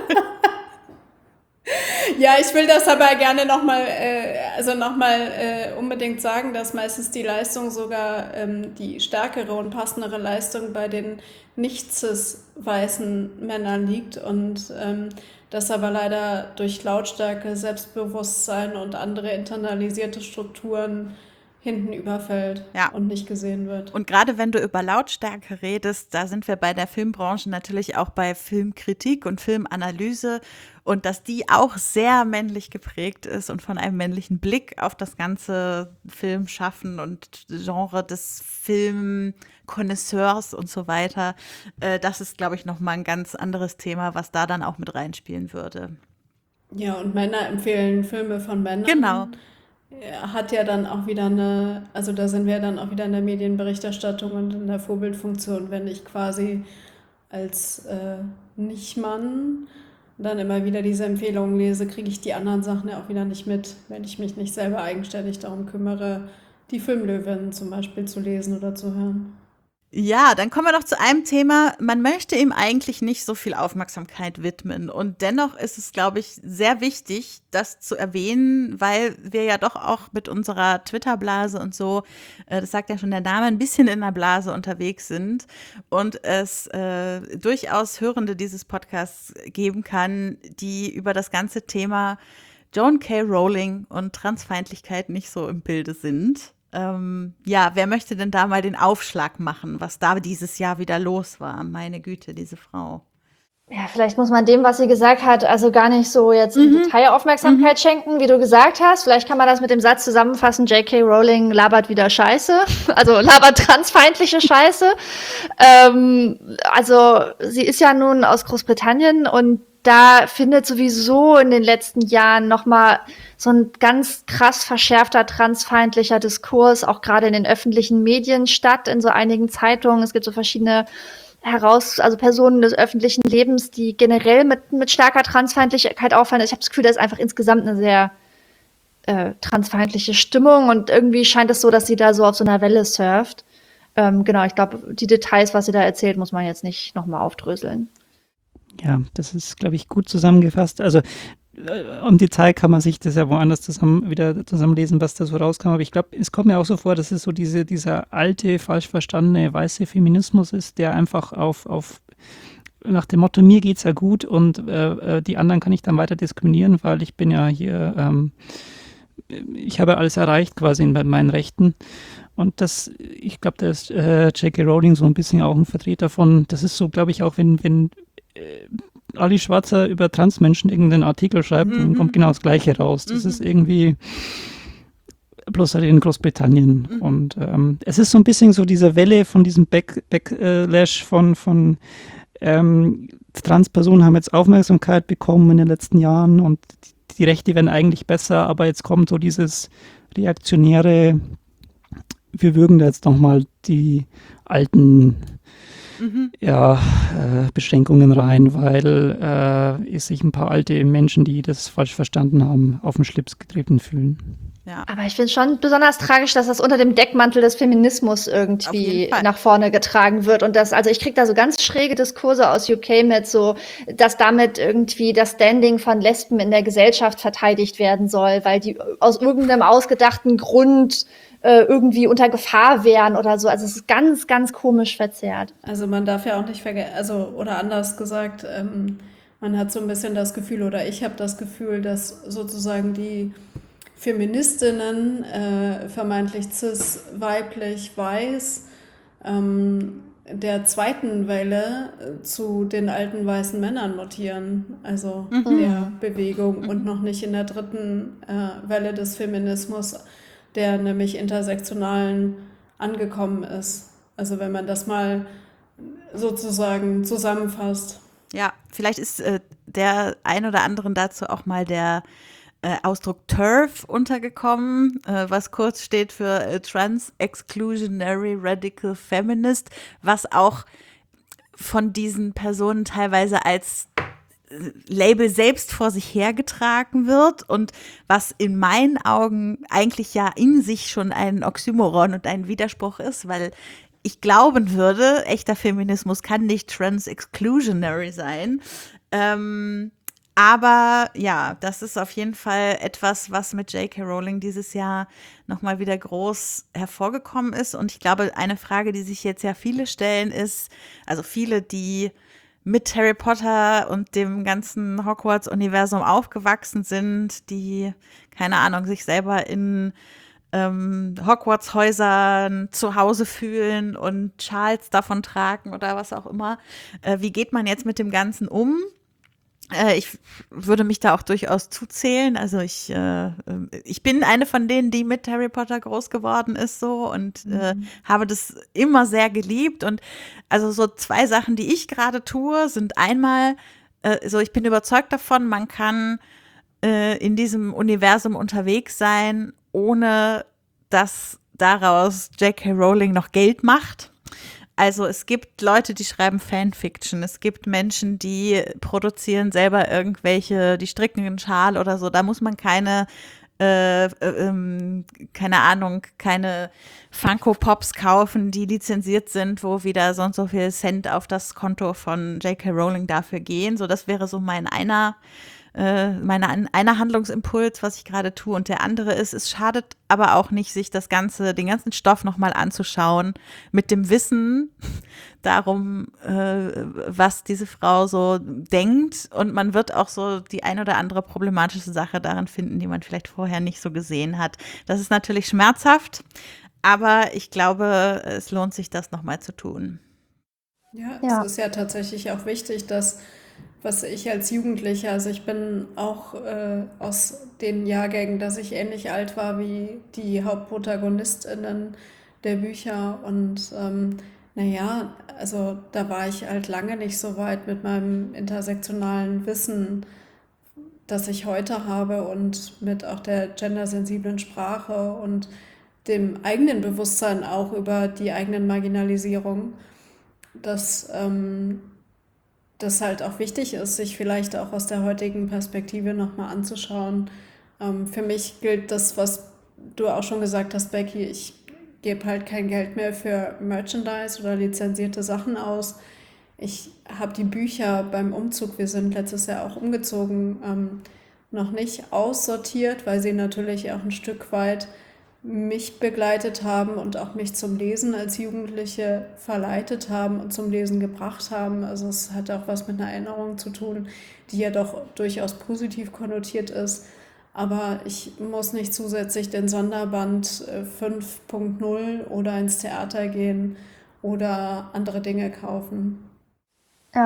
Ja, ich will das aber gerne nochmal unbedingt sagen, dass meistens die Leistung sogar die stärkere und passendere Leistung bei den nicht-cis-weißen Männern liegt und das aber leider durch Lautstärke, Selbstbewusstsein und andere internalisierte Strukturen hinten überfällt und nicht gesehen wird. Und gerade wenn du über Lautstärke redest, da sind wir bei der Filmbranche natürlich auch bei Filmkritik und Filmanalyse und dass die auch sehr männlich geprägt ist und von einem männlichen Blick auf das ganze Filmschaffen und Genre des Filmkonnoisseurs und so weiter. Das ist, glaube ich, nochmal ein ganz anderes Thema, was da dann auch mit reinspielen würde. Ja, und Männer empfehlen Filme von Männern. Genau. Hat ja dann auch wieder also da sind wir dann auch wieder in der Medienberichterstattung und in der Vorbildfunktion, wenn ich quasi als Nicht-Mann dann immer wieder diese Empfehlungen lese, kriege ich die anderen Sachen ja auch wieder nicht mit, wenn ich mich nicht selber eigenständig darum kümmere, die Filmlöwen zum Beispiel zu lesen oder zu hören. Ja, dann kommen wir noch zu einem Thema. Man möchte ihm eigentlich nicht so viel Aufmerksamkeit widmen. Und dennoch ist es, glaube ich, sehr wichtig, das zu erwähnen, weil wir ja doch auch mit unserer Twitter-Blase und so, das sagt ja schon der Name, ein bisschen in der Blase unterwegs sind und es durchaus Hörende dieses Podcasts geben kann, die über das ganze Thema Joan K. Rowling und Transfeindlichkeit nicht so im Bilde sind. Wer möchte denn da mal den Aufschlag machen, was da dieses Jahr wieder los war? Meine Güte, diese Frau. Ja, vielleicht muss man dem, was sie gesagt hat, also gar nicht so jetzt im Detail Aufmerksamkeit schenken, wie du gesagt hast. Vielleicht kann man das mit dem Satz zusammenfassen, J.K. Rowling labert wieder Scheiße, also labert transfeindliche Scheiße. Also sie ist ja nun aus Großbritannien und da findet sowieso in den letzten Jahren nochmal so ein ganz krass verschärfter transfeindlicher Diskurs, auch gerade in den öffentlichen Medien statt, in so einigen Zeitungen. Es gibt so verschiedene Personen des öffentlichen Lebens, die generell mit starker Transfeindlichkeit auffallen. Ich habe das Gefühl, da ist einfach insgesamt eine sehr transfeindliche Stimmung und irgendwie scheint es so, dass sie da so auf so einer Welle surft. Ich glaube, die Details, was sie da erzählt, muss man jetzt nicht nochmal aufdröseln. Ja, das ist, glaube ich, gut zusammengefasst. Also im Detail kann man sich das ja woanders zusammenlesen, was da so rauskam. Aber ich glaube, es kommt mir auch so vor, dass es so dieser alte, falsch verstandene weiße Feminismus ist, der einfach nach dem Motto, mir geht's ja gut und die anderen kann ich dann weiter diskriminieren, weil ich bin ja hier, ich habe alles erreicht quasi bei meinen Rechten. Und ich glaube, da ist J.K. Rowling so ein bisschen auch ein Vertreter von, das ist so, glaube ich, auch wenn Ali Schwarzer über Transmenschen irgendeinen Artikel schreibt, dann kommt genau das Gleiche raus. Das ist irgendwie bloß halt in Großbritannien. Und es ist so ein bisschen so diese Welle von diesem Backlash von Transpersonen haben jetzt Aufmerksamkeit bekommen in den letzten Jahren und die Rechte werden eigentlich besser, aber jetzt kommt so dieses reaktionäre, wir würgen da jetzt nochmal die alten Beschränkungen rein, weil sich ein paar alte Menschen, die das falsch verstanden haben, auf den Schlips getreten fühlen. Ja. Aber ich finde es schon besonders tragisch, dass das unter dem Deckmantel des Feminismus Auf irgendwie jeden Fall. nach vorne getragen wird. Und also ich kriege da so ganz schräge Diskurse aus UK mit, so, dass damit irgendwie das Standing von Lesben in der Gesellschaft verteidigt werden soll, weil die aus irgendeinem ausgedachten Grund irgendwie unter Gefahr wären oder so. Also es ist ganz, ganz komisch verzerrt. Also man darf ja auch nicht vergessen, oder anders gesagt, man hat so ein bisschen das Gefühl, oder ich habe das Gefühl, dass sozusagen die Feministinnen, vermeintlich cis, weiblich, weiß, der zweiten Welle zu den alten weißen Männern mutieren, also der Bewegung und noch nicht in der dritten Welle des Feminismus, der nämlich intersektionalen angekommen ist. Also wenn man das mal sozusagen zusammenfasst. Ja, vielleicht ist der ein oder anderen dazu auch mal der Ausdruck TERF untergekommen, was kurz steht für Trans Exclusionary Radical Feminist, was auch von diesen Personen teilweise als Label selbst vor sich hergetragen wird und was in meinen Augen eigentlich ja in sich schon ein Oxymoron und ein Widerspruch ist, weil ich glauben würde, echter Feminismus kann nicht trans-exclusionary sein. Aber ja, das ist auf jeden Fall etwas, was mit J.K. Rowling dieses Jahr nochmal wieder groß hervorgekommen ist. Und ich glaube, eine Frage, die sich jetzt ja viele stellen, ist, also viele, die mit Harry Potter und dem ganzen Hogwarts-Universum aufgewachsen sind, die, keine Ahnung, sich selber in Hogwarts-Häusern zu Hause fühlen und Schals davon tragen oder was auch immer. Wie geht man jetzt mit dem Ganzen um? Ich würde mich da auch durchaus zuzählen. Also ich bin eine von denen, die mit Harry Potter groß geworden ist so und habe das immer sehr geliebt. Und also so zwei Sachen, die ich gerade tue, sind einmal, so ich bin überzeugt davon, man kann in diesem Universum unterwegs sein, ohne dass daraus J.K. Rowling noch Geld macht. Also es gibt Leute, die schreiben Fanfiction. Es gibt Menschen, die produzieren selber die stricken einen Schal oder so. Da muss man keine Funko Pops kaufen, die lizenziert sind, wo wieder so und so viel Cent auf das Konto von J.K. Rowling dafür gehen. So, das wäre so mein einer Handlungsimpuls, was ich gerade tue. Und der andere ist, es schadet aber auch nicht, sich den ganzen Stoff nochmal anzuschauen, mit dem Wissen darum, was diese Frau so denkt. Und man wird auch so die ein oder andere problematische Sache darin finden, die man vielleicht vorher nicht so gesehen hat. Das ist natürlich schmerzhaft, aber ich glaube, es lohnt sich, das nochmal zu tun. Ja, Ja. es ist ja tatsächlich auch wichtig, dass, was ich als Jugendlicher, also ich bin auch aus den Jahrgängen, dass ich ähnlich alt war wie die HauptprotagonistInnen der Bücher und naja, also da war ich halt lange nicht so weit mit meinem intersektionalen Wissen, das ich heute habe und mit auch der gendersensiblen Sprache und dem eigenen Bewusstsein auch über die eigenen Marginalisierungen, dass das halt auch wichtig ist, sich vielleicht auch aus der heutigen Perspektive nochmal anzuschauen. Für mich gilt das, was du auch schon gesagt hast, Becky, ich gebe halt kein Geld mehr für Merchandise oder lizenzierte Sachen aus. Ich habe die Bücher beim Umzug, wir sind letztes Jahr auch umgezogen, noch nicht aussortiert, weil sie natürlich auch ein Stück weit mich begleitet haben und auch mich zum Lesen als Jugendliche verleitet haben und zum Lesen gebracht haben. Also es hat auch was mit einer Erinnerung zu tun, die ja doch durchaus positiv konnotiert ist. Aber ich muss nicht zusätzlich den Sonderband 5.0 oder ins Theater gehen oder andere Dinge kaufen. Ja.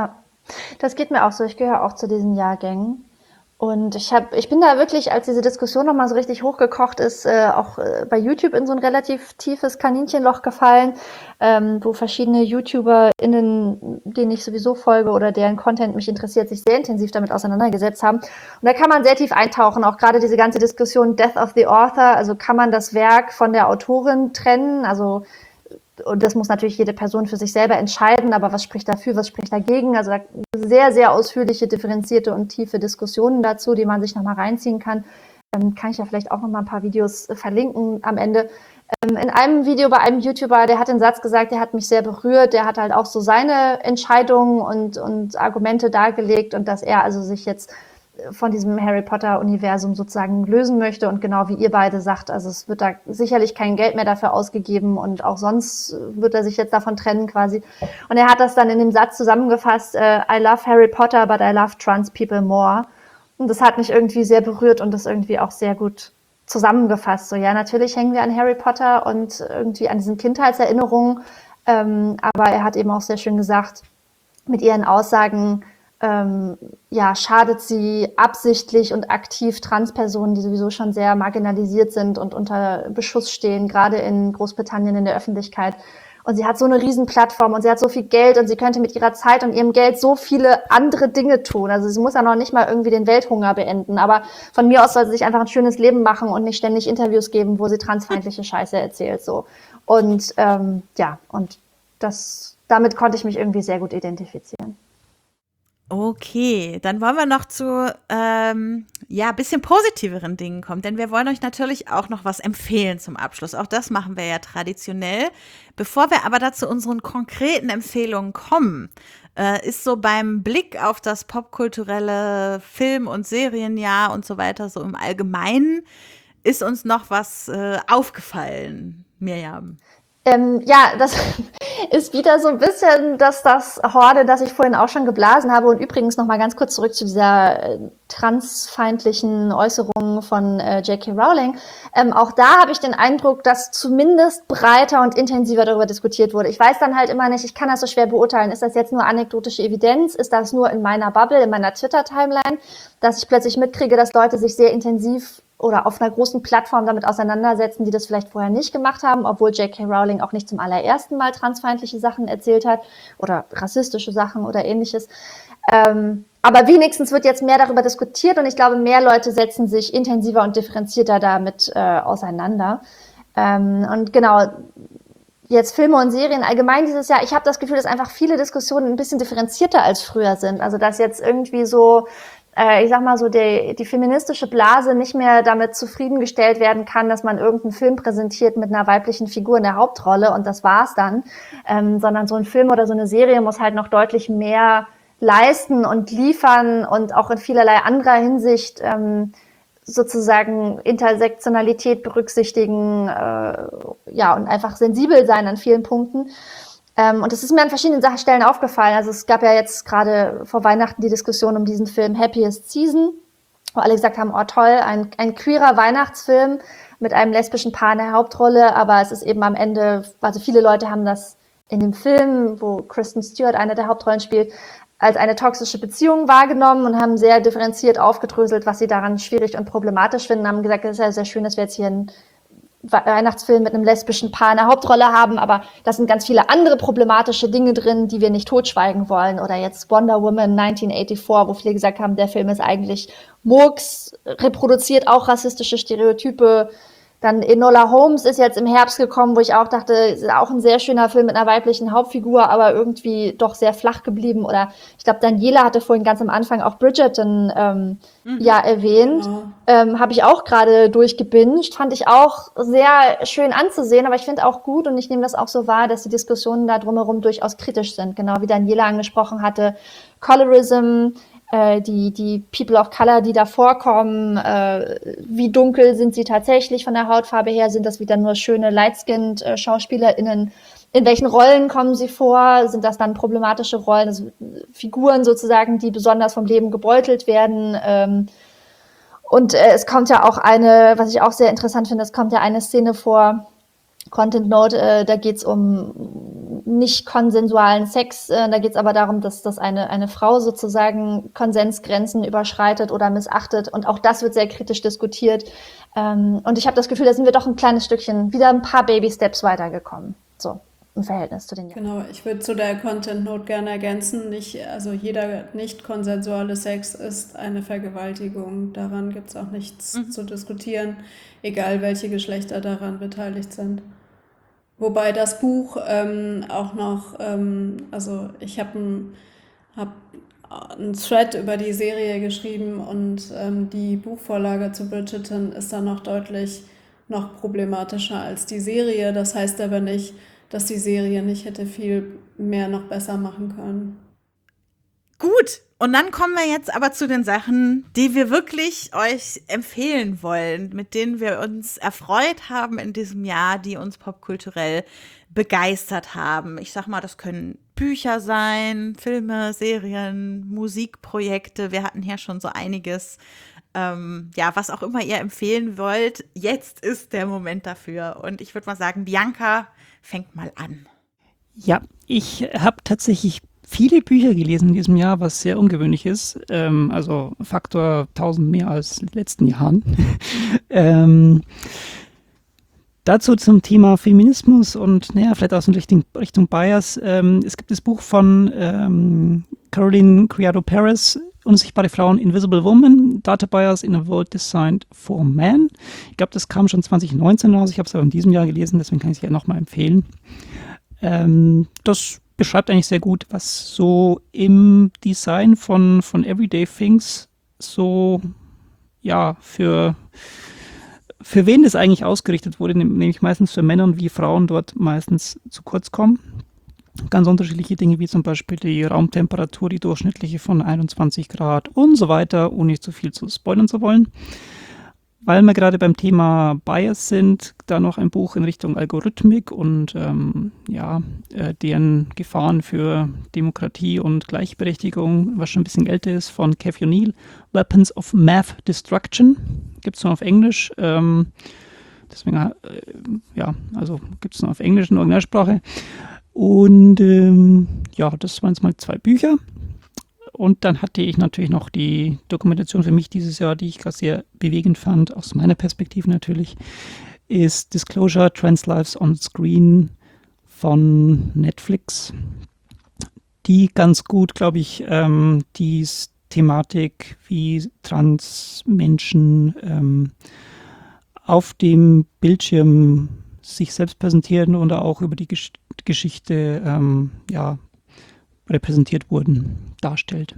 Das geht mir auch so. Ich gehöre auch zu diesen Jahrgängen. Und ich bin da wirklich, als diese Diskussion nochmal so richtig hochgekocht ist, auch bei YouTube in so ein relativ tiefes Kaninchenloch gefallen, wo verschiedene YouTuberInnen, denen ich sowieso folge oder deren Content mich interessiert, sich sehr intensiv damit auseinandergesetzt haben. Und da kann man sehr tief eintauchen, auch gerade diese ganze Diskussion Death of the Author, also kann man das Werk von der Autorin trennen, also und das muss natürlich jede Person für sich selber entscheiden, aber was spricht dafür, was spricht dagegen? Also sehr, sehr ausführliche, differenzierte und tiefe Diskussionen dazu, die man sich nochmal reinziehen kann. Kann ich ja vielleicht auch nochmal ein paar Videos verlinken am Ende. In einem Video bei einem YouTuber, der hat den Satz gesagt, der hat mich sehr berührt, der hat halt auch so seine Entscheidungen und Argumente dargelegt und dass er also sich jetzt von diesem Harry Potter-Universum sozusagen lösen möchte und genau wie ihr beide sagt, also es wird da sicherlich kein Geld mehr dafür ausgegeben und auch sonst wird er sich jetzt davon trennen quasi. Und er hat das dann in dem Satz zusammengefasst, I love Harry Potter, but I love trans people more. Und das hat mich irgendwie sehr berührt und das irgendwie auch sehr gut zusammengefasst. So, ja, natürlich hängen wir an Harry Potter und irgendwie an diesen Kindheitserinnerungen, aber er hat eben auch sehr schön gesagt, mit ihren Aussagen, schadet sie absichtlich und aktiv Transpersonen, die sowieso schon sehr marginalisiert sind und unter Beschuss stehen, gerade in Großbritannien in der Öffentlichkeit. Und sie hat so eine Riesenplattform und sie hat so viel Geld und sie könnte mit ihrer Zeit und ihrem Geld so viele andere Dinge tun. Also sie muss ja noch nicht mal irgendwie den Welthunger beenden. Aber von mir aus soll sie sich einfach ein schönes Leben machen und nicht ständig Interviews geben, wo sie transfeindliche Scheiße erzählt. So. Und damit konnte ich mich irgendwie sehr gut identifizieren. Okay, dann wollen wir noch zu bisschen positiveren Dingen kommen, denn wir wollen euch natürlich auch noch was empfehlen zum Abschluss. Auch das machen wir ja traditionell. Bevor wir aber dazu unseren konkreten Empfehlungen kommen, ist so beim Blick auf das popkulturelle Film- und Serienjahr und so weiter, so im Allgemeinen, ist uns noch was aufgefallen, Mirjam. Das ist wieder so ein bisschen das Horde, das ich vorhin auch schon geblasen habe. Und übrigens noch mal ganz kurz zurück zu dieser transfeindlichen Äußerung von J.K. Rowling. Auch da habe ich den Eindruck, dass zumindest breiter und intensiver darüber diskutiert wurde. Ich weiß dann halt immer nicht, ich kann das so schwer beurteilen. Ist das jetzt nur anekdotische Evidenz? Ist das nur in meiner Bubble, in meiner Twitter-Timeline, dass ich plötzlich mitkriege, dass Leute sich sehr intensiv oder auf einer großen Plattform damit auseinandersetzen, die das vielleicht vorher nicht gemacht haben, obwohl J.K. Rowling auch nicht zum allerersten Mal transfeindliche Sachen erzählt hat oder rassistische Sachen oder ähnliches. Aber wenigstens wird jetzt mehr darüber diskutiert und ich glaube, mehr Leute setzen sich intensiver und differenzierter damit auseinander. Und genau, jetzt Filme und Serien allgemein dieses Jahr, ich habe das Gefühl, dass einfach viele Diskussionen ein bisschen differenzierter als früher sind. Also dass jetzt irgendwie so ich sag mal so, die feministische Blase nicht mehr damit zufriedengestellt werden kann, dass man irgendeinen Film präsentiert mit einer weiblichen Figur in der Hauptrolle und das war's dann, sondern so ein Film oder so eine Serie muss halt noch deutlich mehr leisten und liefern und auch in vielerlei anderer Hinsicht sozusagen Intersektionalität berücksichtigen und einfach sensibel sein an vielen Punkten. Und das ist mir an verschiedenen Stellen aufgefallen. Also es gab ja jetzt gerade vor Weihnachten die Diskussion um diesen Film Happiest Season, wo alle gesagt haben, oh toll, ein queerer Weihnachtsfilm mit einem lesbischen Paar in der Hauptrolle, aber es ist eben am Ende, also viele Leute haben das in dem Film, wo Kristen Stewart eine der Hauptrollen spielt, als eine toxische Beziehung wahrgenommen und haben sehr differenziert aufgedröselt, was sie daran schwierig und problematisch finden, haben gesagt, es ist ja sehr schön, dass wir jetzt hier einen Weihnachtsfilm mit einem lesbischen Paar in der Hauptrolle haben, aber da sind ganz viele andere problematische Dinge drin, die wir nicht totschweigen wollen. Oder jetzt Wonder Woman 1984, wo viele gesagt haben, der Film ist eigentlich Murks, reproduziert auch rassistische Stereotype. Dann Enola Holmes ist jetzt im Herbst gekommen, wo ich auch dachte, ist auch ein sehr schöner Film mit einer weiblichen Hauptfigur, aber irgendwie doch sehr flach geblieben. Oder ich glaube, Daniela hatte vorhin ganz am Anfang auch Bridgerton erwähnt. Ja. Habe ich auch gerade durchgebinged. Fand ich auch sehr schön anzusehen, aber ich finde auch gut und ich nehme das auch so wahr, dass die Diskussionen da drumherum durchaus kritisch sind. Genau wie Daniela angesprochen hatte. Colorism, die People of Color, die da vorkommen, wie dunkel sind sie tatsächlich von der Hautfarbe her, sind das wieder nur schöne Light-skinned SchauspielerInnen, in welchen Rollen kommen sie vor, sind das dann problematische Rollen, also Figuren sozusagen, die besonders vom Leben gebeutelt werden, und es kommt ja auch was ich auch sehr interessant finde, es kommt ja eine Szene vor, Content Note, da geht's um nicht konsensualen Sex. Da geht es aber darum, dass eine Frau sozusagen Konsensgrenzen überschreitet oder missachtet. Und auch das wird sehr kritisch diskutiert. Und ich habe das Gefühl, da sind wir doch ein kleines Stückchen, wieder ein paar Baby-Steps weitergekommen. So im Verhältnis zu den Jahren. Genau, ich würde zu der Content Note gerne ergänzen, also jeder nicht konsensuale Sex ist eine Vergewaltigung. Daran gibt es auch nichts zu diskutieren, egal welche Geschlechter daran beteiligt sind. Wobei das Buch auch noch, also ich habe einen Thread über die Serie geschrieben und die Buchvorlage zu Bridgerton ist dann noch deutlich noch problematischer als die Serie. Das heißt aber nicht, dass die Serie nicht hätte viel mehr noch besser machen können. Gut, und dann kommen wir jetzt aber zu den Sachen, die wir wirklich euch empfehlen wollen, mit denen wir uns erfreut haben in diesem Jahr, die uns popkulturell begeistert haben. Ich sag mal, das können Bücher sein, Filme, Serien, Musikprojekte. Wir hatten hier schon so einiges. Ja, was auch immer ihr empfehlen wollt, jetzt ist der Moment dafür. Und ich würde mal sagen, Bianca fängt mal an. Ja, ich habe tatsächlich viele Bücher gelesen in diesem Jahr, was sehr ungewöhnlich ist. Also Faktor 1000 mehr als in den letzten Jahren. Dazu zum Thema Feminismus und vielleicht aus Richtung Bias. Es gibt das Buch von Caroline Criado Perez, Unsichtbare Frauen, Invisible Women, Data Bias in a World Designed for Men. Ich glaube, das kam schon 2019 raus. Ich habe es aber in diesem Jahr gelesen, deswegen kann ich es ja nochmal empfehlen. Das beschreibt eigentlich sehr gut, was so im Design von Everyday Things so, ja, für wen das eigentlich ausgerichtet wurde, nämlich meistens für Männer und wie Frauen dort meistens zu kurz kommen. Ganz unterschiedliche Dinge, wie zum Beispiel die Raumtemperatur, die durchschnittliche von 21 Grad und so weiter, ohne nicht zu viel zu spoilern zu wollen. Weil wir gerade beim Thema Bias sind, da noch ein Buch in Richtung Algorithmik und deren Gefahren für Demokratie und Gleichberechtigung, was schon ein bisschen älter ist, von Kev O'Neill, Weapons of Math Destruction. Gibt es nur auf Englisch. Deswegen, also gibt es nur auf Englisch in der Originalsprache. Und das waren jetzt mal 2 Bücher. Und dann hatte ich natürlich noch die Dokumentation für mich dieses Jahr, die ich gerade sehr bewegend fand, aus meiner Perspektive natürlich, ist Disclosure, Trans Lives on Screen von Netflix, die ganz gut, glaube ich, die Thematik, wie Transmenschen auf dem Bildschirm sich selbst präsentieren oder auch über die Geschichte repräsentiert wurden, darstellt.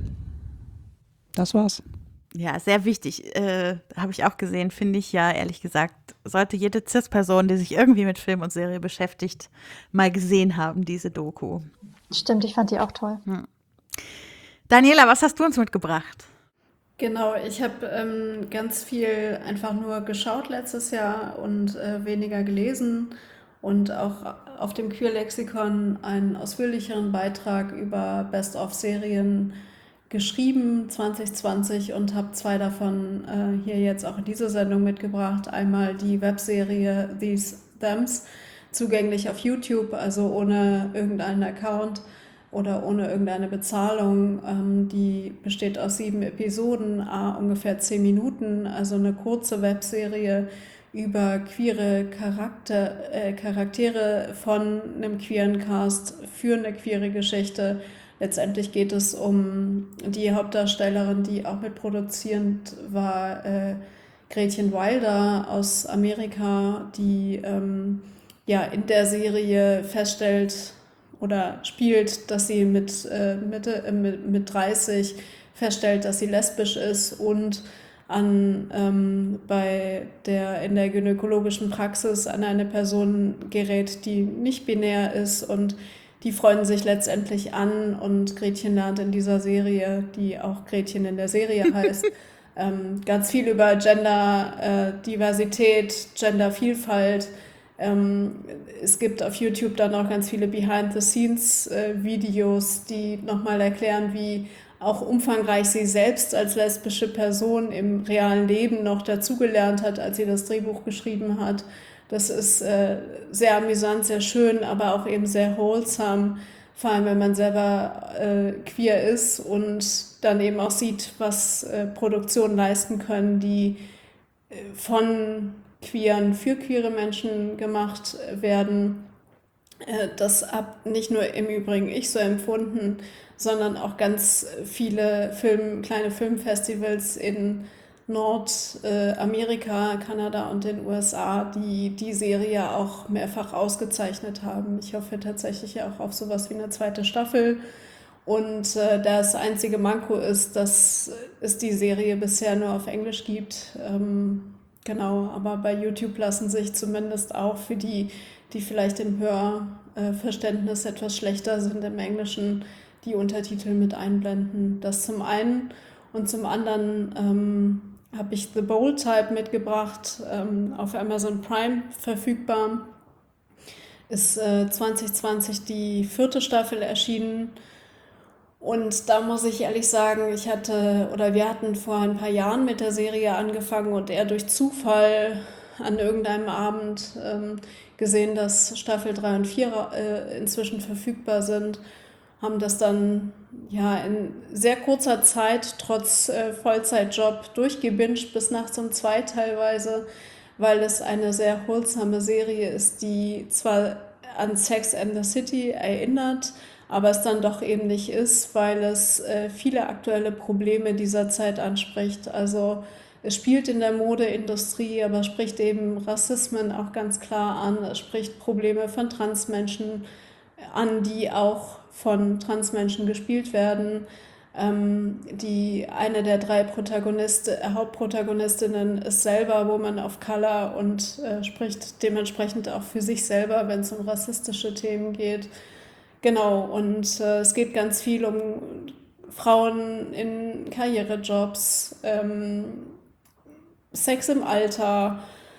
Das war's. Ja, sehr wichtig. Habe ich auch gesehen, finde ich ja, ehrlich gesagt, sollte jede Cis-Person, die sich irgendwie mit Film und Serie beschäftigt, mal gesehen haben, diese Doku. Stimmt, ich fand die auch toll. Daniela, was hast du uns mitgebracht? Genau, ich habe ganz viel einfach nur geschaut letztes Jahr und weniger gelesen und auch auf dem Queer-Lexikon einen ausführlicheren Beitrag über Best-of-Serien geschrieben 2020 und habe 2 davon hier jetzt auch in diese Sendung mitgebracht. Einmal die Webserie These Thems, zugänglich auf YouTube, also ohne irgendeinen Account oder ohne irgendeine Bezahlung. Die besteht aus 7 Episoden, ungefähr 10 Minuten, also eine kurze Webserie über queere Charaktere von einem queeren Cast für eine queere Geschichte. Letztendlich geht es um die Hauptdarstellerin, die auch mitproduzierend war, Gretchen Wilder aus Amerika, die in der Serie feststellt oder spielt, dass sie mit 30 feststellt, dass sie lesbisch ist und in der gynäkologischen Praxis an eine Person gerät, die nicht binär ist, und die freunden sich letztendlich an und Gretchen lernt in dieser Serie, die auch Gretchen in der Serie heißt, ganz viel über Gender-Diversität, Gendervielfalt. Es gibt auf YouTube dann auch ganz viele Behind-the-Scenes-Videos, die nochmal erklären, wie auch umfangreich sie selbst als lesbische Person im realen Leben noch dazugelernt hat, als sie das Drehbuch geschrieben hat. Das ist sehr amüsant, sehr schön, aber auch eben sehr wholesome, vor allem wenn man selber queer ist und dann eben auch sieht, was Produktionen leisten können, die von Queeren für queere Menschen gemacht werden. Das habe nicht nur im Übrigen ich so empfunden, sondern auch ganz viele kleine Filmfestivals in Nordamerika, Kanada und den USA, die Serie auch mehrfach ausgezeichnet haben. Ich hoffe tatsächlich auch auf sowas wie eine zweite Staffel. Und das einzige Manko ist, dass es die Serie bisher nur auf Englisch gibt. Genau, aber bei YouTube lassen sich zumindest auch für die vielleicht im Hörverständnis etwas schlechter sind im Englischen, die Untertitel mit einblenden. Das zum einen. Und zum anderen habe ich The Bold Type mitgebracht, auf Amazon Prime verfügbar. Ist 2020 die 4. Staffel erschienen. Und da muss ich ehrlich sagen, wir hatten vor ein paar Jahren mit der Serie angefangen und eher durch Zufall an irgendeinem Abend gesehen, dass Staffel 3 und 4 inzwischen verfügbar sind, haben das dann in sehr kurzer Zeit trotz Vollzeitjob durchgebinged bis nachts um 2 teilweise, weil es eine sehr wholesome Serie ist, die zwar an Sex and the City erinnert, aber es dann doch eben nicht ist, weil es viele aktuelle Probleme dieser Zeit anspricht. Also es spielt in der Modeindustrie, aber spricht eben Rassismen auch ganz klar an. Es spricht Probleme von Transmenschen an, die auch von Transmenschen gespielt werden. Eine der 3 Hauptprotagonistinnen ist selber Woman of Color und spricht dementsprechend auch für sich selber, wenn es um rassistische Themen geht. Genau, und es geht ganz viel um Frauen in Karrierejobs, Sex im Alter,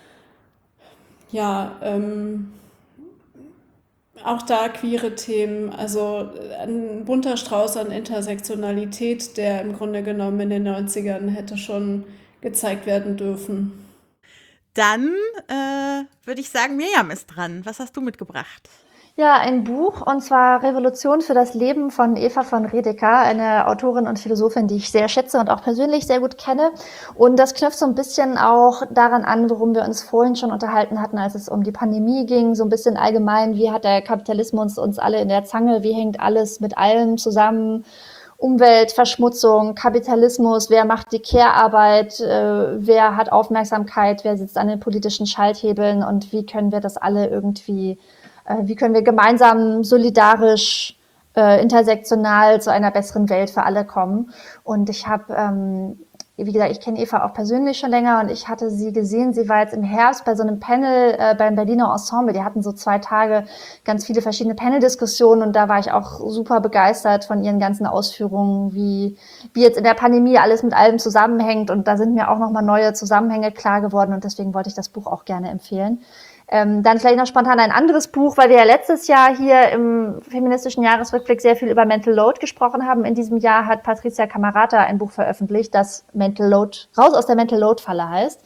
auch da queere Themen, also ein bunter Strauß an Intersektionalität, der im Grunde genommen in den 90ern hätte schon gezeigt werden dürfen. Dann würde ich sagen, Mirjam ist dran. Was hast du mitgebracht? Ja, ein Buch, und zwar Revolution für das Leben von Eva von Redeker, eine Autorin und Philosophin, die ich sehr schätze und auch persönlich sehr gut kenne. Und das knüpft so ein bisschen auch daran an, worum wir uns vorhin schon unterhalten hatten, als es um die Pandemie ging, so ein bisschen allgemein, wie hat der Kapitalismus uns alle in der Zange, wie hängt alles mit allem zusammen? Umweltverschmutzung, Kapitalismus, wer macht die Care-Arbeit, wer hat Aufmerksamkeit, wer sitzt an den politischen Schalthebeln und wie können wir das alle irgendwie wie können wir gemeinsam, solidarisch, intersektional zu einer besseren Welt für alle kommen? Und ich habe, wie gesagt, ich kenne Eva auch persönlich schon länger und ich hatte sie gesehen, sie war jetzt im Herbst bei so einem Panel beim Berliner Ensemble. Die hatten so 2 Tage ganz viele verschiedene Panel-Diskussionen und da war ich auch super begeistert von ihren ganzen Ausführungen, wie jetzt in der Pandemie alles mit allem zusammenhängt. Und da sind mir auch nochmal neue Zusammenhänge klar geworden und deswegen wollte ich das Buch auch gerne empfehlen. Dann vielleicht noch spontan ein anderes Buch, weil wir ja letztes Jahr hier im feministischen Jahresrückblick sehr viel über Mental Load gesprochen haben. In diesem Jahr hat Patricia Camerata ein Buch veröffentlicht, das Mental Load, raus aus der Mental Load Falle heißt.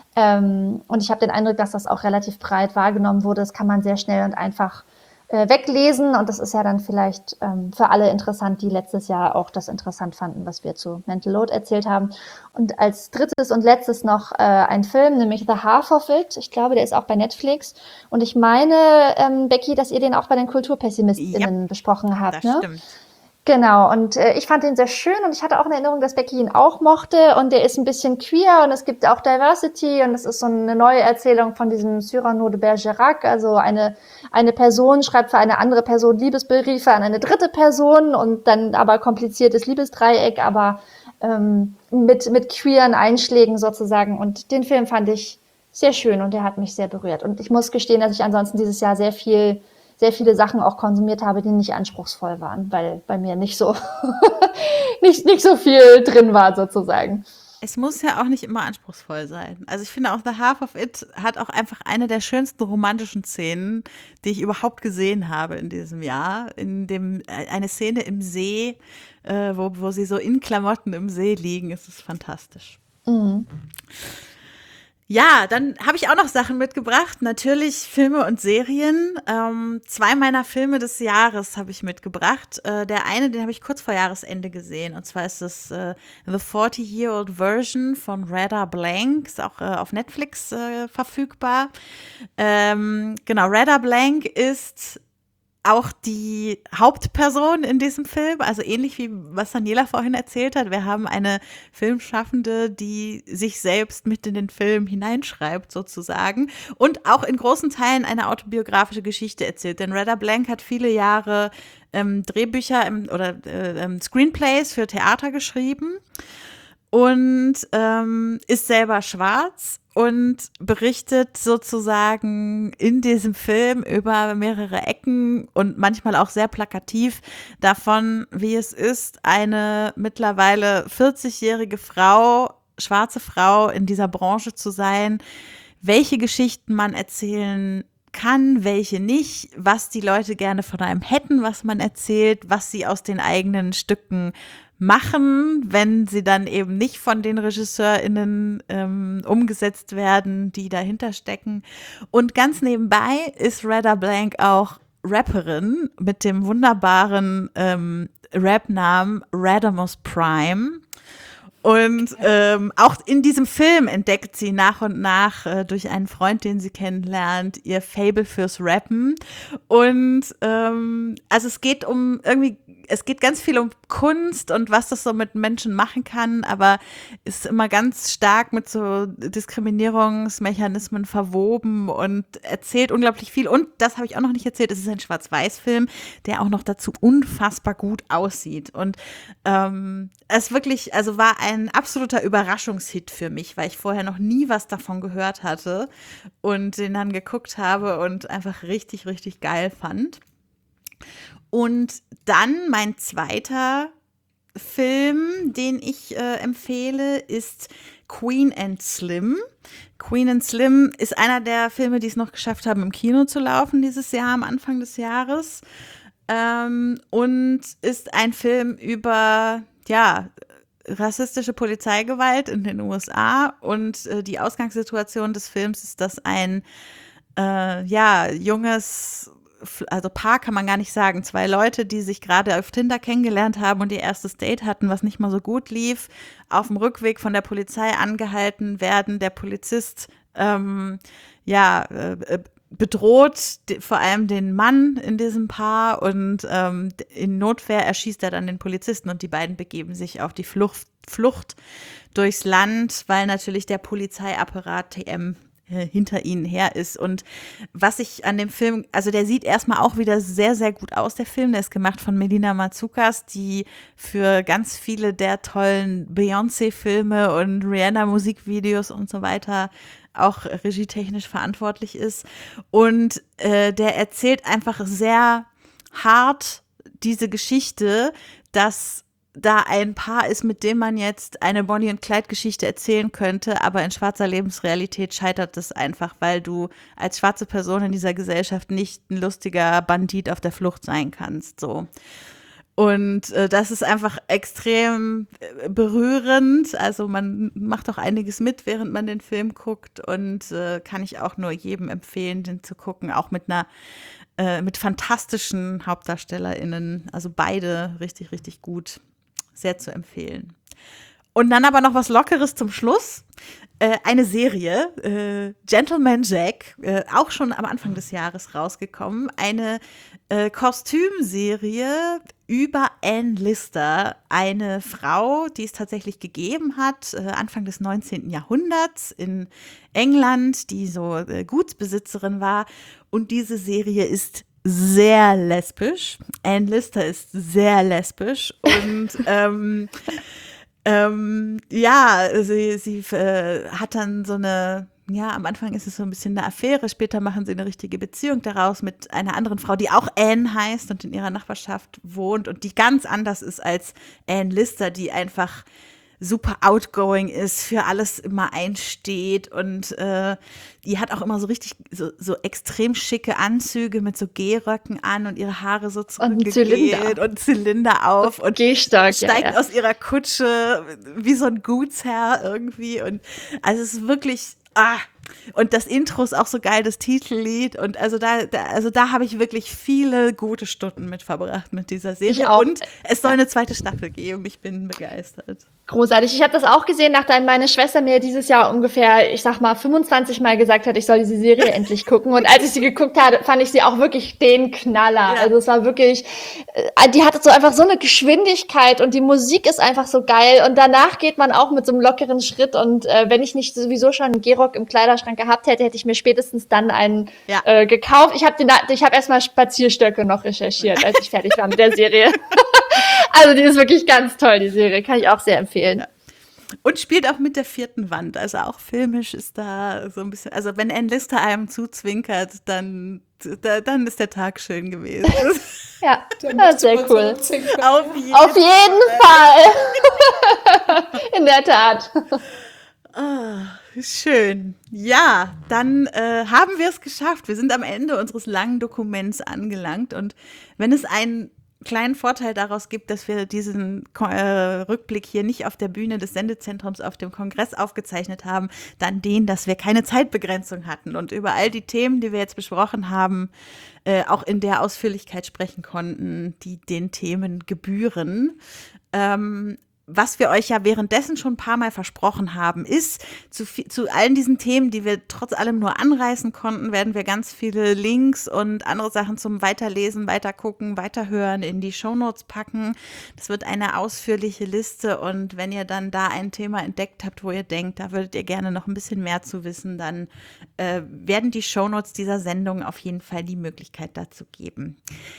Und ich habe den Eindruck, dass das auch relativ breit wahrgenommen wurde. Das kann man sehr schnell und einfach weglesen und das ist ja dann vielleicht für alle interessant, die letztes Jahr auch das interessant fanden, was wir zu Mental Load erzählt haben. Und als drittes und letztes noch ein Film, nämlich The Half of It. Ich glaube, der ist auch bei Netflix. Und ich meine, Becky, dass ihr den auch bei den KulturpessimistInnen besprochen habt. Das ne? stimmt. Genau, und ich fand den sehr schön und ich hatte auch in Erinnerung, dass Becky ihn auch mochte und der ist ein bisschen queer und es gibt auch Diversity und es ist so eine neue Erzählung von diesem Cyrano de Bergerac, also eine Person schreibt für eine andere Person Liebesbriefe an eine dritte Person und dann aber kompliziertes Liebesdreieck, aber mit queeren Einschlägen sozusagen und den Film fand ich sehr schön und der hat mich sehr berührt und ich muss gestehen, dass ich ansonsten dieses Jahr sehr viele Sachen auch konsumiert habe, die nicht anspruchsvoll waren, weil bei mir nicht so nicht so viel drin war sozusagen. Es muss ja auch nicht immer anspruchsvoll sein. Also ich finde auch The Half of It hat auch einfach eine der schönsten romantischen Szenen, die ich überhaupt gesehen habe in diesem Jahr. Eine Szene im See, wo sie so in Klamotten im See liegen. Es ist fantastisch. Mhm. Ja, dann habe ich auch noch Sachen mitgebracht. Natürlich Filme und Serien. 2 meiner Filme des Jahres habe ich mitgebracht. Der eine, den habe ich kurz vor Jahresende gesehen. Und zwar ist es The 40-Year-Old Version von Radha Blank. Ist auch auf Netflix verfügbar. Genau, Radha Blank ist auch die Hauptperson in diesem Film, also ähnlich wie was Daniela vorhin erzählt hat. Wir haben eine Filmschaffende, die sich selbst mit in den Film hineinschreibt sozusagen und auch in großen Teilen eine autobiografische Geschichte erzählt. Denn Radha Blank hat viele Jahre Drehbücher oder Screenplays für Theater geschrieben und ist selber schwarz und berichtet sozusagen in diesem Film über mehrere Ecken und manchmal auch sehr plakativ davon, wie es ist, eine mittlerweile 40-jährige Frau, schwarze Frau in dieser Branche zu sein, welche Geschichten man erzählen kann, welche nicht, was die Leute gerne von einem hätten, was man erzählt, was sie aus den eigenen Stücken machen, wenn sie dann eben nicht von den RegisseurInnen umgesetzt werden, die dahinter stecken. Und ganz nebenbei ist Radha Blank auch Rapperin mit dem wunderbaren Rapnamen Radamus Prime. Und auch in diesem Film entdeckt sie nach und nach durch einen Freund, den sie kennenlernt, ihr Faible fürs Rappen. Und also es geht ganz viel um Kunst und was das so mit Menschen machen kann, aber ist immer ganz stark mit so Diskriminierungsmechanismen verwoben und erzählt unglaublich viel. Und das habe ich auch noch nicht erzählt, es ist ein Schwarz-Weiß-Film, der auch noch dazu unfassbar gut aussieht. Und es wirklich, also war ein absoluter Überraschungshit für mich, weil ich vorher noch nie was davon gehört hatte und den dann geguckt habe und einfach richtig, richtig geil fand. Und dann mein zweiter Film, den ich empfehle, ist Queen and Slim. Queen and Slim ist einer der Filme, die es noch geschafft haben, im Kino zu laufen dieses Jahr, am Anfang des Jahres. Und ist ein Film über, ja, rassistische Polizeigewalt in den USA. Und die Ausgangssituation des Films ist, dass ein junges, also Paar kann man gar nicht sagen, 2 Leute, die sich gerade auf Tinder kennengelernt haben und ihr erstes Date hatten, was nicht mal so gut lief, auf dem Rückweg von der Polizei angehalten werden. Der Polizist bedroht vor allem den Mann in diesem Paar und in Notwehr erschießt er dann den Polizisten und die beiden begeben sich auf die Flucht durchs Land, weil natürlich der Polizeiapparat TM hinter ihnen her ist. Und was ich an dem Film, also der sieht erstmal auch wieder sehr, sehr gut aus, der Film. Der ist gemacht von Melina Matsoukas, die für ganz viele der tollen Beyoncé-Filme und Rihanna-Musikvideos und so weiter auch regietechnisch verantwortlich ist. Und der erzählt einfach sehr hart diese Geschichte, dass da ein Paar ist, mit dem man jetzt eine Bonnie- und Clyde-Geschichte erzählen könnte, aber in schwarzer Lebensrealität scheitert es einfach, weil du als schwarze Person in dieser Gesellschaft nicht ein lustiger Bandit auf der Flucht sein kannst, so. Und das ist einfach extrem berührend. Also man macht auch einiges mit, während man den Film guckt und kann ich auch nur jedem empfehlen, den zu gucken, auch mit fantastischen HauptdarstellerInnen. Also beide richtig, richtig gut. Sehr zu empfehlen. Und dann aber noch was Lockeres zum Schluss. Eine Serie, Gentleman Jack, auch schon am Anfang des Jahres rausgekommen. Eine Kostümserie über Anne Lister, eine Frau, die es tatsächlich gegeben hat, Anfang des 19. Jahrhunderts in England, die so Gutsbesitzerin war. Und diese Serie ist sehr lesbisch. Anne Lister ist sehr lesbisch und sie hat dann so eine, ja, am Anfang ist es so ein bisschen eine Affäre, später machen sie eine richtige Beziehung daraus mit einer anderen Frau, die auch Anne heißt und in ihrer Nachbarschaft wohnt und die ganz anders ist als Anne Lister, die einfach super outgoing ist, für alles immer einsteht und die hat auch immer so richtig so extrem schicke Anzüge mit so Gehröcken an und ihre Haare so zurückgegelt und Zylinder auf und Gehstark, steigt aus ihrer Kutsche wie so ein Gutsherr irgendwie und also es ist wirklich und das Intro ist auch so geil, das Titellied und also da habe ich wirklich viele gute Stunden mit verbracht mit dieser Serie Ich auch. und es soll eine zweite Staffel geben, ich bin begeistert. Großartig. Ich habe das auch gesehen, nachdem meine Schwester mir dieses Jahr ungefähr, ich sag mal, 25 Mal gesagt hat, ich soll diese Serie endlich gucken. Und als ich sie geguckt hatte, fand ich sie auch wirklich den Knaller. Ja. Also es war wirklich, die hatte so einfach so eine Geschwindigkeit und die Musik ist einfach so geil. Und danach geht man auch mit so einem lockeren Schritt. Und wenn ich nicht sowieso schon einen Gehrock im Kleiderschrank gehabt hätte, hätte ich mir spätestens dann einen gekauft. Ich hab erstmal Spazierstöcke noch recherchiert, als ich fertig war mit der Serie. Also die ist wirklich ganz toll, die Serie. Kann ich auch sehr empfehlen. Ja. Und spielt auch mit der vierten Wand. Also auch filmisch ist da so ein bisschen, also wenn Ann Lister einem zuzwinkert, dann ist der Tag schön gewesen. Ja, sehr cool. Auf jeden Fall. In der Tat. Schön. Ja, dann haben wir es geschafft. Wir sind am Ende unseres langen Dokuments angelangt. Und wenn es einen kleinen Vorteil daraus gibt, dass wir diesen Rückblick hier nicht auf der Bühne des Sendezentrums auf dem Kongress aufgezeichnet haben, dann den, dass wir keine Zeitbegrenzung hatten und über all die Themen, die wir jetzt besprochen haben, auch in der Ausführlichkeit sprechen konnten, die den Themen gebühren. Was wir euch ja währenddessen schon ein paar Mal versprochen haben, ist, zu allen diesen Themen, die wir trotz allem nur anreißen konnten, werden wir ganz viele Links und andere Sachen zum Weiterlesen, Weitergucken, Weiterhören in die Shownotes packen. Das wird eine ausführliche Liste und wenn ihr dann da ein Thema entdeckt habt, wo ihr denkt, da würdet ihr gerne noch ein bisschen mehr zu wissen, dann werden die Shownotes dieser Sendung auf jeden Fall die Möglichkeit dazu geben.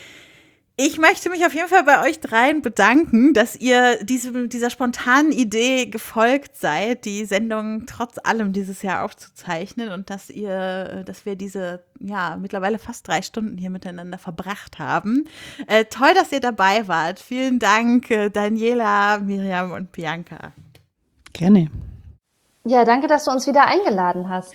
Ich möchte mich auf jeden Fall bei euch dreien bedanken, dass ihr dieser spontanen Idee gefolgt seid, die Sendung trotz allem dieses Jahr aufzuzeichnen und dass wir diese, mittlerweile fast 3 Stunden hier miteinander verbracht haben. Toll, dass ihr dabei wart. Vielen Dank, Daniela, Miriam und Bianca. Gerne. Ja, danke, dass du uns wieder eingeladen hast.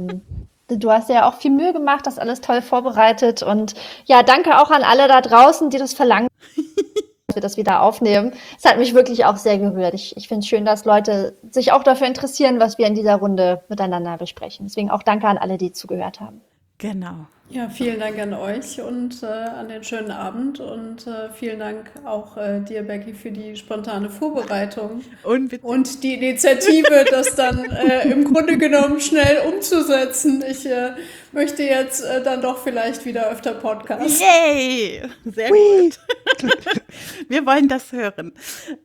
Du hast ja auch viel Mühe gemacht, das alles toll vorbereitet und ja, danke auch an alle da draußen, die das verlangen, dass wir das wieder aufnehmen. Es hat mich wirklich auch sehr gerührt. Ich finde es schön, dass Leute sich auch dafür interessieren, was wir in dieser Runde miteinander besprechen. Deswegen auch danke an alle, die zugehört haben. Genau. Ja, vielen Dank an euch und an den schönen Abend und vielen Dank auch dir, Becky, für die spontane Vorbereitung und die Initiative, das dann im Grunde genommen schnell umzusetzen. Ich möchte jetzt dann doch vielleicht wieder öfter Podcasts. Yay! Sehr gut. Wir wollen das hören.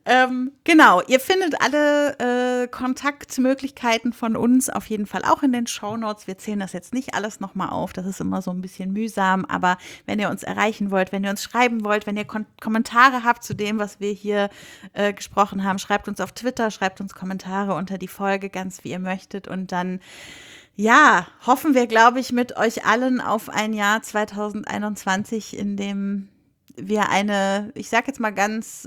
Genau, ihr findet alle Kontaktmöglichkeiten von uns auf jeden Fall auch in den Shownotes. Wir zählen das jetzt nicht alles nochmal auf, das ist immer so ein bisschen mühsam, aber wenn ihr uns erreichen wollt, wenn ihr uns schreiben wollt, wenn ihr Kommentare habt zu dem, was wir hier gesprochen haben, schreibt uns auf Twitter, schreibt uns Kommentare unter die Folge, ganz wie ihr möchtet und dann hoffen wir, glaube ich, mit euch allen auf ein Jahr 2021, in dem wir ich sage jetzt mal ganz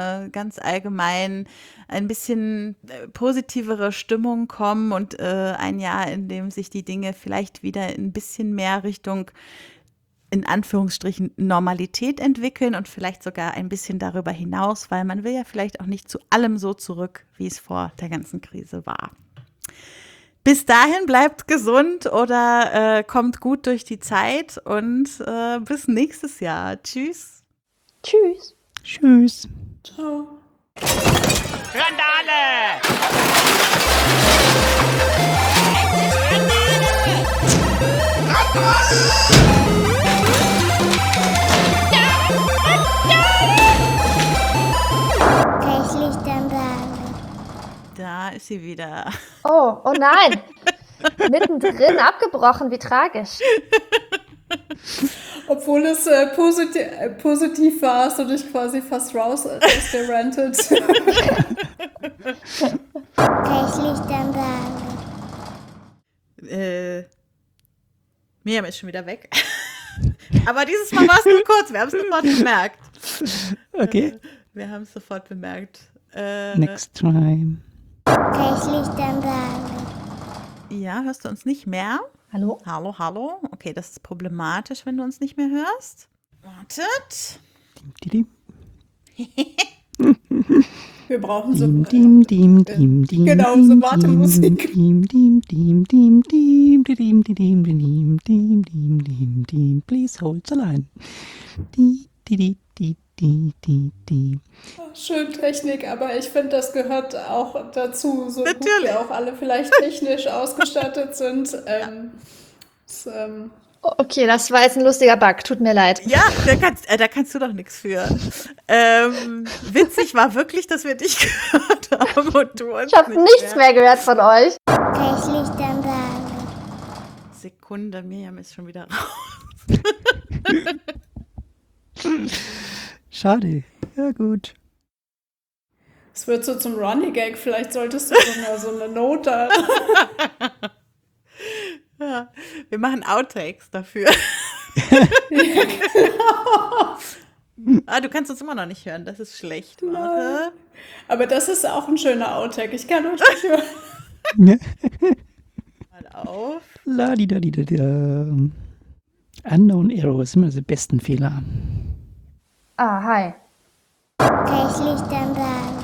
allgemein, ein bisschen positivere Stimmung kommen und ein Jahr, in dem sich die Dinge vielleicht wieder ein bisschen mehr Richtung, in Anführungsstrichen, Normalität entwickeln und vielleicht sogar ein bisschen darüber hinaus, weil man will ja vielleicht auch nicht zu allem so zurück, wie es vor der ganzen Krise war. Bis dahin bleibt gesund oder kommt gut durch die Zeit und bis nächstes Jahr. Tschüss. Tschüss. Tschüss. Ciao. Randale! Da ist sie wieder. Oh nein. Mittendrin abgebrochen, wie tragisch. Obwohl es positiv war, hast du dich quasi fast rausgerantet. Miriam ist schon wieder weg. Aber dieses Mal war es nur kurz, wir haben es sofort bemerkt. Okay. Wir haben es sofort bemerkt. Next time. Kann ich Licht dann sagen? Ja, hörst du uns nicht mehr? Hallo? Hallo, hallo. Okay, das ist problematisch, wenn du uns nicht mehr hörst. Wartet. Dim, Wir brauchen so. dim, dim, dim, dim, Genau, dim, so dim, Wartemusik. Dim, dim, dim, dim, dim, dim, dim, dim, dim, dim, dim, dim, dim. Please hold the line. Di, di, di, di, di, di, di. Schön Technik, aber ich finde, das gehört auch dazu, so gut Natürlich. wir auch alle vielleicht technisch ausgestattet sind. Okay, das war jetzt ein lustiger Bug. Tut mir leid. Ja, da kannst du doch nichts für. Witzig war wirklich, dass wir dich gehört haben und du uns Ich habe nichts mehr gehört von euch. Kann ich Licht dann sagen? Sekunde, Miriam ist schon wieder raus. Schade. Ja, gut. Es wird so zum Running Gag, vielleicht solltest du so eine Note. Ja, wir machen Outtakes dafür. Ah, du kannst uns immer noch nicht hören, das ist schlecht. Warte. Aber das ist auch ein schöner Outtake. Ich kann euch nicht hören. Mal auf. La di da di da da. Unknown Error ist immer die besten Fehler. Ah, hi. Kann ich Licht dann sagen?